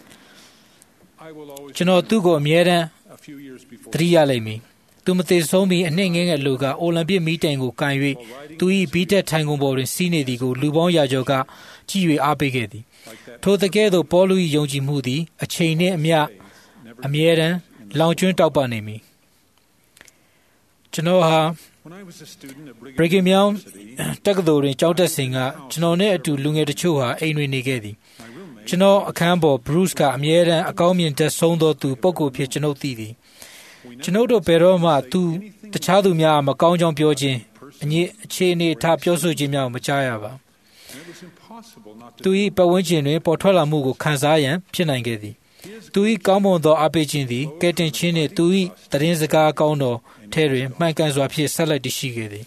ကျွန်တော်သူ့ကိုအမြဲတမ်းသတိရလိမ့်မည်သူမသေးဆုံးမီအနှိမ့်ငယ်ငယ်လူကအိုလံပစ်မီတိုင်ကိုကန်၍သူ၏ဘီတက်ထိုင်ကုန်ပေါ်တွင်စီးနေသည်ကိုလူပေါင်းရာကျော်ကကြည့်၍အားပေးခဲ့သည်ထိုတကဲ့သို့ပေါလု၏ယုံကြည်မှုသည်အချိန်နှင့်အမြဲတမ်းလောင်ကျွမ်းတောက်ပနေမည်ကျွန်တော်ဟာဘရဂင်မြောင်းတက္ကသိုလ်တွင်ကျောင်းတက်စဉ်ကကျွန်တော်နဲ့အတူလူငယ်တချို့ဟာအိမ်တွင်နေခဲ့သည်ကျွန်တော်အခန်းပေါ်ဘရုစ်ကအမြဲတမ်းအကောင်းမြင်တတ်ဆုံးသောသူပုဂ္ဂိုလ်ဖြစ်ကျွန်ုပ်သိသည်ကျွန်ုပ်တို့ဘယ်တော့မှသူတခြားသူများမကောင်းကြောင်ပြောခြင်းအခြေအနေထားပြောဆိုခြင်းများကိုမကြားရပါသူ၏ပတ်ဝန်းကျင်တွင်ပေါ်ထွက်လာမှုကိုခံစားရန်ဖြစ်နိုင်ခဲ့သည်သူ၏ကောင်းမွန်သောအားပေးခြင်းသည်ကယ်တင်ခြင်းနှင့်သူ၏သတင်းစကားကောင်းတော်ထဲတွင်မှန်ကန်စွာဖြင့်ဆက်လက်တည်ရှိခဲ့သည်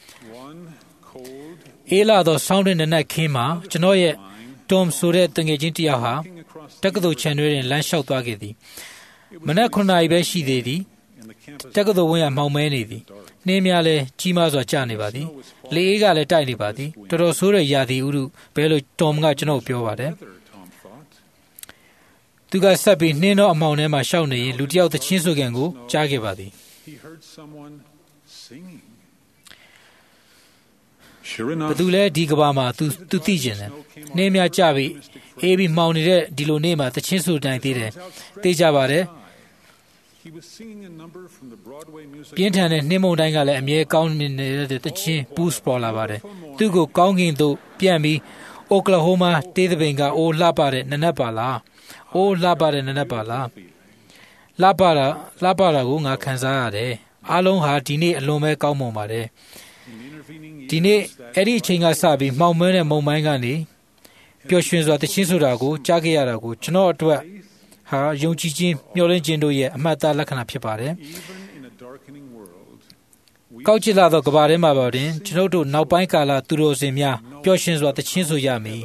အေးလာသောဆောင်းတွင်နနက်ခင်းမှာကျွန်တော်ရဲ့တွမ်ဆိုတဲ့တငယ်ချင်းတယောက်ဟာတက္ကသိုလ်ခြံတွင်လမ်းလျှောက်သွားခဲ့သည်မနက်9 နာရီပဲရှိသေးသည်တက္ကသိုလ်ဝန်းရမှောင်မဲနေသည်နှင်းများလည်းကြီးမားစွာကျနေပါသည်လေအေးကလည်းတိုက်နေပါသည်တော်တော်ဆိုးတဲ့ရာသီဥတုဘယ်လိုတွမ်ကကျွန်တော်ပြောပါတယ်သူကဆက်ပြီးနှင်းတော့အမောင်ထဲမှာရှောက်နေရင်လူတယောက်သချင်းဆိုကန်ကိုကြားခဲ့ပါသည်ဘသူလဲဒီကဘာမှာသူသိကျင်တယ်နှင်းများကြပြီးအေးပြီးမှောင်နေတဲ့ဒီလိုနေ့မှာသချင်းဆိုတိုင်းသေးတယ်သိကြပါတယ်ပြင်းထန်တဲ့နှင်းမုန်တိုင်းကလည်းအမြဲကောင်းနေတဲ့တခြင်းပူးပေါ်လာပါတယ်သူ့ကိုကောင်းကင်သို့ပြန်ပြီးအိုကလာဟိုမာတေးသပင်ကအိုလှပတဲ့နနက်ပါလားအိုလှပတဲ့နနက်ပါလားလှပတာကိုငါခံစားရတယ်အားလုံးဟာဒီနေ့အလွန်ပဲကောင်းမွန်ပါတယ်ဒီနေ့အဲ့ဒီအချိန်ကစပြီးမှောင်မဲတဲ့မုန်ပိုင်းကနေပျော်ရွှင်စွာတခြင်းဆိုတာကိုကြားခဲ့ရတာကိုကျွန်တော်အတွက်ဟာယုံကြည်ခြင်းမျှော်လင့်ခြင်းတို့ရဲ့အမှတ်အသားလက္ခဏာဖြစ်ပါတယ်ကောက်ကျစ်လာသောကဘာထဲမှာပါတင်ကျွန်ုပ်တို့နောက်ပိုင်းကာလသူတော်စင်များပျော်ရွှင်စွာတခြင်းဆိုရမည်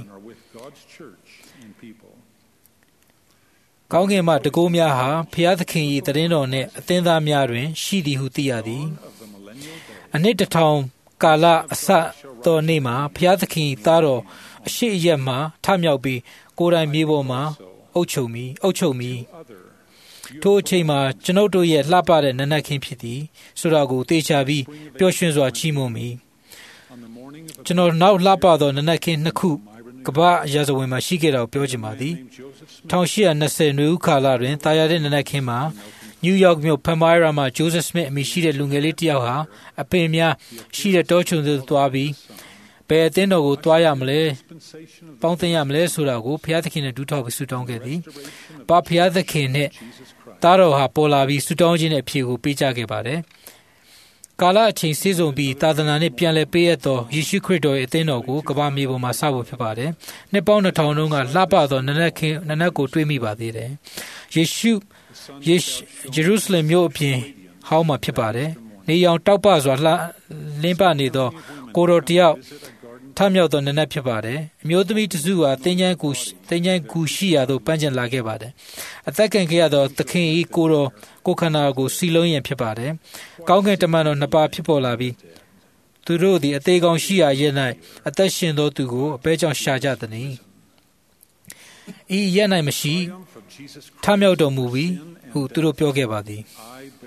ကောင်းကင်မှတကိုးများဟာဖျားသခင်၏တရင်တော်နှင့်အသင်းသားများတွင်ရှိသည်ဟုသိရသည်အနှစ်တစ်ထောင်ကာလအစသောနေ့မှာဖျားသခင်သားတော်အရှိအရက်မှထမြောက်ပြီးကိုယ်တိုင်မြေပေါ်မှာအုပ်ချုပ်မီထိုအချိန်မှာကျွန်ုပ်တို့ရဲ့လှပတဲ့နနက်ခင်းဖြစ်သည်ဆိုတာကိုသိချပြီးပျော်ရွှင်စွာချီးမွမ်းမီကျွန်တော်နောက်လှပသောနနက်ခင်းနှစ်ခုကမ္ဘာရာဇဝင်မှာရှိခဲ့တာကိုပြောချင်ပါသည်1820နွေဦးကာလတွင်တာယာတဲ့နနက်ခင်းမှာနယူးယောက်မြို့ဖမ်မိုင်ရာမှာဂျိုးဇက်စမစ်အမည်ရှိတဲ့လူငယ်လေးတစ်ယောက်ဟာအပင်များရှိတဲ့တောချုံသို့သွားပြီးဘယ်အသင်းတော်ကိုသွားရမလဲပေါင်းသင်းရမလဲဆိုတာကိုဘုရားသခင်နဲ့ဒူးထောက်ပြီးဆုတောင်းခဲ့သည်။ဘုရားသခင်နဲ့သားတော်ဟာပေါ်လာပြီးဆုတောင်းခြင်းနဲ့အဖြေကိုပေးကြခဲ့ပါတယ်။ကာလအချိန်စေစုံပြီးသာသနာနဲ့ပြန်လည်ပေးရသောယေရှုခရစ်တော်ရဲ့အသင်းတော်ကိုကမ္ဘာမြေပေါ်မှာစဖို့ဖြစ်ပါတယ်။နှစ်ပေါင်း2000တုန်းကလှပသောနနက်ကိုတွေးမိပါသေးတယ်။ယေရုရှလင်မြို့အပြင်ဟောင်းမှာဖြစ်ပါတယ်။နေရောင်တောက်ပစွာလင်းပနေသောကိုတော်တယောက်ထမြောက်သောနနက်ဖြစ်ပါတယ်။အမျိုးသမီးတစုဟာသင်္ချိုင်းကူရှိရာသို့ပန်းကျင်လာခဲ့ပါတယ်။အသက်ခံခဲ့ရသောသခင်၏ကိုခန္ဓာကိုစီလုံးရင်ဖြစ်ပါတယ်။ကောင်းကင်တမန်တော်နှစ်ပါးဖြစ်ပေါ်လာပြီးသူတို့သည်အသေးကောင်ရှိရာရဲ့၌အသက်ရှင်သောသူကိုအဘဲကြောင့်ရှာကြသည်။ဤရဲ့၌မရှိထမြောက်တော်မူပြီးဟုသူတို့ပြောခဲ့ပါသည်။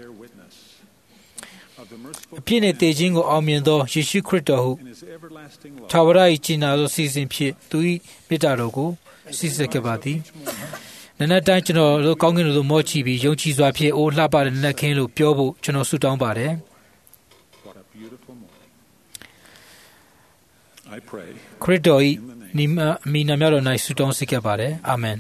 အပြည့်နဲ့တည်ခြင်းကိုအောင်မြင်သောယေရှုခရစ်တော်ဟုထာဝရ၏ကျင်နာသောစီစဉ်ဖြင့်သူ၏မေတ္တာတော်ကိုစီစစ်ခဲ့ပါသည်နနက်တိုင်းကျွန်တော်တို့ကောင်းကင်တို့မော့ချီပြီးယုံကြည်စွာဖြင့်အိုးလှပတဲ့နနက်ခင်းလို့ပြောဖို့ကျွန်တော်ဆုတောင်းပါတယ်ခရစ်တော်၏အမိနာမတော်၌ဆုတောင်းစေခဲ့ပါတယ်အာမင်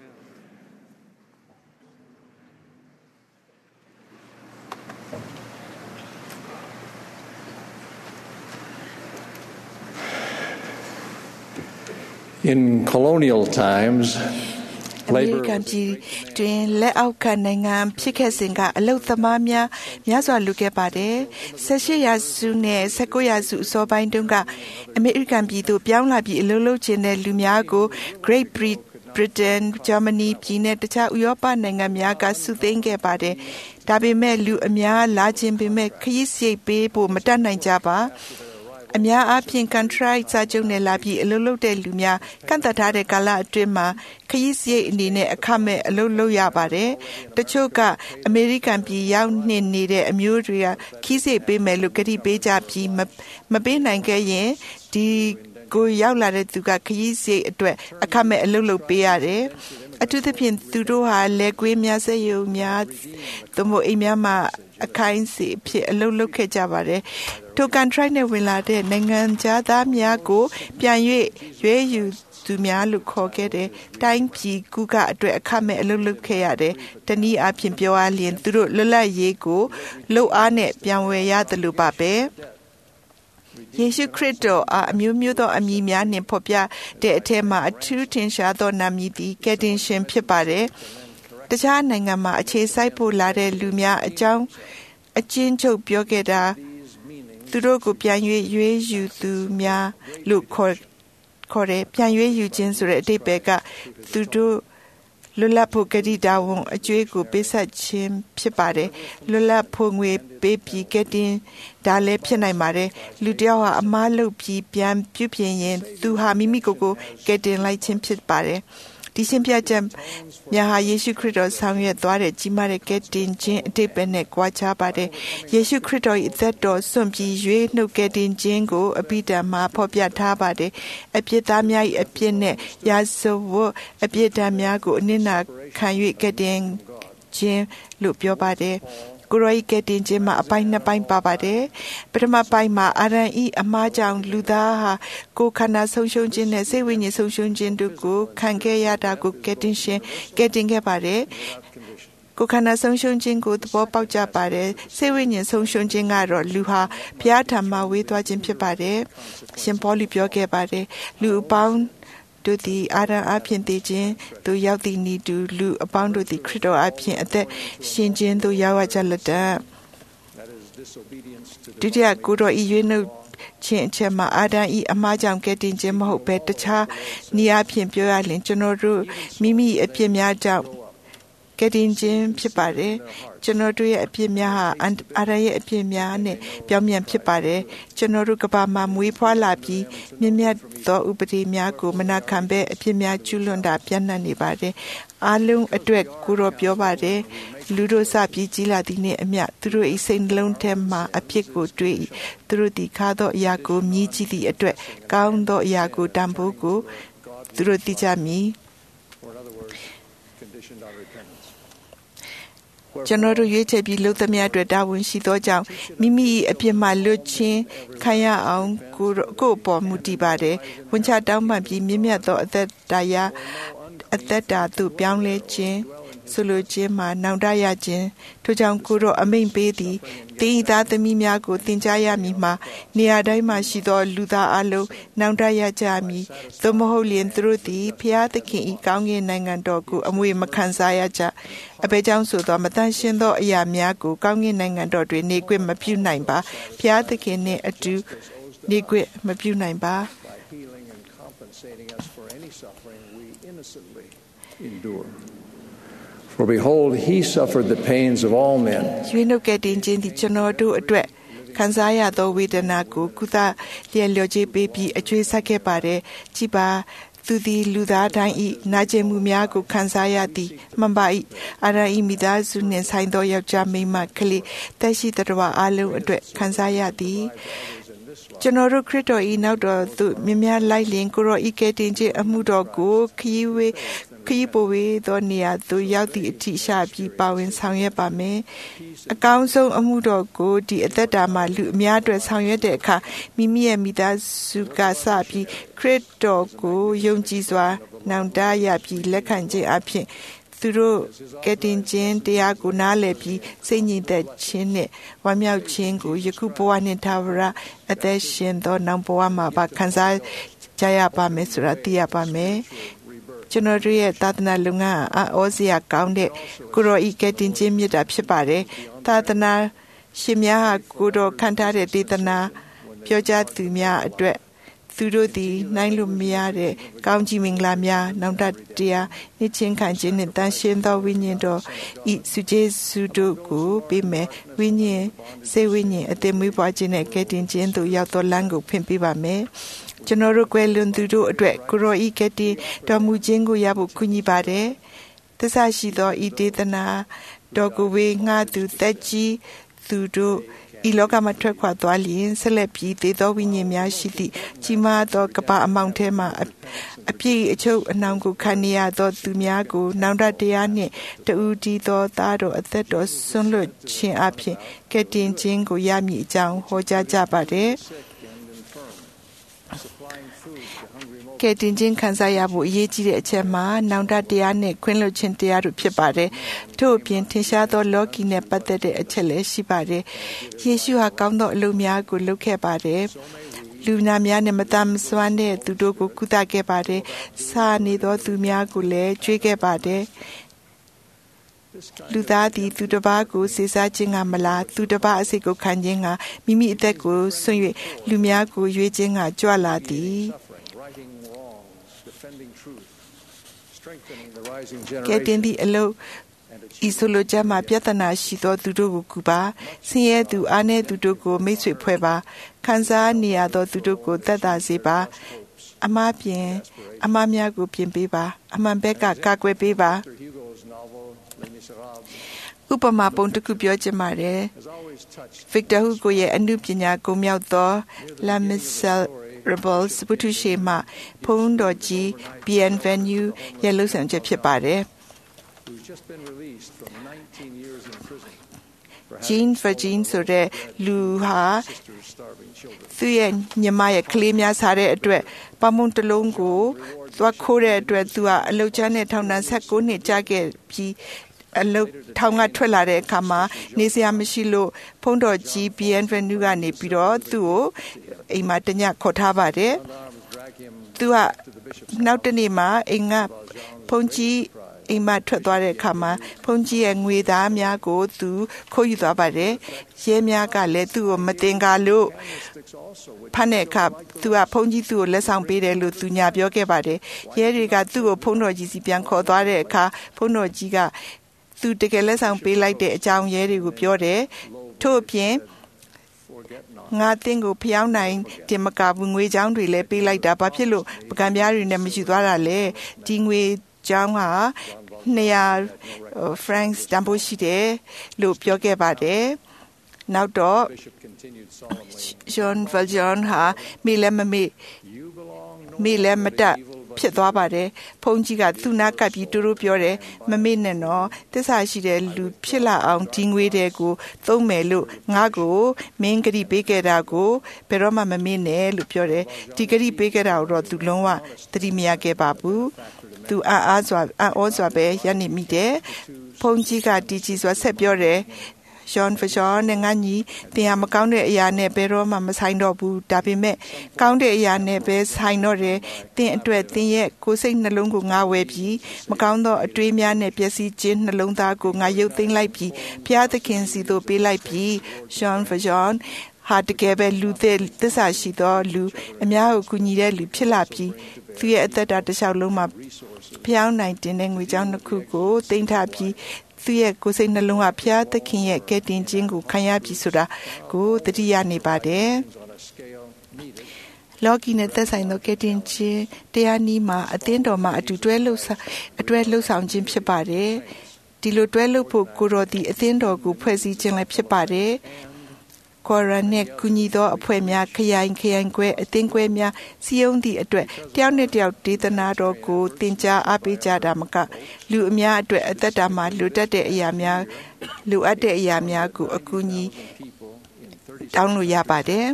In colonial times, အမေရိကန်ပြည်တွင်လက်အောက်ခံနိုင်ငံဖြစ်ခဲ့စဉ်ကအလုသမားများစွာလူခဲ့ပါတယ်။18ရာစုနဲ့19ရာစုအစောပိုင်းတုန်းကအမေရိကန်ပြည်သို့ပြောင်းလာပြီးအလုပ်လုပ်ချင်တဲ့လူများကို Great Britain, Germany ပြည်နဲ့တခြားဥရောပနိုင်ငံများကစုသိမ်းခဲ့ပါတယ်။ဒါပေမဲ့လူအများလာခြင်းပေမဲ့ခရီးစရိတ်ပေးဖို့မတတ်နိုင်ကြပါ။အများအားဖြင့် contract စာချုပ်နဲ့လာပြီးအလုပ်လုပ်တဲ့လူများကန့်သတ်ထားတဲ့ကာလအတွင်းမှာခရီးစရိတ်အနေနဲ့အခမဲ့အလုပ်လုပ်ရပါတယ်။တချို့ကအမေရိကန်ပြည်ရောက်နေနေတဲ့အမျိုးတွေကခရီးစရိတ်ပေးမယ်လို့ကတိပေးကြပြီးမပေးနိုင်ခဲ့ရင်ဒီကိုရောက်လာတဲ့သူကခရီးစရိတ်အတွက်အခမဲ့အလုပ်လုပ်ပေးရတယ်။အထူးသဖြင့်သူတို့ဟာလက်ကွေးများစက်ရုံများသို့မဟုတ်အိမ်များမှာအခိုင်းစီဖြစ်အလုပ်လုပ်ခဲ့ကြပါတယ်။ထို contract နဲ့ဝင်လာတဲ့နိုင်ငံသားများကိုပြန်၍ရွေးယူသူများလို့ခေါ်ခဲ့တဲ့တိုင်းပြည်ကူကအတွက်အခမဲ့အလုပ်လုပ်ခဲ့ရတယ်။တနည်းအားဖြင့်ပြောရရင်သူတို့လွတ်လပ်ရေးကိုလှုပ်အားနဲ့ပြန်ဝယ်ရတယ်လို့ပါပဲ။ယေရှုခရစ်တော်အားအမျိုးမျိုးသောအမည်များနှင့်ဖော်ပြတဲ့အထက်မှာအထူးထင်ရှားသောနာမည်သည်ကယ်တင်ရှင်ဖြစ်ပါတယ်။တခြားနိုင်ငံမှာအခြေစိုက်ဖို့လာတဲ့လူများအကြောင်းအချင်းချုပ်ပြောခဲ့တာသူတို့ကိုပြန်၍ရွေးယူသူများလို့ခေါ်တယ်ပြန်ရွေးယူခြင်းဆိုတဲ့အဓိပ္ပာယ်ကသူတို့လွတ်လပ်ဖို့ကတိတာဝန်အကျွေးကိုပေးဆက်ခြင်းဖြစ်ပါတယ်လွတ်လပ်ဖို့ငွေပေးပြီးကတင်ဒါလည်းဖြစ်နိုင်ပါတယ်လူတယောက်ဟာအမားလုပ်ပြီးပြန်ပြုပြင်ရင်သူဟာမိမိကိုယ်ကိုကတင်လိုက်ခြင်းဖြစ်ပါတယ်ဒီရှင်းပြချက်များဟာယေရှုခရစ်တော်ဆောင်ရွက်သွားတဲ့ကြီးမားတဲ့ကယ်တင်ခြင်းအတိတ်ပဲနဲ့ကြွားချပါတယ်ယေရှုခရစ်တော်၏အသက်တော်စွန့်ပြီးရွေးနှုတ်ကယ်တင်ခြင်းကိုအဘိဓမ္မာဖော်ပြထားပါတယ်အပြစ်သားများ၏အပြစ်နဲ့ရာဇဝတ်အပြစ်ဒဏ်များကိုအနစ်နာခံ၍ကယ်တင်ခြင်းလို့ပြောပါတယ်ကိုရောဤကတင်ခြင်းမှာအပိုင်းနှစ်ပိုင်းပါပါတယ်ပထမပိုင်းမှာအာရန်ဤအမားကြောင့်လူသားဟာကိုယ်ခန္ဓာဆုံးရှုံးခြင်းနဲ့စိတ်ဝိညာဉ်ဆုံးရှုံးခြင်းတို့ကိုခံခဲ့ရတာကိုကတင်ခဲ့ပါတယ်ကိုယ်ခန္ဓာဆုံးရှုံးခြင်းကိုသဘောပေါက်ကြပါတယ်စိတ်ဝိညာဉ်ဆုံးရှုံးခြင်းကတော့လူဟာဘုရားထံမှဝေးသွားခြင်းဖြစ်ပါတယ်ရှင်ပေါလုပြောခဲ့ပါတယ်လူအပေါင်းတို့သည်အာရန်အဖြစ်တည်ခြင်းသို့ရောက်သည့်ဤသူလူအပေါင်းတို့သည်ခရစ်တော်အဖြစ်အသက်ရှင်ခြင်းသို့ရောက်ရကြလက်တံဒုတိယကိုတော်ဤရွေးနှုတ်ခြင်းအချက်မှာအာဒံဤအမှားကြောင့်ကဲတင်ခြင်းမဟုတ်ဘဲတခြားနည်းအားဖြင့်ပြောရရင်ကျွန်တော်တို့မိမိအပြစ်များကြောင့်ကဲတင်ခြင်းဖြစ်ပါတယ်ကျွန်တော်တို့ရဲ့အပြစ်များဟာအာရရဲ့အပြစ်များနဲ့ပြောင်းပြန်ဖြစ်ပါတယ်ကျွန်တော်တို့ကဘာမှာမွေးဖွားလာပြီးမြင့်မြတ်သောဥပဒေများကိုမနာခံဘဲအပြစ်များကျူးလွန်တာပြန့်နှံ့နေပါတယ်အားလုံးအတွက်ကိုတော့ပြောပါတယ်လူတို့စပြီးကြီးလာသည်နှင့်အမျှသူတို့၏စိတ်နှလုံးထဲမှအပြစ်ကိုတွေးသူတို့သည်ခါသောအရာကိုမြည်ကြည့်သည့်အတွက်ကောင်းသောအရာကိုတန်ဖိုးကိုသူတို့သိကြမည်ကျွန်တော်တို့ရွေးချယ်ပြီးလုပ်သမျှအတွက်တာဝန်ရှိသောကြောင့်မိမိအပြစ်မှလွတ်ခြင်းခံရအောင်ကိုယ့်အပေါ်မူတည်ပါတယ်ဝန်ချတောင်းပန်ပြီးမြင့်မြတ်သောအသက်တာသို့ပြောင်းလဲခြင်းဆိုလိုခြင်းမှာနောင်တရခြင်းထို့ကြောင့်ကိုတော့အမိန့်ပေးသည်တင်းဤသားသမီးများကိုသင်ကြားရမည်မှာနေရာတိုင်းမှာရှိသောလူသားအလုံးနောင်တရကြမည်သို့မဟုတ်လျှင်သူတို့သည်ဖျားသခင်ဤကောင်းကင်နိုင်ငံတော်ကိုအမွေမခံစားရကြအဘယ်ကြောင့်ဆိုသောမတန်ရှင်းသောအရာများကိုကောင်းကင်နိုင်ငံတော်တွင်နေခွင့်မပြုနိုင်ပါဖျားသခင်နှင့်အတူနေခွင့်မပြုနိုင်ပါ For behold, he suffered the pains of all men. ရွေးနှုတ်ကဲ့တင်ခြင်းသည်ကျွန်တော်တို့အတွက်ခံစားရသောဝေဒနာကိုကုသလျက်လျော်ကြေးပေးပြီးအကျွေးဆက်ခဲ့ပါတယ်ကြည်ပါသူသည်လူသားတိုင်း၏နာကျင်မှုများကိုခံစားရသည်မှန်ပါ၏အာရဤမိသားစုနှင့်ဆိုင်သောယောက်ျားမိန်းမကလေးတက်ရှိတော်အလုံးအတွက်ခံစားရသည်ကျွန်တော်တို့ခရစ်တော်၏နောက်တော်သို့မြင်များလိုက်လျင်ကိုရောဤကဲ့တင်ခြင်းအမှုတော်ကိုခရီးပိုဝေးသောနေရာသို့ရောက်သည့်အထိရှာပြီးပါဝင်ဆောင်ရွက်ပါမယ်အကောင်းဆုံးအမှုတော်ကိုဒီအသက်တာမှာလူအများအတွက်ဆောင်ရွက်တဲ့အခါမိမိရဲ့မိသားစုကစပြီးခရစ်တော်ကိုယုံကြည်စွာနောင်တရပြီးလက်ခံခြင်းအဖြစ်သူတို့ကဲ့တင်ခြင်းတရားကိုနားလည်ပြီးစိတ်ညစ်သက်ခြင်းနဲ့ဝမ်းမြောက်ခြင်းကိုယခုဘဝနှင့်ထာဝရအသက်ရှင်သောနောက်ဘဝမှာပါခံစားကြရပါမယ်ဆိုတာသိရပါမယ်ကျွန်တော်တို့ရဲ့သာသနာလုပ်ငန်းအောစရာကောင်းတဲ့ကိုရောဤကဲ့တင်ခြင်းမြတ်တာဖြစ်ပါတယ်သာသနာရှင်များဟာကိုတော်ခံထားတဲ့ဒေသနာပြောကြားသူများအတွက်သူတို့သည်နိုင်လို့မရတဲ့ကောင်းကြီးမင်္ဂလာများနောင်တတရားနှိချင်းခံခြင်းနဲ့တန်ရှင်းသောဝိညာဉ်တော်ဤစုကျေးဇူးတို့ကိုပေးမယ်ဝိညာဉ်စိတ်ဝိညာဉ်အသက်မွေးဖွားခြင်းနဲ့ကဲ့တင်ခြင်းတို့ရောက်သောလမ်းကိုဖွင့်ပေးပါမယ်ကျွန်တော်တို့ကွယ်လွန်သူတို့အတွက်ကိုရောဤကဲ့တင်တော်မူခြင်းကိုရဖို့ကူညီပါတယ်သစ္စာရှိသောဤဒေသနာတော်ကိုဝေငှသူသက်ကြီးသူတို့ဤလောကမှာထွက်ခွာသွားလျင်ဆက်လက်ပြီးသေသောဝိညာဉ်များရှိသည့်ကြီးမားသောကပ္ပအမောင်ထဲမှအပြည့်အချုပ်အနှောင်ကိုခံရသောသူများကိုနောင်တတရားနှင့်တူတီသောသားတော်အသက်တော်ဆွန့်လွတ်ခြင်းအပြင်ကဲ့တင်ခြင်းကိုရမည်အကြောင်းဟောကြားကြပါတယ်ကဲ့တင်ခြင်းခံစားရဖို့အရေးကြီးတဲ့အချက်မှာနောင်တတရားနဲ့ခွင့်လွှတ်ခြင်းတရားတို့ဖြစ်ပါတယ်။ထို့အပြင်ထင်ရှားသောလောကီနဲ့ပတ်သက်တဲ့အချက်လည်းရှိပါတယ်။ယေရှုဟာကောင်းသောအလုပ်များကိုလုပ်ခဲ့ပါတယ်။လူနာများနဲ့မတမ်းမစွမ်းတဲ့သူတို့ကိုကုသခဲ့ပါတယ်။စာနေသောသူများကိုလည်းကျွေးခဲ့ပါတယ်။လူသားသည်သူတစ်ပါးကိုစေစားခြင်းကမလားသူတစ်ပါးအစိတ်ကိုခံခြင်းကမိမိအသက်ကိုဆွံ့၍လူများကိုရွေးခြင်းကကြွလာသည်ကဲ့တင်သည့်အလုပ်ဤဆိုလိုချက်မှာပြဿနာရှိသောသူတို့ကိုကူပါဆင်းရဲသူအားနည်းသူတို့ကိုမိတ်ဆွေဖွဲ့ပါခံစားနေရသောသူတို့ကိုသက်သာစေပါအမှားများကိုပြင်ပေးပါအမှန်ဘက်ကကာကွယ်ပေးပါဥပမာပုံတစ်ခုပြောချင်ပါတယ်ဗစ်တာဟူဂိုရဲ့အနုပညာကိုမြောက်သော La Miserables ဘုသူရှေမှာဖုန်းတော်ကြီး Bienvenue ရဲ့လှုပ်ဆောင်ချက်ဖြစ်ပါတယ် who's just been released from 19 years in prison for Jean having for Jean ဆိုတဲ့လူဟာ sisters starving children. သူ့ရဲ့ညီမရဲ့ကလေးများစားတဲ့အတွက်ပမုံတစ်လုံးကိုသွားခိုးတဲ့အတွက်သူကအလုတ်ချမ်းနဲ့ထောင်ဒဏ်16နှစ်ကြာခဲ့ပြီးအလုတ်ထောင်ကထွက်လာတဲ့အခါမှာနေစရာမရှိလို့ဖုန်းတော်ကြီး Bienvenue ကနေပြီးတော့သူ့ကိုအိမ်မှာတညခေါ်ထားပါတယ်သူကနောက်တနေ့မှာအိမ်ကဖုန်းကြီးအိမ်မှာထွက်သွားတဲ့အခါမှာဖုန်းကြီးရဲ့ငွေသားများကိုသူခိုးယူသွားပါတယ်ရဲများကလည်းသူ့ကိုမတင်ကားလို့ဖမ်းတဲ့အခါသူကဖုန်းကြီးသူ့ကိုလက်ဆောင်ပေးတယ်လို့သူညာပြောခဲ့ပါတယ်ရဲတွေကသူ့ကိုဖုန်းတော်ကြီးစီပြန်ခေါ်သွားတဲ့အခါဖုန်းတော်ကြီးကသူတကယ်လက်ဆောင်ပေးလိုက်တဲ့အကြောင်းရဲတွေကိုပြောတယ်ထို့အပြင်ငါတင်းကိုဖျောင်းနိုင်တင်မကဘူးငွေချောင်းတွေလည်းပေးလိုက်တာဘာဖြစ်လို့ပကံပြားတွေနဲ့မယူသွားတာလဲဒီငွေချောင်းဟာ200 francs တန်ဖိုးရှိတယ်လို့ပြောခဲ့ပါတယ်နောက်တော့ Jean Valjean ဟာမိလည်းမတတ်ဖြစ်သွားပါတယ်ဖုန်းကြီးကသူ့နားကပ်ပြီးတူတူပြောတယ်မမေ့နဲ့နော်တစ္ဆာရှိတဲ့လူဖြစ်လာအောင်ဒီငွေတွေကိုသုံးမယ်လို့ငါ့ကိုမင်းဂရိပေးခဲ့တာကိုဘယ်တော့မှမမေ့နဲ့လို့ပြောတယ်ဒီဂရိပေးခဲ့တာကိုတော့သူလုံးဝသတိမရခဲ့ပါဘူးသူအားစွာပဲရနေမိတယ်ဖုန်းကြီးကတီချီစွာဆက်ပြောတယ်Jean Valjean နဲ့ငါညီတင်ရမကောင်းတဲ့အရာနဲ့ဘယ်တော့မှမဆိုင်တော့ဘူးဒါပေမဲ့ကောင်းတဲ့အရာနဲ့ပဲဆိုင်တော့တယ်တင်အတွက်တင်ရဲ့ကိုယ်စိတ်နှလုံးကိုငါဝယ်ပြီးမကောင်းသောအတွေးများနဲ့ပျက်စီးခြင်းနှလုံးသားကိုငါရုပ်သိမ်းလိုက်ပြီးဘုရားသခင်စီသို့ပေးလိုက်ပြီး Jean Valjean ဟာတကယ်ပဲလူသစ္စာရှိသောလူအများကိုကူညီတဲ့လူဖြစ်လာပြီးသူရဲ့အသက်တာတစ်လျှောက်လုံးမှာဖျောင်းနိုင်တင်တဲ့ငွေကြောင်းတစ်ခုကိုတင်ထားပြီးသူရဲ့ကိုယ်စိတ်နှလုံးဟာဘုရားသခင်ရဲ့ကယ်တင်ခြင်းကိုခံရပြီဆိုတာကိုသတိရနေပါတယ်လောကီနဲ့သက်ဆိုင်သောကယ်တင်ခြင်းတရားနည်းမှာအသင်းတော်မှာအတူတွဲလှုပ်ဆောင်ခြင်းဖြစ်ပါတယ်ဒီလိုတွဲလှုပ်ဖို့ကိုတော်ဒီအသင်းတော်ကိုဖွဲ့စည်းခြင်းလည်းဖြစ်ပါတယ်ကောရနဲ့ကုညီသောအဖွဲ့များခရိုင်ခွဲအသင်းခွဲများစီယုံသည့်အတွက်တယောက်နဲ့တယောက်ဒေသနာတော်ကိုတင်ကြားအားပေးကြတာမကလူအများအတွက်အသက်တာမှာလိုအပ်တဲ့အရာများကိုအကူအညီတောင်းလို့ရပါတယ်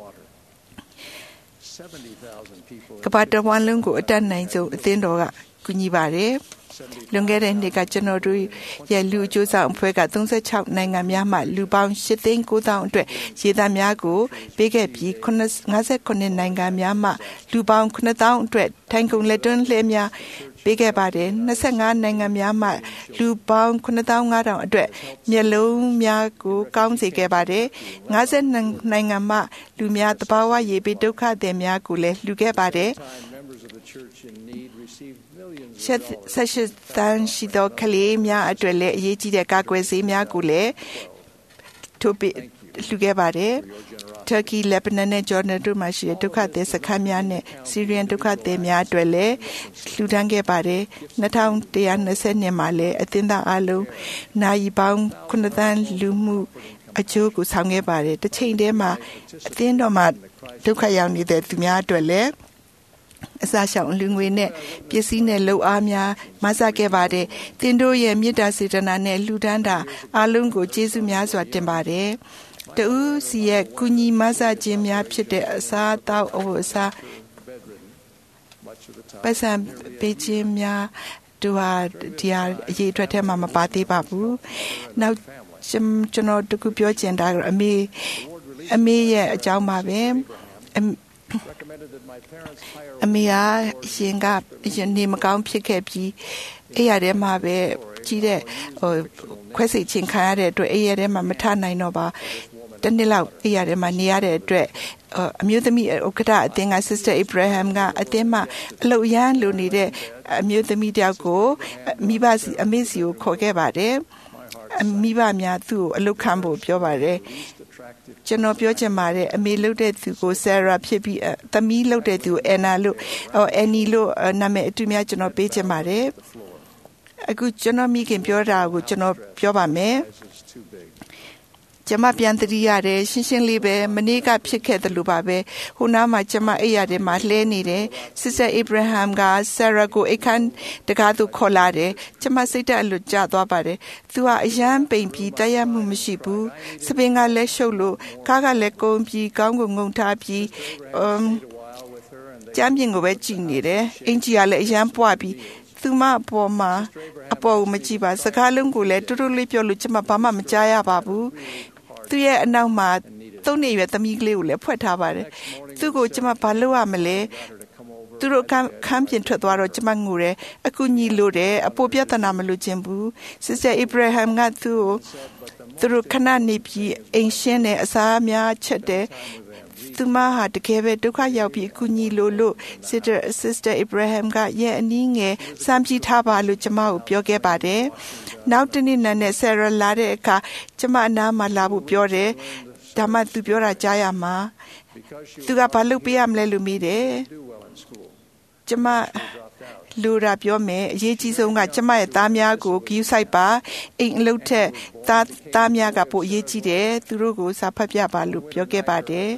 ကမ္ဘာတဝန်းလုံးကိုအတတ်နိုင်ဆုံးအသင်းတော်ကကူညီပါတယ်လွန်ခဲ့တဲ့နှစ်ကကျွန်တော်တို့ရဲ့လူအကျိုးဆောင်အဖွဲ့က36နိုင်ငံများမှလူပေါင်း8,900,000အတွက်ရေသားများကိုပေးခဲ့ပြီး59နိုင်ငံများမှလူပေါင်း9,000အတွက်ထိုင်ကုန်လက်တွန်းလှဲများပေးခဲ့ပါတယ်25နိုင်ငံများမှလူပေါင်း9,500အတွက်မျက်လုံးများကိုကောင်းစေခဲ့ပါတယ်50နိုင်ငံမှလူများတဘာဝရေပေးဒုက္ခသည်များကိုလည်းလှူခဲ့ပါတယ်သန်းရှိသောကလေးများအတွက်လည်းအရေးကြီးတဲ့ကာကွယ်ဆေးများကိုလည်းထုတ်ပေးလှူခဲ့ပါတယ်Turkey, Lebanon နဲ့ Jordan တို့မှာရှိတဲ့ဒုက္ခသည်စခန်းများနဲ့ Syrian ဒုက္ခသည်များအတွက်လည်းလှူဒန်းခဲ့ပါတယ်2120မှာလည်းအသင်းသားအလုံးနိုင်ပေါင်း9သန်းလူမှုအကျိုးကိုဆောင်ခဲ့ပါတယ်တစ်ချိန်တည်းမှာအသင်းတော်မှာဒုက္ခရောက်နေတဲ့သူများအတွက်လည်းအစာရှောင်လူငွေနဲ့ပစ္စည်းနဲ့လှုပ်အားများမဆခဲ့ပါတယ်သင်တို့ရဲ့မေတ္တာစေတနာနဲ့လှူဒန်းတာအားလုံးကိုကျေးဇူးများစွာတင်ပါတယ်တူစီရဲ့ကုညီမဆခြင်းများဖြစ်တဲ့အစာတောက်အစာပတ်စံပေးခြင်းများတို့ဟာဒီဟာအရေးအတွက်ထဲမှာမပါသေးပါဘူးနောက်ကျွန်တော်တခုပြောချင်တာကအမေရဲ့အကြောင်းပါပဲအမေကရင်နေမကောင်းဖြစ်ခဲ့ပြီးအဲ့ရတဲ့မှာပဲကြီးတဲ့ခွဲစိတ်ချင်းခံရတဲ့အတွက်အဲ့ရတဲ့မှာမထနိုင်တော့ပါတနေ့လောက်အဲ့ရတဲ့မှာနေရတဲ့အတွက်အမျိုးသမီးဥက္ကဋ္ဌအသင်းက Sister Abraham ကအသင်းမှာအလုပ်ရမ်းလုပ်နေတဲ့အမျိုးသမီးတယောက်ကိုမိဘစီအမေစီကိုခေါ်ခဲ့ပါတယ်မိဘများသူ့ကိုအလုပ်ခံဖို့ပြောပါတယ်ကျွန်တော်ပြောချင်ပါတယ်အမေလုပ်တဲ့သူကို Sarah ဖြစ်ပြီးသမီးလုပ်တဲ့သူကို Anna လို့Annie လို့နာမည်အတူများကျွန်တော်ပေးချင်ပါတယ်အခုကျွန်တော်မိခင်ပြောတာကိုကျွန်တော်ပြောပါမယ်ကျမပြန်တတိရတယ်ရှင်းရှင်းလေးပဲမနေ့ကဖြစ်ခဲ့တယ်လို့ပါပဲဟိုနားမှာကျမအိပ်ရတယ်မှာလှဲနေတယ်စစ်ဆက်အိဗရာဟမ်ကဆာရာကိုအခန်းတကားသူခေါ်လာတယ်ကျမစိတ်တက်အလွတ်ကျသွားပါတယ်သူကအရန်ပိန်ပြီးတရားမှုမရှိဘူးစပင်ကလည်းရှုပ်လို့ကားကလည်းကုန်းပြီးကောင်းကိုငုံထားပြီးကျမ်းပြင်ကိုပဲကြည်နေတယ်အင်ကြီးကလည်းအရန်ပွားပြီးသူမအပေါ်မှာအပေါ်မကြည့်ပါစကားလုံးကိုလည်းတူတူလေးပြောလို့ကျမဘာမှမကြားရပါဘူးသူရဲ့အနောက်မှာသုံးနေရွယ်သမီးကလေးကိုလည်းဖွက်ထားပါတယ်သူ့ကိုကျမဘာလုပ်ရမလဲသူတို့ခန်းပြင်ထွက်သွားတော့ကျမငိုတယ်အကူညီလို့တယ်အပိုပြဿနာမလို့ခြင်းဘူးစစ်စတာအိဗရာဟမ်ကသူတို့ခဏနေပြီးအိမ်ရှင်းတယ်အစားများချက်တယ်သူမဟာတကယ်ပဲဒုက္ခရောက်ပြီးအကူညီလို့Sister Abraham ကရဲ့အနည်းငယ်စမ်းကြည့်ထားပါလို့ကျမကိုပြောခဲ့ပါတယ်နောက်တနေ့နဲ့ဆရာလာတဲ့အခါကျမအနားမှာလာဖို့ပြောတယ်ဒါမှသူပြောတာကြားရမှာသူကဘာလုပ်ပေးရမလဲလို့မေးတယ်ကျမလူရာပြောမယ်အရေးကြီးဆုံးကကျမရဲ့သားများကိုဂရုစိုက်ပါအိမ်အလုပ်ထက်သားများကပိုအရေးကြီးတယ်သူတို့ကိုစာဖတ်ပြပါလို့ပြောခဲ့ပါတယ်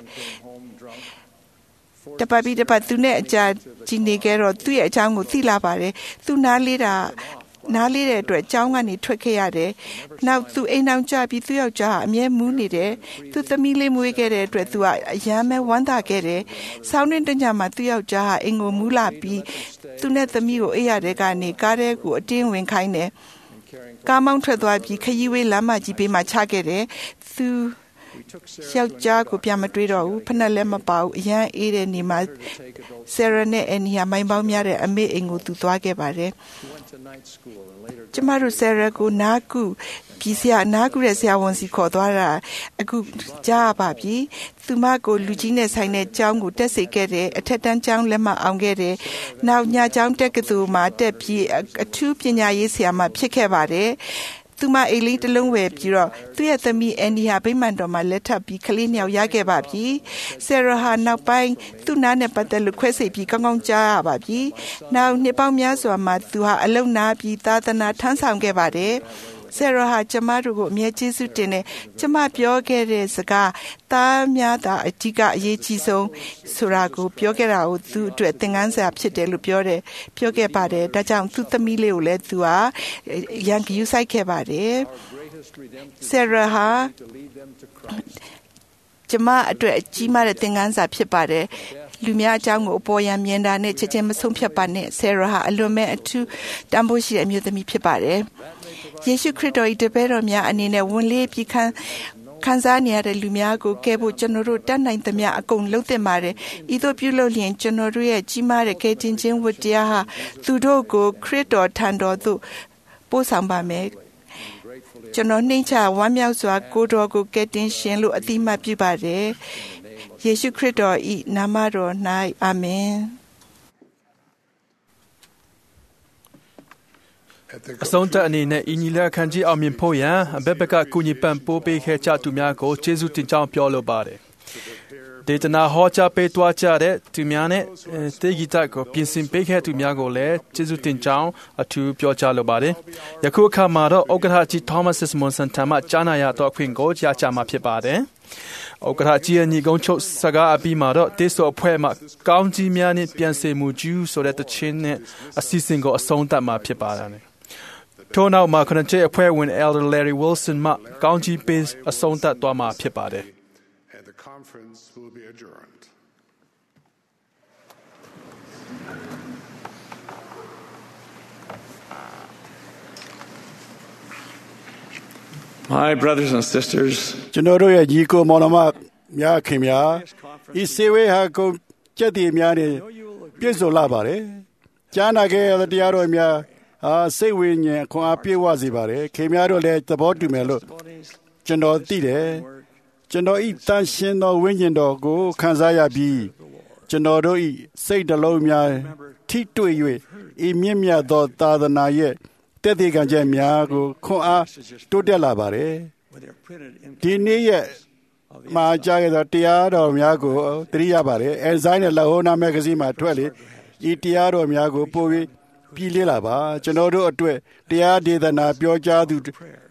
တပတ်ပြီးတပတ်သူနဲ့အကြကြီးနေကြတော့သူ့ရဲ့အကြောင်းကိုသိလာပါတယ်သူနားလေးတဲ့အတွက်အကြောင်းကနေထွက်ခဲ့ရတယ်နောက်သူအိမ်အောင်ကြပြီးသူ့ယောက်ျားအမြဲမူးနေတယ်သူသမီးလေးမွေးခဲ့တဲ့အတွက်သူကအယမ်းမဲဝမ်းသာခဲ့တယ်ဆောင်းတွင်တညမှာသူ့ယောက်ျားအိမ်ကိုမူးလာပြီးသူနဲ့သမီးကိုအိမ်ရတဲ့ကနေကားထဲကိုအတင်းဝင်ခိုင်းတယ်ကားမောင်းထွက်သွားပြီးခရီးဝေးလမ်းမကြီးဘေးမှာချခဲ့တယ်သူယောက်ျားကိုပြန်မတွေးတော့ဘူးဖက်နဲ့လည်းမပါဘူးအရန်အေးတဲ့နေမှာဆရာနဲ့အန်နီယာမိုင်းပေါင်းများတဲ့အမေအိမ်ကိုသူသွားခဲ့ပါတယ်ကျမတို့ဆရာကိုနာကူပြီးနာကူရဲ့ဆရာဝန်စီခေါ်သွားတာအခုကြားပါပြီသူမကိုလူကြီးနဲ့ဆိုင်တဲ့ကျောင်းကိုတက်စေခဲ့တယ်အထက်တန်းကျောင်းလက်မှအောင်ခဲ့တယ်နောက်ညကျောင်းတက်ကတူမှာတက်ပြီးအထူးပညာရေးဆရာမဖြစ်ခဲ့ပါတယ်သူမအိမ်လေးတစ်လုံးဝယ်ပြီးတော့သူ့ရဲ့သမီးအန်ဒီဟာဗိမာန်တော်မှာလက်ထပ်ပြီးကလေးနှစ်ယောက်ရခဲ့ပါပြီဆရာဟာနောက်ပိုင်းသူ့နားနဲ့ပတ်သက်လို့ခွဲစိတ်ပြီးကောင်းကောင်းကြားရပါပြီနောက်နှစ်ပေါင်းများစွာမှာသူဟာအလုံနာပြီးသာသနာထမ်းဆောင်ခဲ့ပါတယ်ဆရာဟာကျမတို့ကိုအမြဲကျေးဇူးတင်တယ်ကျမပြောခဲ့တဲ့စကားသားများသာအဓိကအရေးကြီးဆုံးဆိုတာကိုပြောခဲ့တာကိုသူ့အတွက်သင်ခန်းစာဖြစ်တယ်လို့ပြောခဲ့ပါတယ်ဒါကြောင့်သူ့သမီးလေးကိုလည်းသူဟာရန်ယူဆိုင်ခဲ့ပါတယ်ဆရာဟာကျမအတွက်အကြီးမားတဲ့သင်ခန်းစာဖြစ်ပါတယ်လူများအကြောင်းကိုအပေါ်ယံမြင်တာနဲ့ချက်ချင်းမဆုံးဖြတ်ပါနဲ့ဆရာဟာအလွန်မဲ့အထူးတန်ဖိုးရှိတဲ့အမျိုးသမီးဖြစ်ပါတယ်ယေရှုခရစ်တော်၏တပည့်တော်များအနေနဲ့ဝန်လေးပြီးခံစားနေရတဲ့လူများကိုကဲဖို့ကျွန်တော်တို့တတ်နိုင်သမျှအကုန်လုပ်သင့်ပါတယ်ဤသို့ပြုလုပ်လျင်ကျွန်တော်တို့ရဲ့ကြီးမားတဲ့ကယ်တင်ခြင်းဝတ္တရားဟာသူတို့ကိုခရစ်တော်ထံတော်သို့ပို့ဆောင်ပါမယ်ကျွန်တော်နှိမ့်ချဝမ်းမြောက်စွာကိုတော်ကိုကယ်တင်ရှင်လို့အတိအမှတ်ပြုပါတယ်ယေရှုခရစ်တော်၏နာမတော်၌အာမင်အဆုံးသတ်အနေနဲ့ဤညီလာခံကြီးအောင်မြင်ဖို့ရန်အဘက်ဘက်ကကုညီပံ့ပိုးပေးခဲ့ကြသူများကိုကျေးဇူးတင်ကြောင်းပြောလိုပါတယ်ဒေသနာဟောကြားပေးသွားကြတဲ့သူများနဲ့တေဂီတကိုပြင်ဆင်ပေးခဲ့သူများကိုလည်းကျေးဇူးတင်ကြောင်းအထူးပြောကြားလိုပါတယ်ယခုအခါမှာတော့ဥက္ကဋ္ဌကြီး Thomas Monson ထံမှကြားနာရသောအခွင့်ကိုကြားချမှာဖြစ်ပါတယ်ဥက္ကဋ္ဌကြီးရဲ့ညီကုန်းချုပ်စကားအပြီးမှာတော့တေးစောအဖွဲ့မှကောင်းကြီးများနဲ့ပြန်ဆင်မှုကျူးဆိုတဲ့တခြင်းနဲ့အစီအစဉ်ကိုအဆုံးသတ်မှာဖြစ်ပါတယ်ထို့နောက်မှာခရစ်ယာန်အဖွဲ့ဝင် Elder Larry Wilson မှကောင်းကြီးပေးအဆုံးသတ်သွားမှာဖြစ်ပါတယ် And the conference will be adjourned. My brothers and sisters, ကျွန်တော်တို့ရဲ့ညီကိုမောင်နှမများခင်များဤစေဝေဟာကုန်ကြက်တည်များနဲ့ပြည့်စုံလာပါတယ်ကြားနာခဲ့တဲ့တရားတော်များစိတ်ဝိညာဉ်ခွန်အားပြေဝစေပါတယ်ခင်များတို့လည်းသဘောတူမယ်လို့ကျွန်တော်သိတယ်ကျွန်တော်ဤတန်ရှင်သောဝိညာဉ်တော်ကိုခံစားရပြီးကျွန်တော်တို့ဤစိတ်နှလုံးများထိတွေ့၍ဤမြင့်မြတ်သောသာသနာရဲ့တည်တည်ခံချက်များကိုခွန်အားတိုးတက်လာပါတယ်ဒီနေ့ရဲ့မှာကြားရတဲ့တရားတော်များကိုသတိရပါတယ်အဲဇိုင်းနဲ့လဟောနာမဂ္ဂဇင်းမှာထွက်လေဤတရားတော်များကိုပို့ပြီးပြည်လေ့လာပါကျွန်တော်တို့အတွက်တရားဒေသနာပြောကြားသူ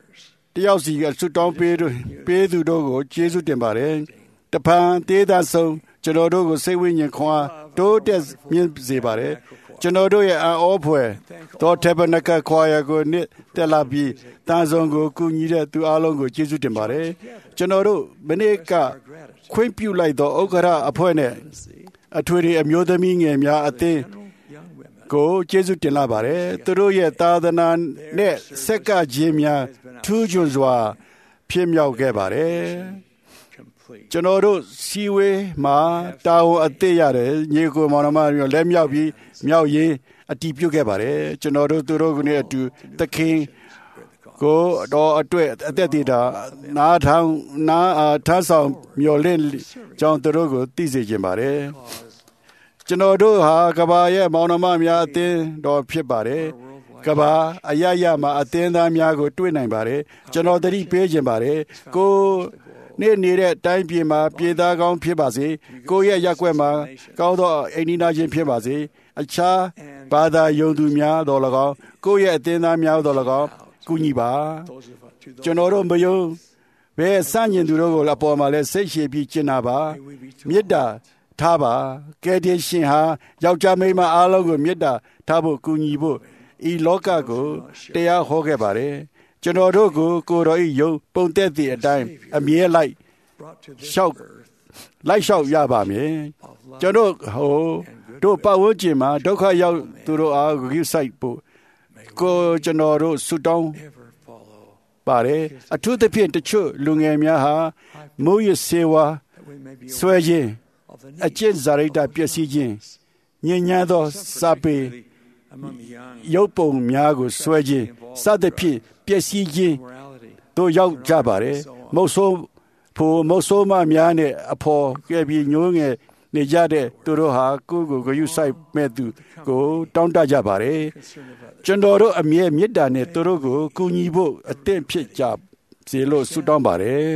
တယောက်စီကဆွတောင်းပေးသူတို့ကိုကျေးဇူးတင်ပါတယ်တပံတေးသာဆုံးကျွန်တော်တို့ကိုစိတ်ဝိညာဉ်ခွန်အားတိုးတက်မြင့်စေပါတယ်ကျွန်တော်တို့ရဲ့အောဖွယ်သောတေဘနကခွာရကိုနှစ်တက်လာပြီးတန်ဆုံကိုကူညီတဲ့သူအလုံးကိုကျေးဇူးတင်ပါတယ်ကျွန်တော်တို့မနေ့ကခွင့်ပြုလိုက်သောဥက္ကဋ္ဌအဖွဲ့နဲ့အထွေထွေအမျိုးသမီးငယ်များအသင်းကိုကျေးဇူးတင်လာပါတယ်သူတို့ရဲ့သာသနာနဲ့ဆက်ကခြင်းများထူးချွန်စွာဖြစ်မြောက်ခဲ့ပါတယ်ကျွန်တော်တို့စီဝေးမှာတာဝန်အသစ်ရတယ်ညီကိုမောင်နှမတွေလက်မြောက်ပြီးမြောက်ရေးအတီးပြုတ်ခဲ့ပါတယ်ကျွန်တော်တို့သူတို့ကနေအတူသခင်ကိုတော့အတွက်အသက်တည်တာနားထားဆောင်မျော်လင့်ကြောင်းသူတို့ကိုသိစေခြင်းပါတယ်ကျွန်တော်တို့ဟာကဘာရဲ့မောင်နှမများအသင်းတော်ဖြစ်ပါတယ်ကဘာအရရမှာအသင်းသားများကိုတွေ့နိုင်ပါတယ်ကျွန်တော်သတိပေးခြင်းပါတယ်ကိုနေတဲ့တိုင်းပြည်မှာပြည်သားကောင်းဖြစ်ပါစေကိုရဲ့ရက်ွက်မှာကောင်းသောအိမ်နီးနားချင်းဖြစ်ပါစေအခြားဘာသာယုံသူများတော်၎င်းကိုရဲ့အသင်းသားများတော်၎င်းကူညီပါကျွန်တော်တို့မယုံဘယ်စညင်သူတို့ကိုအပေါ်မှာလဲစိတ်ရှည်ပြီးကျင်နာပါမေတ္တာထားပါကယ်တင်ရှင်ဟာယောက်ျားမိန်းမအားလုံးကိုမေတ္တာထားဖို့ကူညီဖို့ဤလောကကိုတရားဟောခဲ့ပါတယ်ကျွန်တော်တို့ကိုကိုတော်ဤယုံပုံသက်သည့်အတိုင်းအမြဲလိုက်လျှောက်ရပါမယ်ကျွန်တော်တို့ပတ်ဝန်းကျင်မှာဒုက္ခရောက်သူတို့အားဂရုစိုက်ဖို့ကိုကျွန်တော်တို့ဆုတောင်းပါတယ်အထူးသဖြင့်တချို့လူငယ်များဟာမိုးရစေဝါဆွဲခြင်းအကျင့်ဇာရိတပျက်စီးခြင်းညဉ့်ညမ်းသောစာပေရုပ်ပုံများကိုဆွဲခြင်းစသဖြင့်ပျက်စီးခြင်းတို့ရောက်ကြပါတယ်မုတ်ဆိုးမများနဲ့အဖော်ကဲပြီးညိုးငယ်နေကြတဲ့သူတို့ဟာကိုယ်ကိုဂရုစိုက်မဲ့သူကိုတောင်းတကြပါတယ်ကျွန်တော်တို့အမြဲမေတ္တာနဲ့သူတို့ကိုကူညီဖို့အသင့်ဖြစ်ကြစေလို့ဆုတောင်းပါတယ်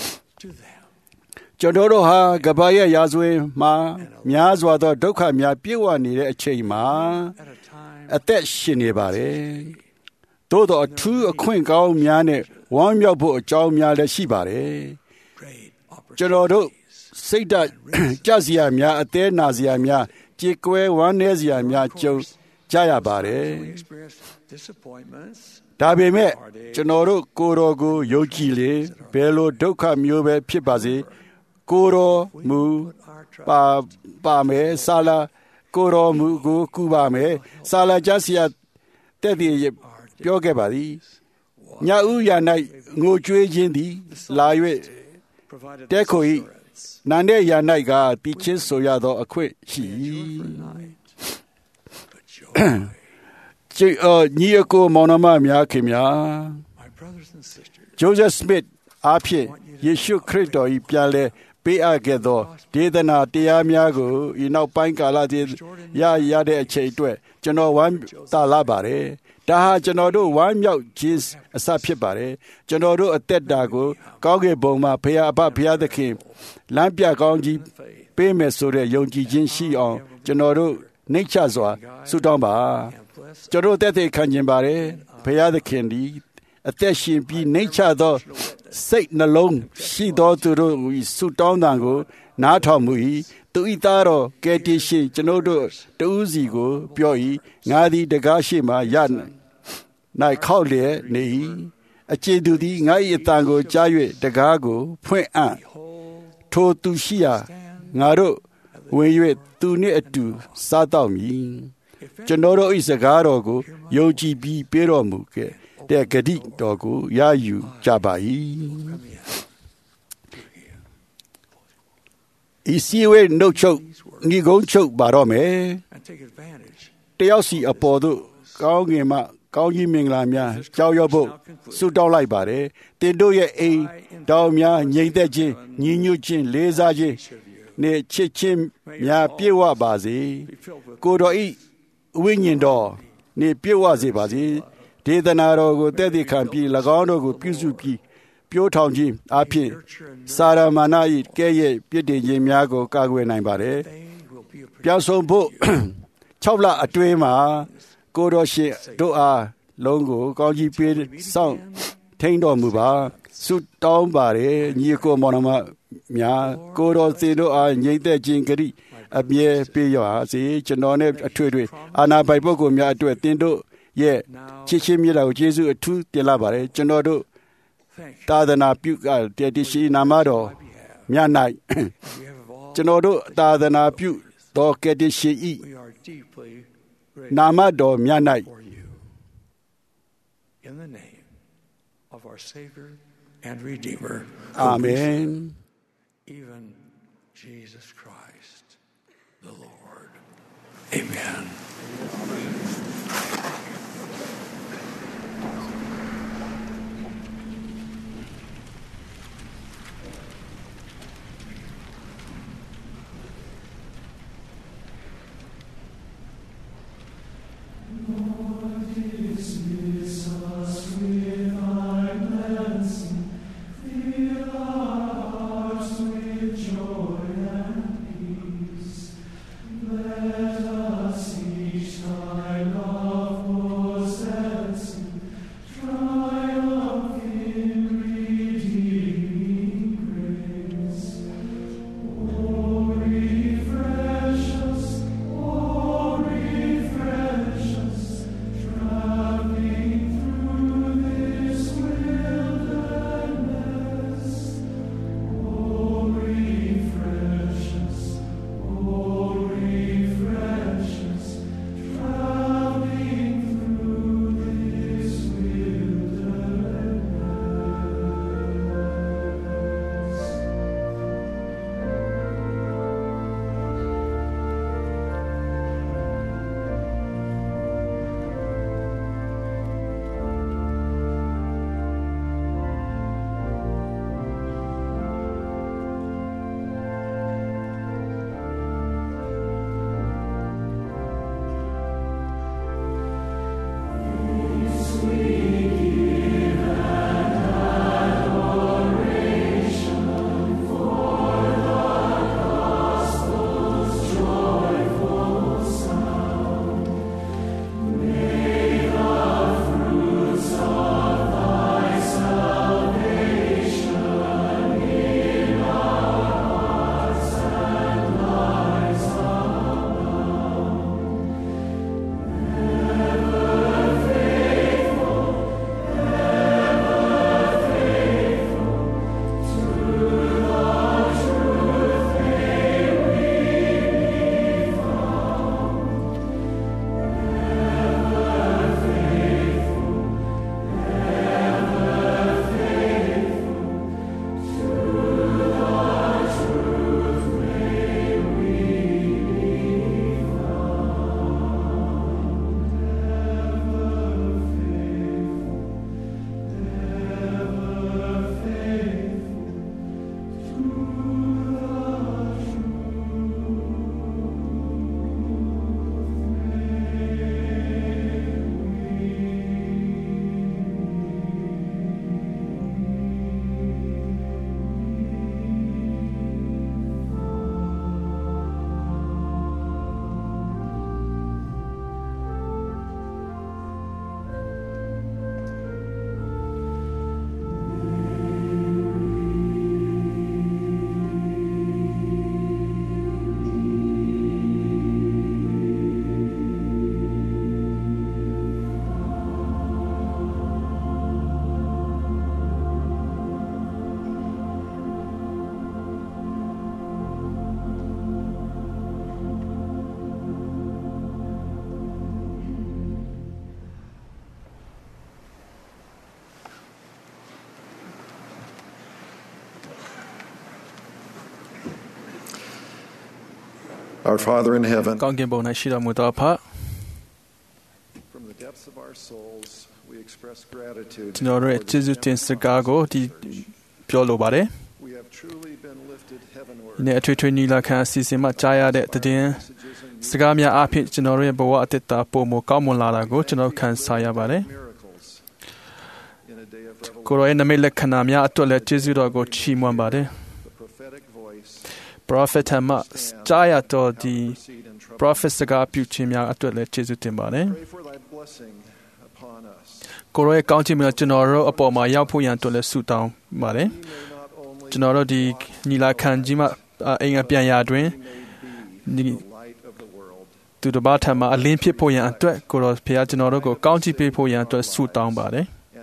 ကျွန်တော်တို့ဟာကဘာရဲ့ရာဇဝင်မှာများစွာသောဒုက္ခများပြည့်ဝနေတဲ့အချိန်မှာအသက်ရှင်နေပါတယ်သို့သောအထူးအခွင့်ကောင်းများနဲ့ဝမ်းမြောက်ဖို့အကြောင်းများလည်းရှိပါတယ်ကျွန်တော်တို့စိတ်ဓာတ်ကြစရာများအသေးနာစရာများကြေကွဲဝမ်းနည်းစရာများကြုံကြရပါတယ်ဒါပေမဲ့ကျွန်တော်တို့ကိုယ်တော်ကိုယုံကြည်လေဘယ်လိုဒုက္ခမျိုးပဲဖြစ်ပါစေကိုယ်တော်မူပါမယ်ဆာလာကိုယ်တော်မူကိုကူပါမယ်ဆာလာကြစရာတဲ့တည်းပြောခဲ့ပါသည်ညဦးရ၌ငိုကြွေးခြင်းသည်လာ၍တဲခို၏နန္တဲ့ရ၌ကတိချင်းဆိုရသောအခွင့်ရှိညီအကိုမောင်နှမများခင်များဂျိုးဇက်စမစ်အားဖြင့်ယေရှုခရစ်တော်၏ပြန်လဲပေးအပ်ခဲ့သောဒေသနာတရားများကိုဤနောက်ပိုင်းကာလတည်းရတဲ့အချိန်အတွက်ကျွန်တော်ဝမ်းသာလာပါတယ်ဒါဟာကျွန်တော်တို့ဝမ်းမြောက်ခြင်းအစဖြစ်ပါတယ်ကျွန်တော်တို့အသက်တာကိုကောင်းကင်ဘုံမှာဘုရားအဖဘုရားသခင်လမ်းပြကောင်းကြီးပေးမယ်ဆိုတဲ့ယုံကြည်ခြင်းရှိအောင်ကျွန်တော်တို့နှိမ့်ချစွာဆုတောင်းပါကျွန်တော်တက်တဲ့ခံကျင်ပါတယ်ဘုရားသခင်ဒီအသက်ရှင်ပြီးနှိမ့်ချသောစိတ်နှလုံးရှိသောသူတို့ဆုတောင်းတံကိုနားထောင်မှု၏သူဤသားတော်ကယ်တင်ရှင်ကျွန်တော်တို့တဦးစီကိုပြော၏ငါသည်တကားရှိမှရ၌ခောက်လျက်နေ၏အကျေသူသည်ငါ၏အတန်ကိုကြား၍တကားကိုဖွင့်အံ့ထိုသူရှိရာငါတို့ဝင်၍သူနှင့်အတူစားတော့မည်ကျွန်တော်တို့၏စကားတော်ကိုယုံကြည်ပြီးပေးတော်မူခဲ့တဲ့ဂတိတော်ကိုရယူကြပါ၏ဤစီဝဲနှုတ်ချုပ်ငီကုန်းချုပ်ပါတော့မယ်တယောက်စီအပေါ်သို့ကောင်းငင်မှကောင်းကြီးမင်္ဂလာများကြောက်ရွံ့ဖို့ဆုတောင်းလိုက်ပါတယ်တင်တို့ရဲ့အိမ်တောင်များငြိမ်သက်ခြင်းညီညွတ်ခြင်းလေးစားခြင်းနဲ့ချစ်ချင်းများပြည့်ဝပါစေကိုတော်ဤဝိညာဉ်တော်နဲ့ပြည့်ဝစေပါစေဒေသနာတော်ကိုတည်တည်ခံပြီး၎င်းတို့ကိုပြုစုပြီးပြိုးထောင်ခြင်းအဖြစ်စာရမဏ၏ကဲ့ရဲ့ပြစ်တင်ခြင်းများကိုကာကွယ်နိုင်ပါတယ်ပြောင်းဆုံးဖို့6လအတွင်းမှာကိုတော်ရှင်တို့အားလုံးကိုကောင်းကြီးပေးဆောင်ထိန်တော်မူပါဆုတောင်းပါတယ်ညီကိုမောင်နှမများကိုတော်စင်တို့အားညီသက်ခြင်းဂရိအမြဲပေးရပါစေကျွန်တော်နဲ့အထွေထွေအာနာပိုင်ပုဂ္ဂိုလ်များအတွက်တင်တို့ရဲ့ချစ်ချင်းမြတ်တာကိုယေရှုအထူးတင်လာပါတယ်ကျွန်တော်တို့သာသနာပြုတည်တည်ရှိနာမတော်မြတ်၌ကျွန်တော်တို့သာသနာပြုတော်ကတိရှိဤနာမတော်မြတ်၌ in the name of our Savior and Redeemer, Amen. Even Jesus Christ, the Lord. Amen. Our Father in heaven, ကောင်းကင်ဘုံ၌ရှိတော်မူသောအဖ from the depths of our souls, we express gratitude. ကျွန်တော်တို့ရဲ့ကျေးဇူးတင်စကားကိုဒီပြောလိုပါတယ် We have truly been lifted heavenward. ဒီနေ့အထွေထွေညီလာခံအစီအစဉ်မှာကြားရတဲ့တည်င်းစကားများအဖြစ်ကျွန်တော်တို့ရဲ့ဘဝအသက်တာပုံမကောင်းမွန်လာတာကိုကျွန်တော်ခံစားရပါတယ် Miracles in a day of revelation. ကိုရောရဲ့နမိတ်လက္ခဏာများအတွက်လည်းကျေးဇူးတော်ကိုချီးမွမ်းပါတယ် The prophetic voice, Prophet မှာကြားရတော်ဒီ Prophet စကားပြုခြင်းများအတွက်လည်းကျေးဇူးတင်ပါတယ် pray for thy blessing upon us. ကိုရောရဲ့ကောင်းချီးမင်ကျွန်တော်တို့အပေါ်မှာရောက်ဖို့ရန်အတွက်လည်းဆုတောင်းပါတယ်ကျွန်တော်တို့ဒီညီလာခံကြီးမှာအင်္ဂါပြန်ရာတွင်သူတို့ဘာထမ်းမှာအလင်းဖြစ်ဖို့ရန်အတွက်ကိုရောဖခင်ကျွန်တော်တို့ကိုကောင်းချီးပေးဖို့ရန်အတွက်ဆုတောင်းပါတယ်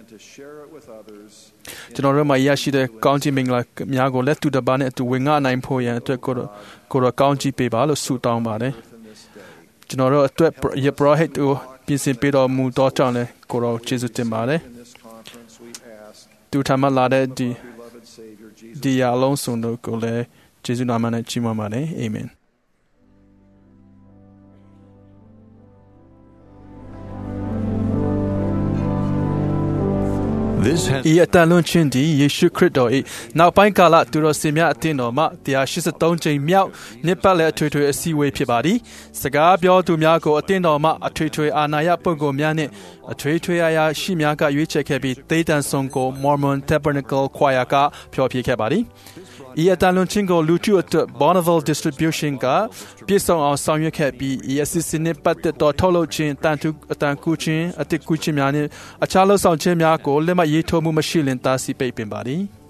ကျွန်တော်တို့မှာရရှိတဲ့ကောင်းချီးမင်္ဂလာများကိုလည်းသူတစ်ပါးနဲ့အတူဝင်ငှနိုင်ဖို့ရန်အတွက်ကိုရောကောင်းချီးပေးပါလို့ဆုတောင်းပါတယ်ကျွန်တော်တို့အတွက်ယပရဟိတ်ကိုပြင်ဆင်ပေးတော်မူသောကြောင့်လည်းကိုရောကျေးဇူးတင်ပါတယ်သူထမ်းမှလာတဲ့ဒီအလုံးစုံတို့ကိုလည်းကျေးဇူးနာမနဲ့ချီးမွမ်းပါတယ်အာမင်ဤအတန်လွန်ခြင်းသည်ယေရှုခရစ်တော်၏နောက်ပိုင်းကာလသူတော်စင်များအသင်းတော်မှ183ကြိမ်မြောက်နှစ်ပတ်လည်အထွေထွေအစည်းအဝေးဖြစ်ပါသည်စကားပြောသူများကိုအသင်းတော်မှအထွေထွေအာဏာရပုဂ္ဂိုလ်များနှင့်အထွေထွေအရာရှိများကရွေးချယ်ခဲ့ပြီးသေတန်ဆုံကို Mormon Tabernacle Choir ကဖျော်ဖြေခဲ့ပါသည်ဤအတန်လွန်ခြင်းကိုလူထုအတွက် Bonneville Distribution ကပြည့်စုံအောင်ဆောင်ရွက်ခဲ့ပြီးဤအစီအစဉ်နဲ့ပတ်သက်သောထုတ်လုပ်ခြင်းအတန်ကူခြင်းအတစ်ကူခြင်းများနှင့်အခြားလှုပ်ဆောင်ခြင်းများကိုလက်မှတ်ရေးထိုးမှုမရှိလင်တားဆီးပိတ်ပင်ပါသည်